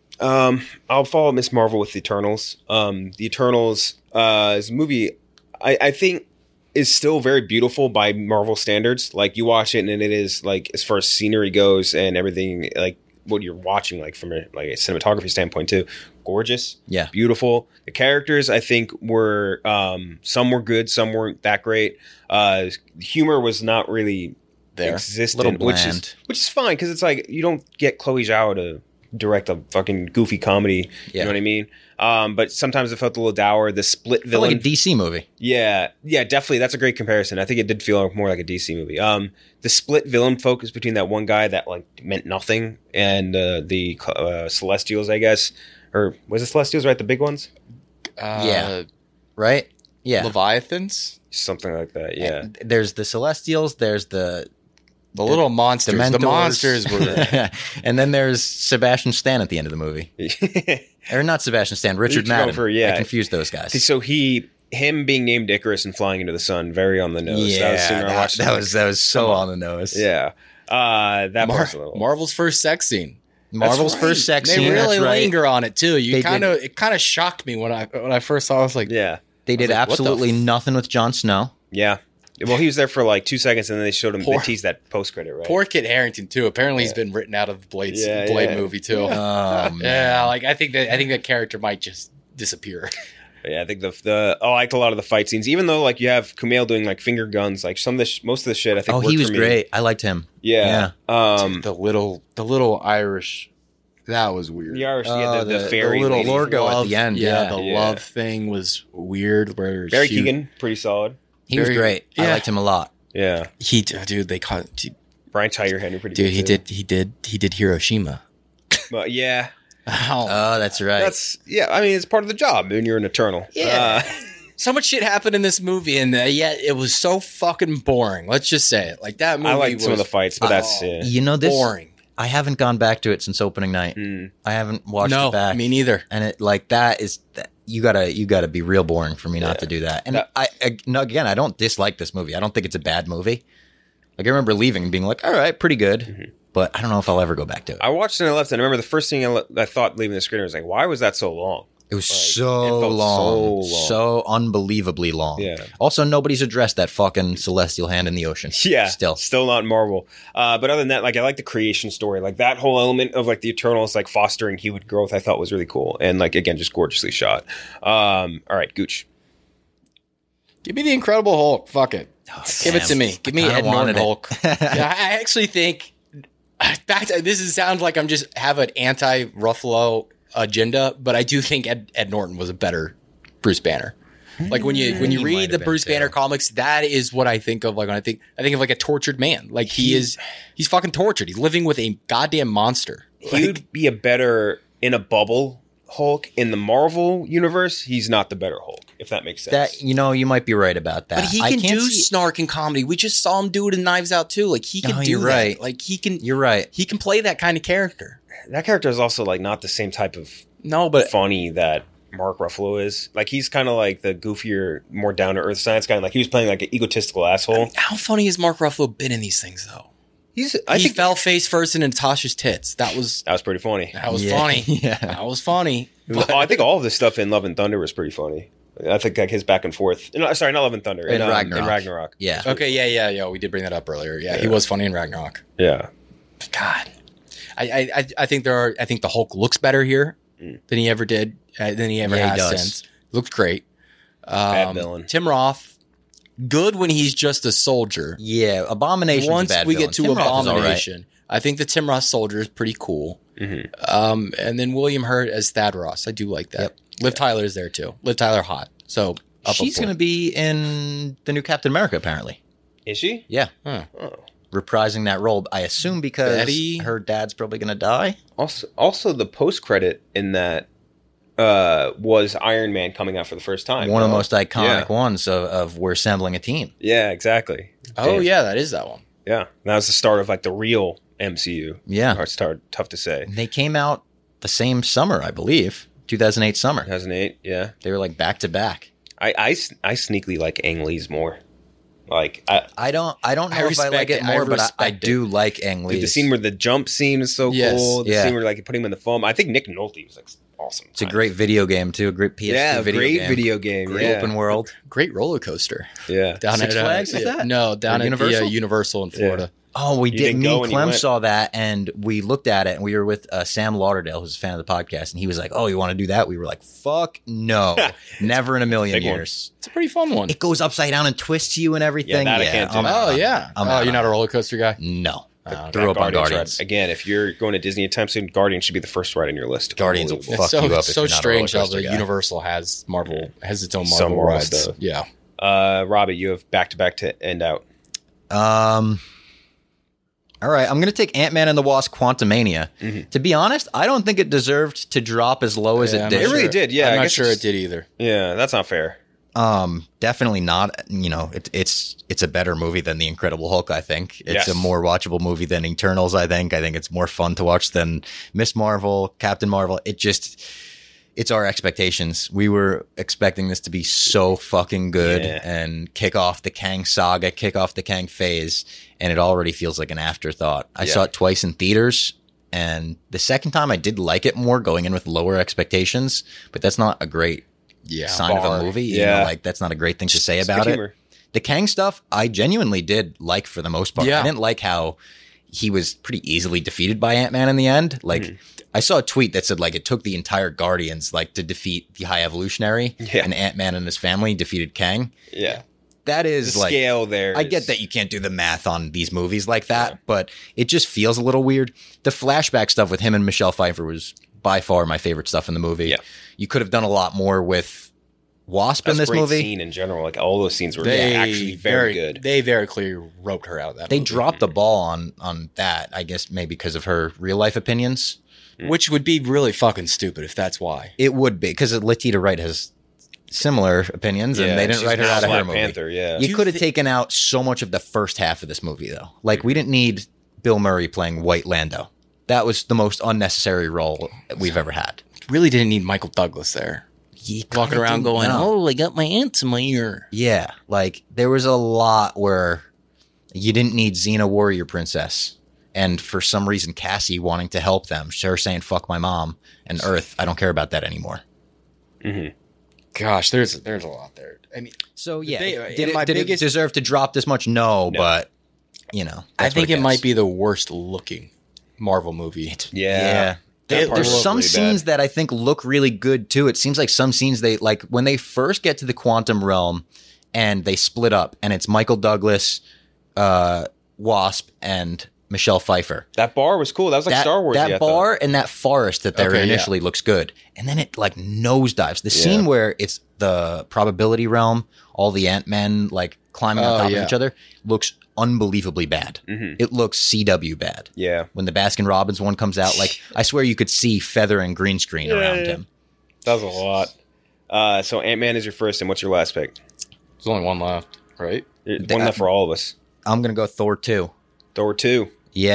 Um, I'll follow Miz Marvel with the Eternals. Um, the Eternals uh, is a movie I, I think. is still very beautiful by Marvel standards. Like you watch it and it is like, as far as scenery goes and everything, like what you're watching, like from a, like a cinematography standpoint too, gorgeous, yeah, beautiful. The characters I think were, um, some were good, some weren't that great. Uh, humor was not really there, existent, which is, which is fine. Cause it's like, you don't get Chloe Zhao to direct a fucking goofy comedy. Yeah. You know what I mean? Um, but sometimes it felt a little dour. The Split villain, like a D C movie. Yeah, yeah, definitely. That's a great comparison. I think it did feel more like a D C movie. Um, the Split villain focus between that one guy that like meant nothing and uh, the uh, Celestials, I guess, or was it Celestials? Right, the big ones. Uh, yeah. Right. Yeah. Leviathans, something like that. Yeah. And there's the Celestials. There's the. The, the little monsters. The, the monsters were. And then there's Sebastian Stan at the end of the movie. Or not Sebastian Stan, Richard Madden. For, yeah. I confused those guys. So he, him being named Icarus and flying into the sun, very on the nose. Yeah, that was, that, that, was, that was so on the nose. Yeah. Uh, that Mar- part's a little. Marvel's first sex scene. Marvel's right. first sex they scene. They really right. linger on it too. You kind of, it kind of shocked me when I when I first saw it. I was like, yeah. They did like, absolutely f- nothing with Jon Snow. Yeah. Well, he was there for like two seconds, and then they showed him. Poor, they teased that post credit, right? Poor Kit Harington too. Apparently, yeah. he's been written out of the Blade yeah, Blade yeah. movie too. Oh man, yeah. Like I think that I think that character might just disappear. Yeah, I think the the I liked a lot of the fight scenes, even though like you have Kumail doing like finger guns, like some of the sh- most of the shit. I think. Oh, he was great. I liked him. Yeah. yeah. Um, Dude, the little the little Irish. That was weird. The Irish, yeah, the, the, the fairy the little lady. Lorgo at the end. Yeah, Yeah, the yeah. love thing was weird. Where Barry she, Keoghan, pretty solid. He Very, was great. yeah. I liked him a lot. Yeah, he dude. They caught dude, Brian Tyree Henry, pretty dude. good He too. did. He did. He did Hiroshima. But yeah. Oh, oh, that's right. That's yeah. I mean, it's part of the job when you're an Eternal. Yeah. Uh, so much shit happened in this movie, and uh, yet it was so fucking boring. Let's just say it. Like that movie. I liked was, some of the fights, but that's oh, yeah. You know this. boring. I haven't gone back to it since opening night. Mm. I haven't watched no, it back. Me neither. And it like that is that, you gotta you gotta be real boring for me not Yeah. to do that. And That- I, I no, again I don't dislike this movie. I don't think it's a bad movie. Like I remember leaving and being like, all right, pretty good. Mm-hmm. But I don't know if I'll ever go back to it. I watched it and I left, and I remember the first thing I, le- I thought leaving the screen was like, why was that so long? It was Like, so, it felt long, so long. so unbelievably long. Yeah. Also, nobody's addressed that fucking celestial hand in the ocean. Yeah, still, still not Marvel. Uh, but other than that, like I like the creation story, like that whole element of like the Eternals, like fostering human growth. I thought was really cool, and like again, just gorgeously shot. Um, all right, Gooch. Give me the Incredible Hulk. Fuck it. Oh, Give damn. it to me. Give me I Ed Norton wanted it. Hulk. Yeah, I actually think. Back to, this is, sounds like I'm just have an anti Ruffalo agenda, but I do think Ed, Ed Norton was a better Bruce Banner. Like when you when you He read might the have Bruce been, Banner too. comics, that is what I think of. Like when I think I think of like a tortured man. Like he, He- is he's fucking tortured. He's living with a goddamn monster. He would be a better in a bubble Hulk in the Marvel universe. He's not the better Hulk, if that makes sense. that you know you might be right about that. But he I can can't do see- snark and comedy. We just saw him do it in Knives Out too. Like he can Oh, do you're that. right. Like he can You're right. he can play that kind of character. that character is also like not the same type of no, but funny that Mark Ruffalo is. Like he's kind of like the goofier, more down to earth science guy. Like he was playing like an egotistical asshole. I mean, how funny has Mark Ruffalo been in these things though? He's I he think fell face first in Natasha's tits. That was that was pretty funny. That was Yeah. funny. Yeah. That was funny. Well, I think all of this stuff in Love and Thunder was pretty funny. I think like his back and forth. No, sorry, not Love and Thunder. In In, um, Ragnarok. in Ragnarok. Yeah. Okay, yeah, yeah, yeah. We did bring that up earlier. Yeah, he Yeah. was funny in Ragnarok. Yeah. God, I, I, I- I think there are. I think the Hulk looks better here than he ever did, uh, than he ever Yeah, he has does. since. Looks great. Bad Um, villain. Tim Roth, good when he's just a soldier. Yeah, Abomination. Once we get to Abomination, Abomination, I think the Tim Roth soldier is pretty cool. Mm-hmm. Um, and then William Hurt as Thad Ross. I do like that. Yep. Liv Tyler is there too. Liv Tyler hot. So up she's going to be in the new Captain America, apparently. Is she? Yeah, Huh. Oh. reprising that role. I assume because Betty? her dad's probably going to die. Also, also the post credit in that uh, was Iron Man coming out for the first time. One of the Oh, most iconic Yeah, ones of, of we're assembling a team. yeah exactly. Oh Damn. yeah, that is that one. Yeah, that was the start of like the real M C U. Yeah. Or it's hard, tough to say. They came out the same summer, I believe, two thousand eight summer. two thousand eight, yeah. They were like back to back. I, I, s- I sneakily like Ang Lee's more. Like, I, I don't I don't know I if I like respect it it. I more, but I, I respect it. do like Ang the, Lee. the scene where the jump scene is so Yes. cool. The Yeah. scene where like you put him in the foam. I think Nick Nolte was like awesome. It's a great video game too, a great P S two yeah, video great game. video game. Great yeah. open world. Great roller coaster. Yeah. Down Six at uh, Flags, is yeah, that? No, down Or at Universal? Universal? The uh, Universal in Florida. Oh, we You did. didn't Me go and when you Clem went? saw that, and we looked at it, and we were with uh, Sam Lauderdale, who's a fan of the podcast, and he was like, "Oh, you want to do that?" We were like, "Fuck no, never in a million Big one. years." It's a pretty fun one. It goes upside down and twists you and everything. Yeah, that I can't do. I'm Oh out. yeah. I'm oh, out you're on not a it. roller coaster guy. No, I Oh, threw up on Guardians ride. Guardians. Again, if you're going to Disney anytime soon, Guardians should be the first ride on your list. Guardians will Unbelievable. fuck It's so, you up if so you're not a strange roller how the coaster guy. Universal has Marvel has its own Some Marvel Marvel rides. stuff. Yeah. Uh, Robbie, you have back to back to end out. Um. All right, I'm going to take Ant-Man and the Wasp: Quantumania. Mm-hmm. To be honest, I don't think it deserved to drop as low as Yeah, it I'm did. not It really sure. did, yeah, I'm I not guess sure it's- it did either. Yeah, that's not fair. Um, definitely not. You know, it, it's it's a better movie than The Incredible Hulk. I think it's Yes. a more watchable movie than Eternals. I think. I think it's more fun to watch than Miss Marvel, Captain Marvel. It just, it's our expectations. We were expecting this to be so fucking good Yeah. and kick off the Kang saga, kick off the Kang phase, and it already feels like an afterthought. I Yeah. saw it twice in theaters. And the second time I did like it more going in with lower expectations, but that's not a great Yeah. sign of bar. a movie. You Yeah. know, like that's not a great thing to say It's good about it. humor. The Kang stuff, I genuinely did like for the most part. Yeah. I didn't like how he was pretty easily defeated by Ant-Man in the end. Like Mm-hmm. I saw a tweet that said like it took the entire Guardians like to defeat the High Evolutionary, Yeah. and Ant-Man and his family defeated Kang. Yeah. That is The like scale there. I is- get that you can't do the math on these movies like that, but it just feels a little weird. The flashback stuff with him and Michelle Pfeiffer was by far my favorite stuff in the movie. Yeah. You could have done a lot more with Wasp That's in this a great movie. scene in general. Like all those scenes were They actually very, good. They very clearly roped her out of that. They movie. dropped the ball on on that, I guess maybe because of her real life opinions. which would be really fucking stupid if that's why. It would be because Latita Wright has similar opinions, Yeah, and they didn't she's write her now out of her Black movie. Panther, yeah. You Do could have thi- taken out so much of the first half of this movie, though. Like we didn't need Bill Murray playing White Lando. That was the most unnecessary role we've ever had. Really didn't need Michael Douglas there. You Walking kinda around didn't going, know. oh, I got my ants in my ear. Yeah, like there was a lot where you didn't need Xena Warrior Princess, and for some reason Cassie wanting to help them, her saying "fuck my mom" and Earth. I don't care about that anymore. Gosh, there's there's a lot there. I mean, So yeah, They- did, my it, did biggest- it deserve to drop this much? No, No. but you know, I that's think what it might gets. be the worst looking Marvel movie. Yeah. There- That part there's looked some really scenes bad. that I think look really good too. It seems like some scenes they like when they first get to the quantum realm and they split up, and it's Michael Douglas, uh, Wasp, and Michelle Pfeiffer. That bar was cool. That was like that, Star Wars. That bar and that forest that they're Okay, in yeah. initially looks good, and then it like nosedives. The Yeah. scene where it's the probability realm, all the Ant-Men like climbing on Oh, top yeah. of each other, looks unbelievably bad. Mhm. It looks C W bad. Yeah. When the Baskin Robbins one comes out, like I swear you could see feather and green screen around yeah. him. That was a lot. Uh, so Ant-Man is your first, and what's your last pick? There's only one left, right? One left for all of us. I'm gonna go Thor two. Thor two. Yeah,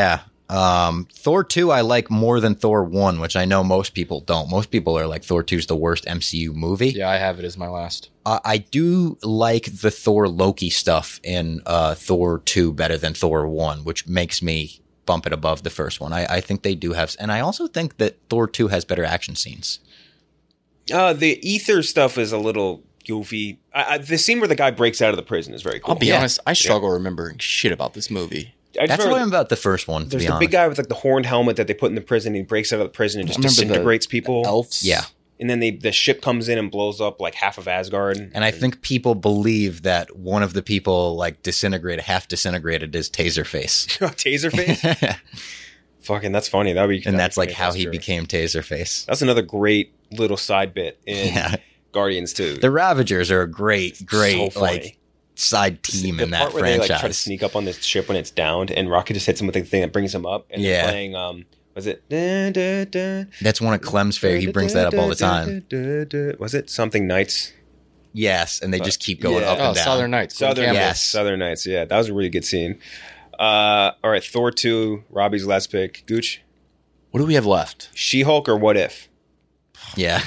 Um, Thor two I like more than Thor one, which I know most people don't. Most people are like Thor two is the worst M C U movie. Yeah, I have it as my last. Uh, I do like the Thor Loki stuff in uh, Thor two better than Thor one, which makes me bump it above the first one. I, I think they do have, and I also think that Thor two has better action scenes. Uh, the ether stuff is a little goofy. I, I, the scene where the guy breaks out of the prison is very cool. I'll be yeah. honest, I struggle yeah. remembering shit about this movie. That's why I'm about the first one. To There's be the honest. big guy with like the horned helmet that they put in the prison. And he breaks out of the prison and just disintegrates the, people. The elves, yeah. And then they, the ship comes in and blows up like half of Asgard. And I think people believe that one of the people like disintegrated, half disintegrated, is Taserface. Taserface. Fucking, that's funny. That would be, and that's like how faster. he became Taserface. That's another great little side bit in yeah. Guardians too. The Ravagers are a great, great so like side team the in that part where franchise. They like try to sneak up on this ship when it's downed, and Rocket just hits him with the thing that brings him up. And yeah. they're playing, um, was it? Da, da, da, that's one of Clem's favorite. He brings that up all the time. Da, da, da, was it something Nights? Yes, and they just keep going yeah. up and oh, down. Southern Nights. Southern Nights. Yes. Southern Nights. Yeah, that was a really good scene. Uh, all right, Thor two, Robbie's last pick. Gooch. What do we have left? She-Hulk or What If? Yeah.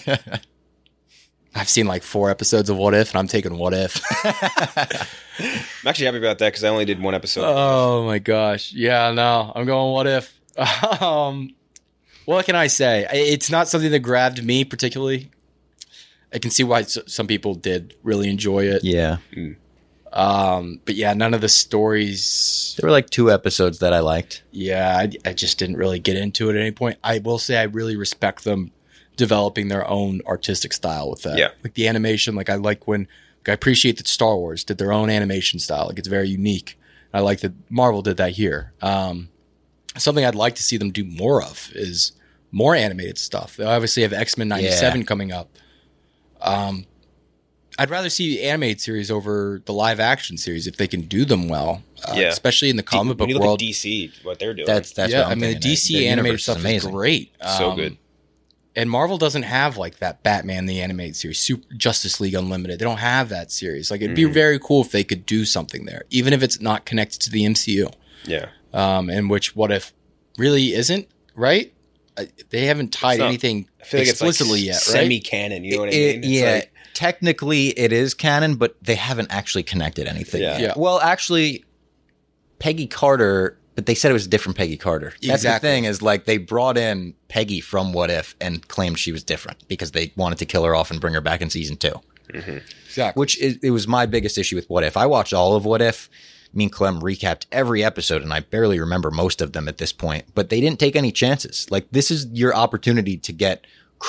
I've seen like four episodes of What If, and I'm taking What If. I'm actually happy about that because I only did one episode. Oh my gosh. Yeah, no, I'm going What If. Um, what can I say? It's not something that grabbed me particularly. I can see why some people did really enjoy it. Yeah. Mm. Um, but yeah, none of the stories. There were like two episodes that I liked. Yeah, I, I just didn't really get into it at any point. I will say I really respect them developing their own artistic style with that. Yeah. Like the animation, like I like when, like I appreciate that Star Wars did their own animation style. Like it's very unique. I like that Marvel did that here. Um, something I'd like to see them do more of is more animated stuff. They obviously have X-Men ninety-seven yeah. coming up. Um, I'd rather see the animated series over the live action series if they can do them well. Uh, yeah. Especially in the comic D- when book you look world. At D C, what they're doing. That's that's yeah, what I'm I mean, the thinking. D C the animated stuff is, is great. So um, good. And Marvel doesn't have like that Batman the animated series, Super Justice League Unlimited. They don't have that series. Like it'd be Mm-hmm. very cool if they could do something there, even if it's not connected to the M C U. Yeah. Um, and which What If really isn't, right? I, they haven't tied not, anything I feel like explicitly it's like yet, right? Semi-canon, you know what I It- mean? It's yeah. like, technically, it is canon, but they haven't actually connected anything. Yeah. Yeah. Well, actually, Peggy Carter, but they said it was a different Peggy Carter. That's Exactly. the thing is like they brought in Peggy from What If and claimed she was different because they wanted to kill her off and bring her back in season two. mm-hmm. Exactly. Which is, it was my biggest issue with What If. I watched all of What If. Me and Clem recapped every episode, and I barely remember most of them at this point. But they didn't take any chances. Like, this is your opportunity to get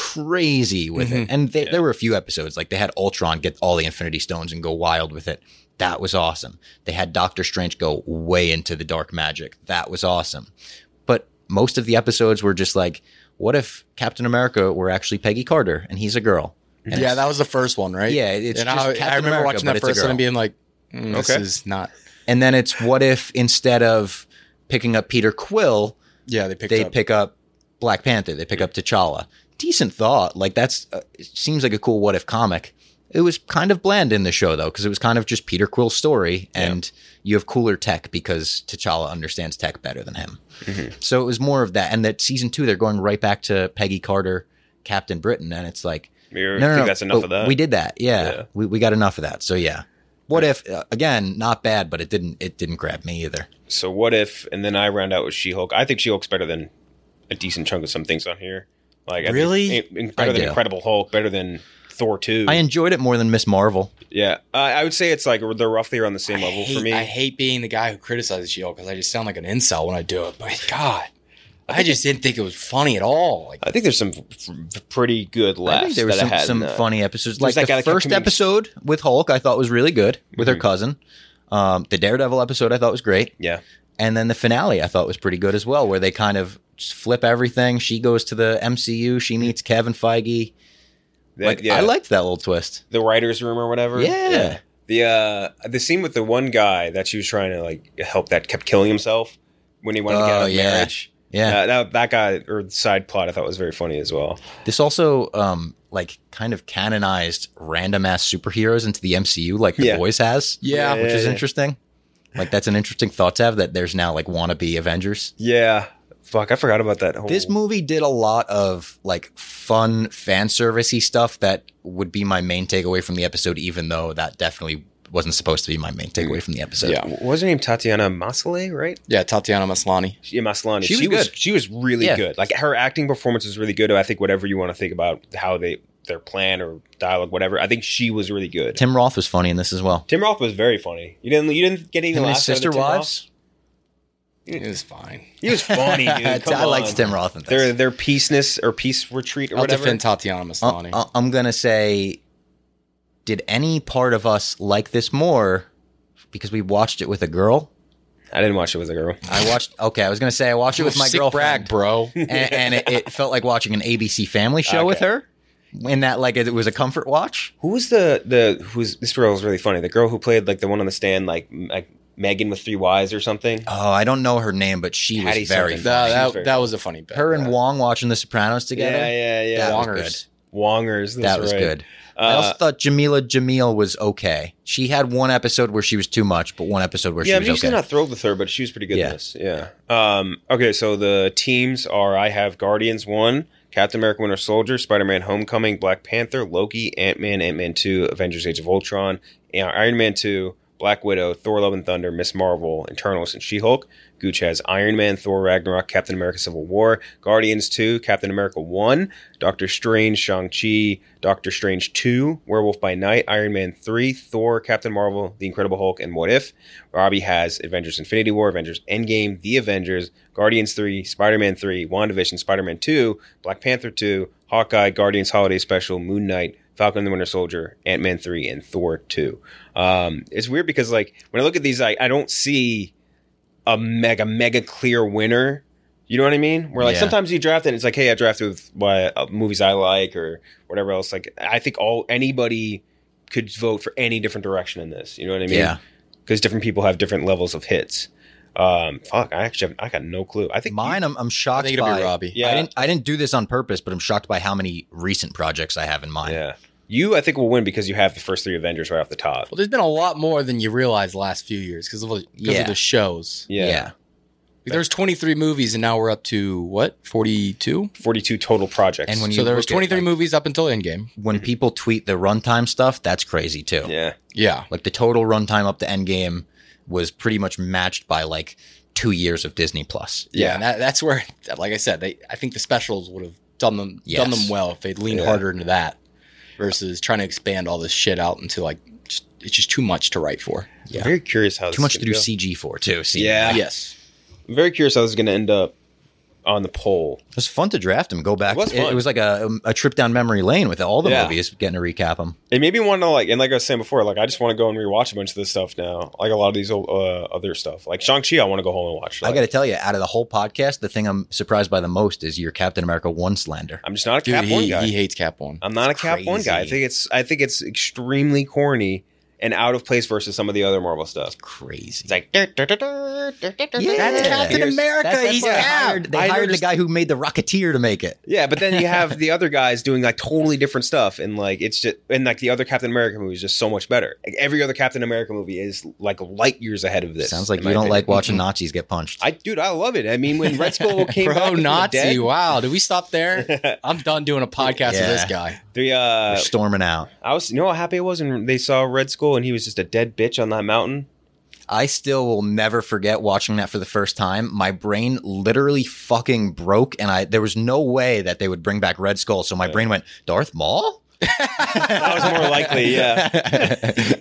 crazy with Mm-hmm. it. And they, yeah. there were a few episodes. Like, they had Ultron get all the Infinity Stones and go wild with it. That was awesome. They had Doctor Strange go way into the dark magic. That was awesome. But most of the episodes were just like, what if Captain America were actually Peggy Carter, and he's a girl? And yeah, that was the first one, right? Yeah, it's and just I, Captain I remember America, watching but that it's a first one girl. and being like, mm, this Okay. is not. And then it's what if instead of picking up Peter Quill, Yeah, they picked they up. pick up Black Panther, they pick up T'Challa. Decent thought. Like that's uh, it seems like a cool what if comic. It was kind of bland in the show though, because it was kind of just Peter Quill's story, and you have cooler tech because T'Challa understands tech better than him. Mm-hmm. So it was more of that. And that season two, they're going right back to Peggy Carter, Captain Britain, and it's like, You're, no, I no, think no, that's enough but of that. We did that. Yeah, Yeah. We we got enough of that. So yeah. What if uh, again? Not bad, but it didn't. It didn't grab me either. So what if, and then I round out with She-Hulk. I think She-Hulk's better than a decent chunk of some things on here. Like I Really? think, in- better I than do. Incredible Hulk, better than Thor two. I enjoyed it more than Miss Marvel. yeah, uh, I would say it's like they're roughly around the same I level hate, for me. I hate being the guy who criticizes She-Hulk because I just sound like an incel when I do it. But God, I just didn't think it was funny at all. Like, I think there's some f- f- pretty good laughs. I think there were that some, I had some in that. funny episodes. There's Like that guy the that kept first committing- episode with Hulk, I thought was really good with her Mhm. cousin. Um, the Daredevil episode, I thought was great. Yeah, And then the finale, I thought was pretty good as well, where they kind of just flip everything. She goes to the M C U. She meets Kevin Feige. That- Like, yeah. I liked that little twist. the writers' room or whatever. Yeah. The uh, the scene with the one guy that she was trying to like help that kept killing himself when he wanted to get Oh, out of yeah. marriage. Yeah. Uh, that that guy or the side plot I thought was very funny as well. This also, um, like, kind of canonized random ass superheroes into the M C U, like The Yeah. Boys has. Yeah. which is Yeah. interesting. Like, that's an interesting thought to have, that there's now, like, wannabe Avengers. Yeah. Fuck, I forgot about that whole... This movie did a lot of, like, fun fan servicey stuff that would be my main takeaway from the episode, even though that definitely wasn't supposed to be my main takeaway from the episode. Yeah. What was her name? Tatiana Maslany, right? Yeah, Tatiana Maslany. Yeah, Maslany. She was she was good. she was really Yeah. good. Like, her acting performance was really good. I think whatever you want to think about how they their plan or dialogue, whatever, I think she was really good. Tim Roth was funny in this as well. Tim Roth was very funny. You didn't you didn't get any Him and his laughs out of sister Tim Roth? wives. It was fine. He was funny, dude. Come I liked on. Tim Roth in this. Their their peaceness or peace retreat or I'll whatever. defend Tatiana Maslany. Uh, uh, I'm gonna say, did any part of us like this more because we watched it with a girl? I didn't watch it with a girl. I watched. Okay, I was gonna say I watched it with my Sick girlfriend, brag, bro. and, and it, it felt like watching an A B C Family show with Okay. her. In that, like, it was a comfort watch. Who was the the who's this girl was really funny. The girl who played like the one on the stand, like like Megan with three Y's or something. Oh, I don't know her name, but she Hattie was very something. funny. that, She was that, very that funny. was a funny bit. Her and Wong watching The Sopranos together. Yeah, yeah, yeah. That was Wongers. good. Wongers. That's That was right. good. I Uh, also thought Jamila Jamil was okay. She had one episode where she was too much, but one episode where yeah, she I'm was usually okay. not thrilled with her, but she was pretty good Yeah. in this. Yeah. Um, okay, so the teams are: I have Guardians one, Captain America: Winter Soldier, Spider-Man: Homecoming, Black Panther, Loki, Ant-Man, Ant-Man two, Avengers: Age of Ultron, Iron Man two, Black Widow, Thor: Love and Thunder, Miss Marvel, Eternals, and She-Hulk. Gooch has Iron Man, Thor: Ragnarok, Captain America: Civil War, Guardians two, Captain America one, Doctor Strange, Shang-Chi, Doctor Strange two, Werewolf by Night, Iron Man three, Thor, Captain Marvel, The Incredible Hulk, and What If. Robbie has Avengers: Infinity War, Avengers: Endgame, The Avengers, Guardians three, Spider-Man three, WandaVision, Spider-Man two, Black Panther two, Hawkeye, Guardians Holiday Special, Moon Knight, Falcon and the Winter Soldier, Ant-Man three, and Thor two. Um, it's weird because, like, when I look at these, I, I don't see a mega, mega clear winner. You know what I mean? Where, like, Yeah. sometimes you draft it and it's like, hey, I drafted with what, uh, movies I like or whatever else. Like, I think all anybody could vote for any different direction in this. You know what I mean? Yeah. Because different people have different levels of hits. Um, fuck, I actually have, I got no clue. I think Mine, I'm, I'm shocked I think it'll by. be Robbie. Yeah. I didn't. I didn't do this on purpose, but I'm shocked by how many recent projects I have in mind. Yeah. You, I think, will win because you have the first three Avengers right off the top. Well, there's been a lot more than you realize the last few years because of, the- 'cause Yeah. of the shows. Yeah. Yeah. Like, there's twenty-three movies, and now we're up to, what, forty-two? forty-two total projects. And when you So there was look at, twenty-three like, movies up until Endgame. when people tweet the runtime stuff, that's crazy too. yeah. Yeah. Like the total runtime up to Endgame was pretty much matched by like two years of Disney Plus. Yeah, and that, that's where, like I said, they I think the specials would have done them Yes. done them well if they'd leaned Yeah. harder into that versus trying to expand all this shit out into like just, it's just too much to write for. I'm very curious how this Too much is to gonna do go. C G for too. See, Yeah. Yes. I'm very curious how this is going to end up on the poll. it was fun to draft them. Go back. It was It, fun. it was like a, a trip down memory lane with all the Yeah. movies. Getting to recap them. It made me want to, like, and like I was saying before, like, I just want to go and rewatch a bunch of this stuff now. Like a lot of these old, uh, other stuff. Like Shang-Chi, I want to go home and watch. I Like, got to tell you, out of the whole podcast, the thing I'm surprised by the most is your Captain America one slander. I'm just not a Dude, Cap he, one guy. he hates Cap one. I'm not a Cap one guy. I Crazy. think it's I think it's extremely corny and out of place versus some of the other Marvel stuff. Crazy. It's like dur, dur, dur, dur, dur, dur, dur, Yeah. dur. Captain Here's- America. That- that's He's why I Cap. hired- They I hired the just- guy who made the Rocketeer to make it. Yeah, but then you have the other guys doing like totally different stuff, and like it's just and like the other Captain America movie is just so much better. Like every other Captain America movie is like light years ahead of this. Sounds like in you my don't opinion. like watching Nazis get punched. I dude, I love it. I mean, when Red Skull came back Bro, from the Nazi. dead, Wow. Did we stop there? I'm done doing a podcast Yeah. with this guy. the uh, They're storming out. I was you know how happy I was when they saw Red Skull and he was just a dead bitch on that mountain. I still will never forget watching that for the first time. My brain literally fucking broke, and I there was no way that they would bring back Red Skull. So my brain went, Darth Maul? That was more likely, yeah.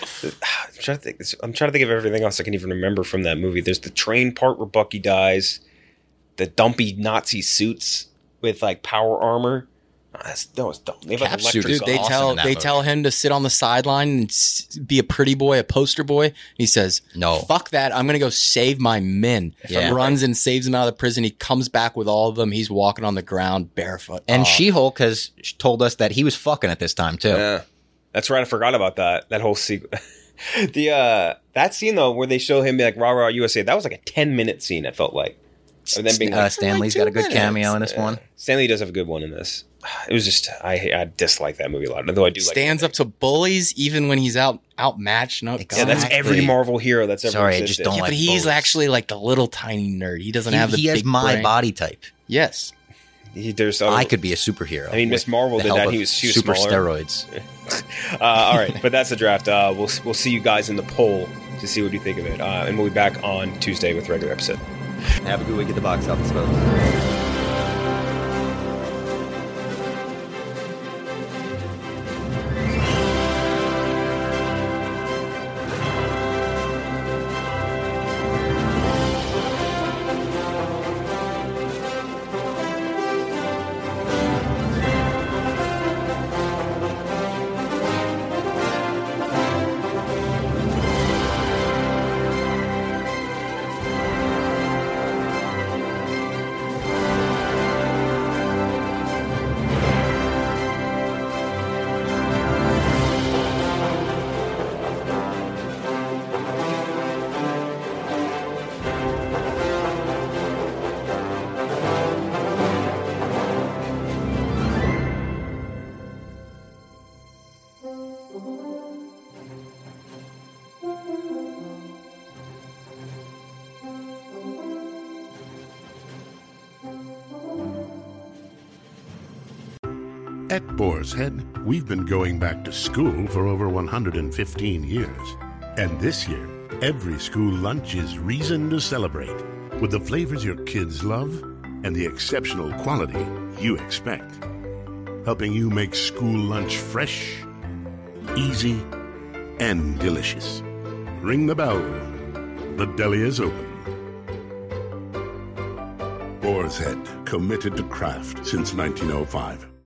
I'm trying to think. I'm trying to think of everything else I can even remember from that movie. There's the train part where Bucky dies, the dumpy Nazi suits with like power armor. Oh, that's, that was dumb. They have like Cap suit, electric Dude, they awesome tell in that they movie. tell him to sit on the sideline and s- be a pretty boy, a poster boy. He says, No. fuck that. I'm gonna go save my men." Yeah. Runs and saves them out of the prison. He comes back with all of them. He's walking on the ground barefoot. And Oh. She-Hulk has told us that he was fucking at this time too. Yeah, that's right. I forgot about that. That whole sequence. the uh that scene though, where they show him like rah rah U S A. That was like a ten minute scene. It felt like. Of them being Uh, like, Stanley's "For like got a good two minutes." cameo in this Yeah. one. Stanley does have a good one in this. it was just I I dislike that movie a lot. Although I do stands like up to bullies even when he's out outmatched. No, yeah, that's every Marvel hero that's ever Sorry, I existed. just don't yeah, like but he's bullies. actually like the little tiny nerd. He doesn't He, have the he has big my brain. body type. Yes. He, there's other, I could be a superhero. I mean, Miss Marvel with did the that. help He of was she was super smaller. steroids. uh, all right, but that's the draft. Uh, we'll we'll see you guys in the poll to see what you think of it, uh, and we'll be back on Tuesday with a regular episode. Have a good week at the box office, folks. At Boar's Head, we've been going back to school for over one hundred fifteen years. And this year, every school lunch is reason to celebrate with the flavors your kids love and the exceptional quality you expect. Helping you make school lunch fresh, easy, and delicious. Ring the bell. The deli is open. Boar's Head, committed to craft since nineteen oh five.